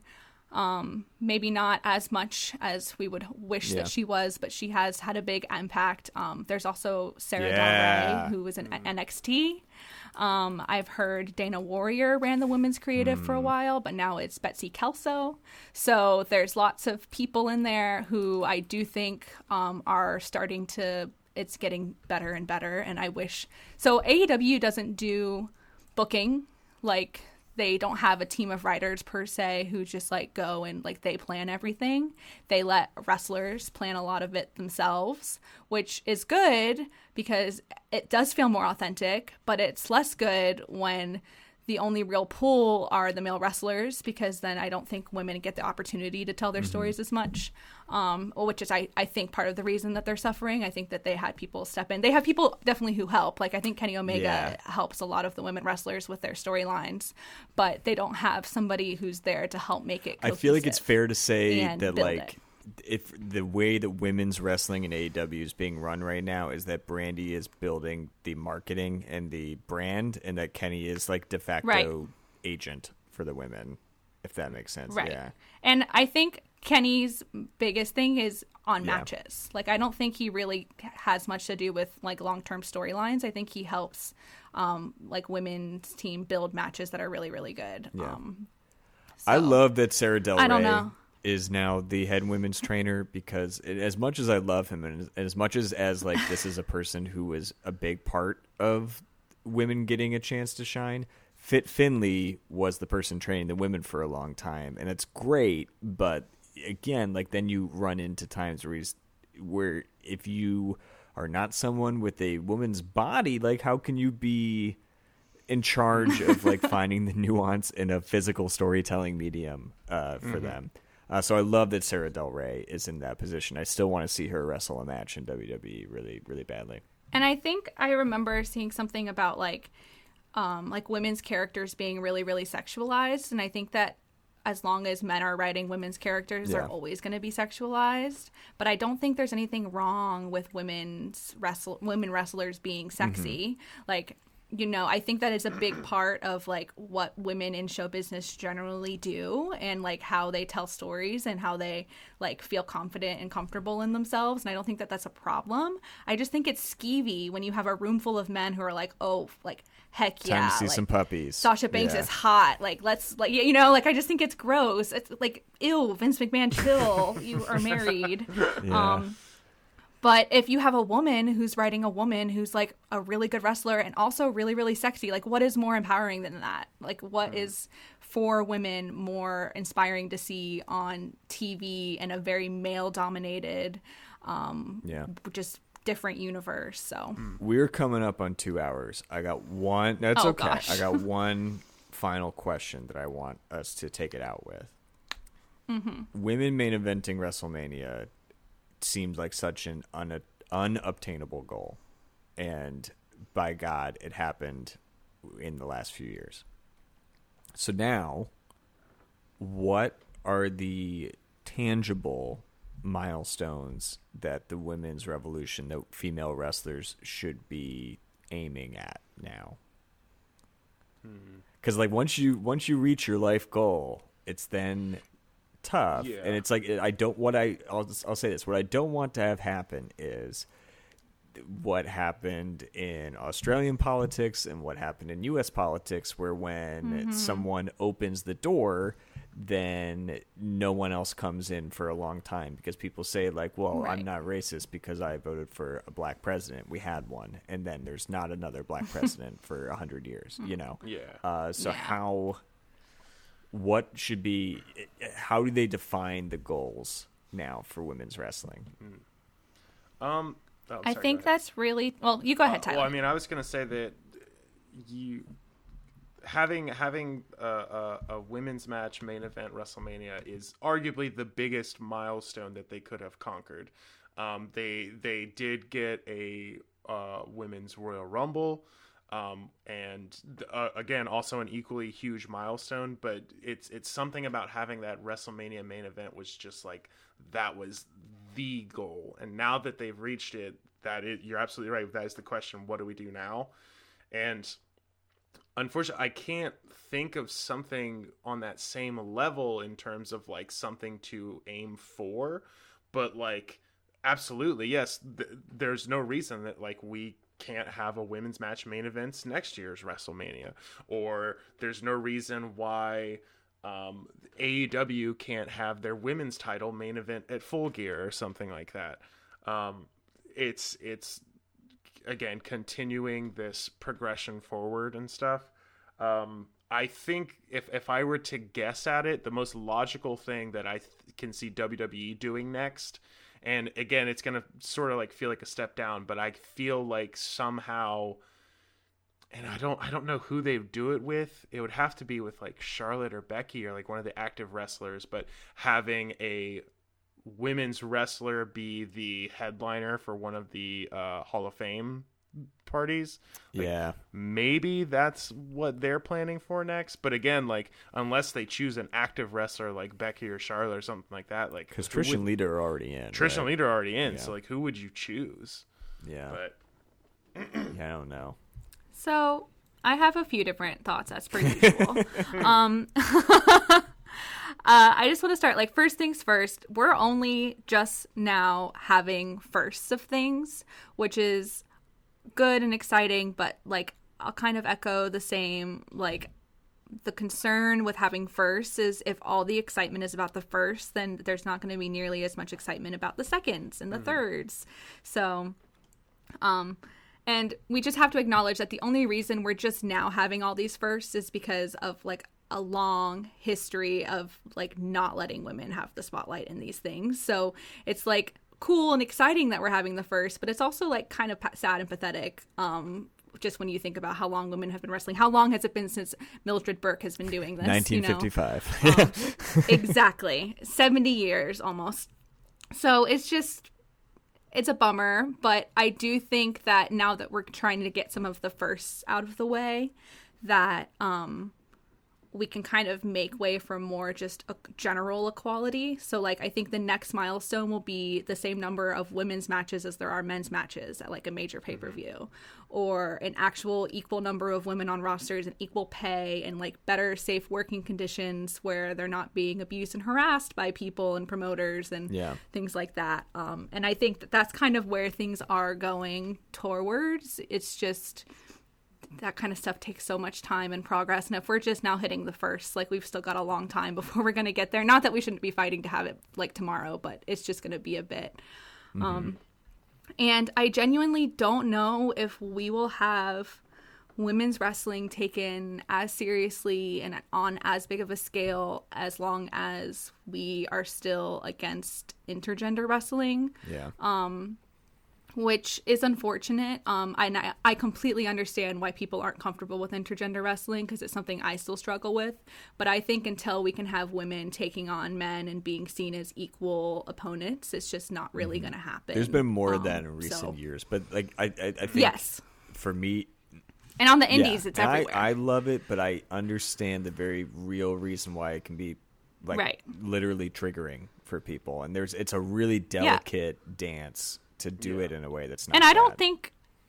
S3: Um, maybe not as much as we would wish yeah. that she was, but she has had a big impact. Um, there's also Sarah
S2: yeah.
S3: Del Rey, who was in mm. N X T. Um, I've heard Dana Warrior ran the women's creative mm. for a while, but now it's Betsy Kelso. So there's lots of people in there who I do think um, are starting to, it's getting better and better. And I wish, so A E W doesn't do booking, like, they don't have a team of writers per se who just like go and like they plan everything. They let wrestlers plan a lot of it themselves, which is good because it does feel more authentic, but it's less good when the only real pool are the male wrestlers, because then I don't think women get the opportunity to tell their mm-hmm. stories as much, um, which is, I, I think, part of the reason that they're suffering. I think that they had people step in. They have people definitely who help. Like, I think Kenny Omega yeah. helps a lot of the women wrestlers with their storylines, but they don't have somebody who's there to help make it cohesive.
S2: I feel like it's fair to say that, like,
S3: it.
S2: if the way that women's wrestling in A E W is being run right now is that Brandy is building the marketing and the brand, and that Kenny is like de facto
S3: right.
S2: agent for the women, if that makes sense.
S3: Right.
S2: Yeah.
S3: And I think Kenny's biggest thing is on
S2: yeah.
S3: matches. Like, I don't think he really has much to do with like long-term storylines. I think he helps um, like women's team build matches that are really, really good.
S2: Yeah.
S3: Um, so,
S2: I love that Sarah Del Rey
S3: I don't know.
S2: is now the head women's trainer, because it, as much as I love him, and as much as as like this is a person who was a big part of women getting a chance to shine, Fit Finley was the person training the women for a long time, and it's great. But again, like, then you run into times where he's, where if you are not someone with a woman's body, like, how can you be in charge of like finding the nuance in a physical storytelling medium uh, for mm-hmm. them? Uh, so I love that Sarah Del Rey is in that position. I still want to see her wrestle a match in W W E really, really badly.
S3: And I think I remember seeing something about like, um, like women's characters being really, really sexualized. And I think that as long as men are writing women's characters,
S2: yeah.
S3: they're always going to be sexualized. But I don't think there's anything wrong with women's wrestle women wrestlers being sexy. Mm-hmm. Like, you know, I think that is a big part of like what women in show business generally do, and like how they tell stories and how they like feel confident and comfortable in themselves. And I don't think that that's a problem. I just think it's skeevy when you have a room full of men who are like, oh, like heck
S2: Time
S3: yeah,
S2: to see
S3: like,
S2: some puppies.
S3: Sasha Banks
S2: Yeah.
S3: is hot. Like let's like you know like I just think it's gross. It's like ew, Vince McMahon, chill. You are married.
S2: Yeah.
S3: Um, But if you have a woman who's writing a woman who's like a really good wrestler and also really, really sexy, like what is more empowering than that? Like what mm. is for women more inspiring to see on T V in a very male dominated, um,
S2: yeah.
S3: just different universe. So
S2: we're coming up on two hours. I got one. That's
S3: oh,
S2: okay.
S3: Gosh.
S2: I got one final question that I want us to take it out with.
S3: Mm-hmm.
S2: Women main eventing WrestleMania seemed like such an un- unobtainable goal, and by God, it happened in the last few years. So now, what are the tangible milestones that the women's revolution, that female wrestlers should be aiming at now? Because like once you once you reach your life goal, it's then tough.
S1: Yeah.
S2: And it's like I don't what I I'll I'll say this, what I don't want to have happen is what happened in Australian politics and what happened in U S politics, where when
S3: mm-hmm.
S2: someone opens the door, then no one else comes in for a long time because people say like, well,
S3: right.
S2: I'm not racist because I voted for a black president. We had one, and then there's not another black president for a hundred years, you know?
S1: Yeah.
S2: Uh, so
S3: yeah.
S2: how what should be how do they define the goals now for women's wrestling?
S1: Um, oh,
S3: I
S1: sorry,
S3: think that's really well. You go ahead,
S1: uh,
S3: Tyler.
S1: Well, I mean, I was gonna say that you having having a, a, a women's match main event WrestleMania is arguably the biggest milestone that they could have conquered. Um, they they did get a uh, women's Royal Rumble. Um, and uh, again, also an equally huge milestone, but it's it's something about having that WrestleMania main event was just like that was the goal. And now that they've reached it, that it, you're absolutely right. That is the question: what do we do now? And unfortunately, I can't think of something on that same level in terms of like something to aim for. But like, absolutely, yes. Th- there's no reason that like we can't have a women's match main events next year's WrestleMania, or there's no reason why um, A E W can't have their women's title main event at Full Gear or something like that. Um, it's it's again continuing this progression forward and stuff. Um, I think if if I were to guess at it, the most logical thing that I th- can see W W E doing next. And again, it's going to sort of like feel like a step down, but I feel like somehow, and I don't, I don't know who they do it with. It would have to be with like Charlotte or Becky or like one of the active wrestlers, but having a women's wrestler be the headliner for one of the uh, Hall of Fame parties. Like,
S2: yeah.
S1: Maybe that's what they're planning for next. But again, like unless they choose an active wrestler like Becky or Charlotte or something like that, like
S2: because Trish and Lita are already in.
S1: Trish
S2: right?
S1: and Lita are already in.
S2: Yeah.
S1: So like, who would you choose?
S2: Yeah.
S1: But
S2: yeah, I don't know.
S3: So I have a few different thoughts as per usual. um, uh, I just want to start like first things first. We're only just now having firsts of things, which is good and exciting, but like I'll kind of echo the same, like the concern with having firsts is if all the excitement is about the first, then there's not going to be nearly as much excitement about the seconds and the mm-hmm. thirds. So um and we just have to acknowledge that the only reason we're just now having all these firsts is because of like a long history of like not letting women have the spotlight in these things. So it's like cool and exciting that we're having the first, but it's also like kind of sad and pathetic um just when you think about how long women have been wrestling. How long has it been since Mildred Burke has been doing this?
S2: nineteen fifty-five.
S3: You know? um, exactly. seventy years almost. So it's just it's a bummer, but I do think that now that we're trying to get some of the firsts out of the way, that um we can kind of make way for more just a general equality. So like I think the next milestone will be the same number of women's matches as there are men's matches at like a major pay-per-view, or an actual equal number of women on rosters and equal pay and like better safe working conditions where they're not being abused and harassed by people and promoters and
S2: Yeah.
S3: things like that. Um, and I think that that's kind of where things are going towards. It's just that kind of stuff takes so much time and progress, and if we're just now hitting the first, like we've still got a long time before we're going to get there. Not that we shouldn't be fighting to have it like tomorrow, but it's just going to be a bit. Mm-hmm. Um, and I genuinely don't know if we will have women's wrestling taken as seriously and on as big of a scale as long as we are still against intergender wrestling.
S2: Yeah.
S3: Um, which is unfortunate. Um, I, I completely understand why people aren't comfortable with intergender wrestling, because it's something I still struggle with. But I think until we can have women taking on men and being seen as equal opponents, it's just not really mm-hmm. going to happen.
S2: There's been more
S3: um,
S2: of that in recent
S3: so.
S2: years. But like I, I, I think
S3: yes.
S2: for me...
S3: And on the indies,
S2: yeah,
S3: it's everywhere.
S2: I, I love it, but I understand the very real reason why it can be like
S3: right.
S2: literally triggering for people. And there's it's a really delicate yeah. dance to do yeah. it in a way that's not
S3: and I
S2: bad.
S3: don't think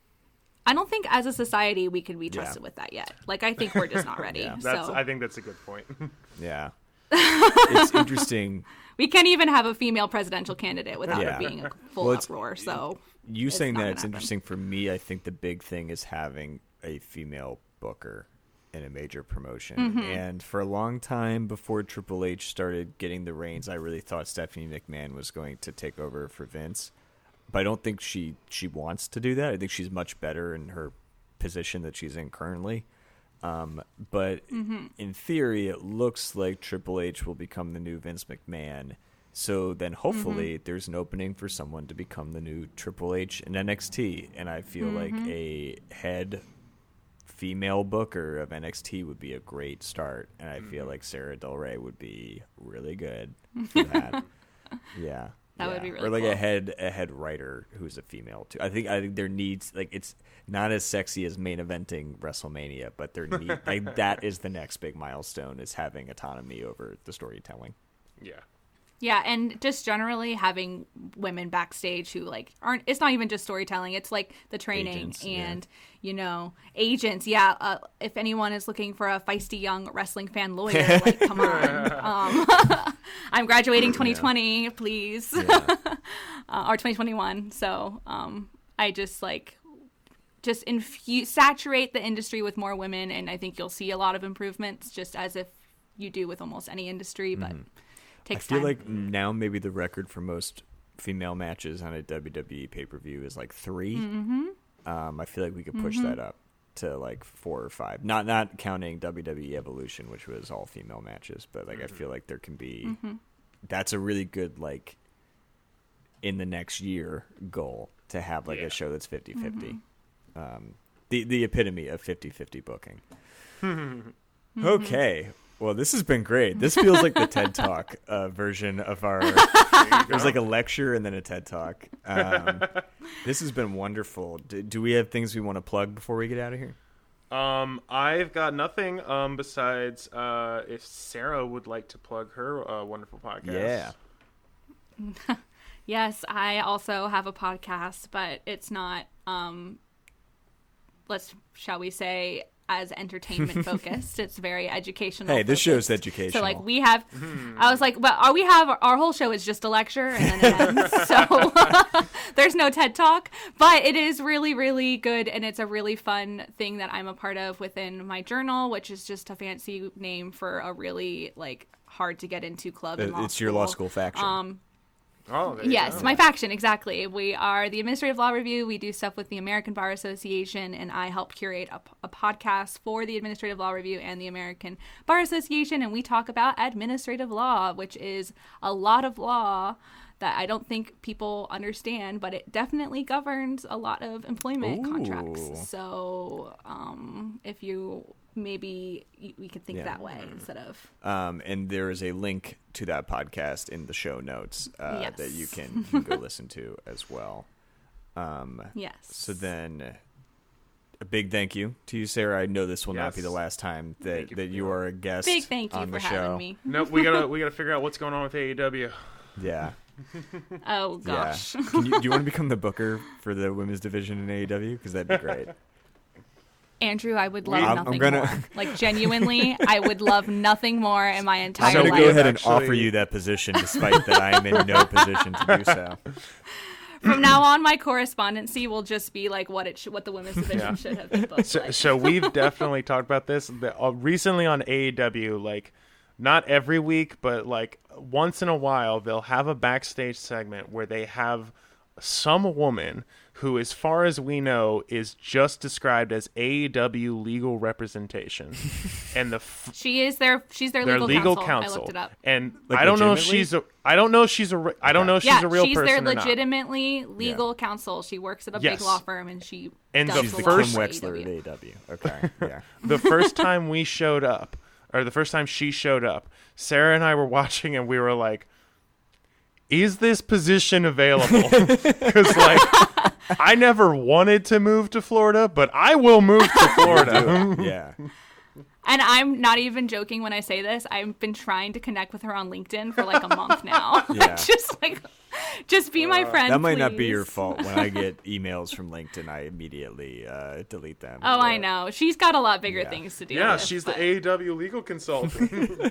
S3: I don't think as a society we can be trusted
S2: yeah.
S3: with that yet. Like I think we're just not ready.
S2: yeah.
S1: That's
S3: so.
S1: I think that's a good point.
S2: yeah. It's interesting.
S3: We can't even have a female presidential candidate without
S2: yeah.
S3: it being a full
S2: well,
S3: uproar. So
S2: you saying that it's
S3: happen.
S2: interesting for me. I think the big thing is having a female booker in a major promotion.
S3: Mm-hmm.
S2: And for a long time before Triple H started getting the reins, I really thought Stephanie McMahon was going to take over for Vince. But I don't think she, she wants to do that. I think she's much better in her position that she's in currently. Um, but
S3: mm-hmm.
S2: in theory, it looks like Triple H will become the new Vince McMahon. So then hopefully mm-hmm. there's an opening for someone to become the new Triple H in N X T. And I feel mm-hmm. like a head female booker of N X T would be a great start. And I mm-hmm. feel like Sarah Del Rey would be really good for that. yeah.
S3: That
S2: yeah.
S3: would be really
S2: or like
S3: cool.
S2: a head a head writer who's a female too. I think I think there needs like it's not as sexy as main eventing WrestleMania, but there need like that is the next big milestone is having autonomy over the storytelling.
S1: Yeah.
S3: Yeah, and just generally having women backstage who like aren't. It's not even just storytelling. It's like the training
S2: agents,
S3: and
S2: yeah.
S3: you know agents. Yeah, uh, if anyone is looking for a feisty young wrestling fan lawyer, like come on. Um, I'm graduating twenty twenty, yeah. please,
S2: yeah.
S3: uh, or twenty twenty-one. So um, I just like just infuse saturate the industry with more women, and I think you'll see a lot of improvements, just as if you do with almost any industry, but. Mm-hmm. Takes
S2: I feel
S3: time.
S2: like now maybe the record for most female matches on a W W E pay-per-view is like three.
S3: Mm-hmm.
S2: Um, I feel like we could push
S3: mm-hmm.
S2: that up to like four or five. Not not counting W W E Evolution, which was all female matches, but like mm-hmm. I feel like there can be.
S3: Mm-hmm.
S2: That's a really good like in the next year goal to have like
S1: yeah.
S2: a show that's fifty-fifty.
S3: Mm-hmm.
S2: Um, the the epitome of fifty-fifty booking.
S3: mm-hmm.
S2: Okay. Well, this has been great. This feels like the TED Talk uh, version of our... There's like a lecture and then a TED Talk. Um, this has been wonderful. Do, do we have things we want to plug before we get out of here?
S1: Um, I've got nothing um, besides uh, if Sarah would like to plug her uh, wonderful podcast.
S2: Yeah.
S3: Yes, I also have a podcast, but it's not, um, let's, shall we say... as entertainment focused. It's very educational.
S2: Hey, this
S3: focused.
S2: show's educational.
S3: So like we have, I was like, well, are we have our whole show is just a lecture and then it ends. So there's no TED Talk, but it is really, really good. And it's a really fun thing that I'm a part of within my journal, which is just a fancy name for a really like hard to get into club. In law
S2: it's your law school faction.
S3: Um,
S1: Oh, there you
S3: yes,
S1: go.
S3: my faction, exactly. We are the Administrative Law Review. We do stuff with the American Bar Association, and I help curate a, a podcast for the Administrative Law Review and the American Bar Association, and we talk about administrative law, which is a lot of law that I don't think people understand, but it definitely governs a lot of employment
S2: Ooh.
S3: contracts. So um, if you... maybe we could think
S2: yeah.
S3: that way instead of
S2: um and there is a link to that podcast in the show notes uh
S3: yes.
S2: that you can, you can go listen to as well. Um
S3: yes
S2: so then a big thank you to you, Sarah. I know this will
S1: Yes.
S2: not be the last time that,
S1: you
S2: that
S1: for
S2: you
S1: doing
S2: are a guest
S3: Big thank you
S2: on
S3: for
S2: the
S3: having
S2: show.
S3: me.
S1: Nope, we gotta we gotta figure out what's going on with A E W.
S2: Yeah.
S3: Oh gosh.
S2: Yeah. Can you, do you want to become the booker for the women's division in A E W? Because that'd be great.
S3: Andrew, I would love
S2: I'm- I'm
S3: nothing
S2: gonna-
S3: more. Like, genuinely, I would love nothing more in my entire
S2: I'm going to
S3: life.
S2: go ahead and
S1: Actually-
S2: offer you that position, despite that I am in no position to do so.
S3: From now on, my correspondency will just be like what it sh- what the women's division
S1: Yeah.
S3: should have been booked
S1: So,
S3: like.
S1: so we've definitely talked about this the, uh, recently on A E W. Like, not every week, but like once in a while, they'll have a backstage segment where they have some woman who, as far as we know, is just described as A E W legal representation, and the f-
S3: She is their she's their,
S1: their
S3: legal,
S1: legal
S3: counsel.
S1: counsel.
S3: I looked it up.
S1: And
S2: Like,
S1: I don't know if
S2: legitimately?
S1: she's a. I don't know if she's a. re- I don't know if she's
S3: Yeah,
S1: a real
S3: she's
S1: person
S3: their
S1: or not.
S3: legitimately legal counsel. She works at a
S1: Yes.
S3: big law firm, and she
S1: And
S3: does
S1: the
S2: She's
S3: the
S2: the
S3: law
S2: Kim
S1: first-
S3: for
S2: Wexler
S3: A E
S2: at
S3: W.
S2: A E W. Okay, yeah.
S1: The first time we showed up, or the first time she showed up, Sarah and I were watching, and we were like, "Is this position available?" Because like, I never wanted to move to Florida, but I will move to Florida.
S2: Yeah.
S3: And I'm not even joking when I say this. I've been trying to connect with her on LinkedIn for like a month now.
S2: Yeah.
S3: just like, just be my friend.
S2: That might not be your
S3: please.
S2: fault. When I get emails from LinkedIn, I immediately uh, delete them.
S3: Oh, I
S2: But-
S3: know. She's got a lot bigger
S2: Yeah.
S3: things to deal
S1: Yeah,
S3: with.
S1: she's
S3: but
S1: the A E W legal consultant.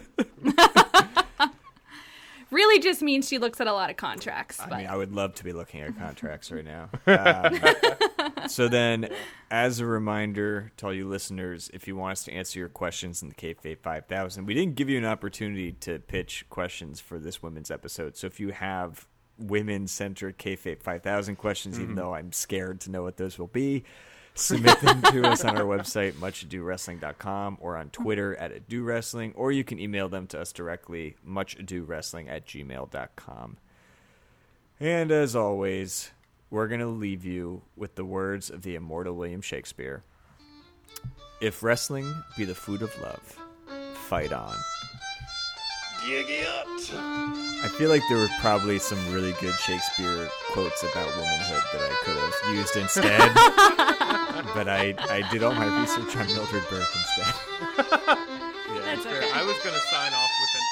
S3: really just means she looks at a lot of contracts.
S2: I
S3: But
S2: mean, I would love to be looking at contracts right now. Um, so then, as a reminder to all you listeners, if you want us to answer your questions in the Kayfabe five thousand, we didn't give you an opportunity to pitch questions for this women's episode. So if you have women-centric Kayfabe five thousand questions, even though I'm scared to know what those will be, submit them to us on our website, much ado wrestling dot com, or on Twitter at ado wrestling, or you can email them to us directly, much ado wrestling at gmail dot com. And as always, we're going to leave you with the words of the immortal William Shakespeare. If wrestling be the food of love, fight on. I feel like there were probably some really good Shakespeare quotes about womanhood that I could have used instead. But I, I did all my research on Mildred Burke instead.
S3: that's okay.
S1: I was going to sign off with an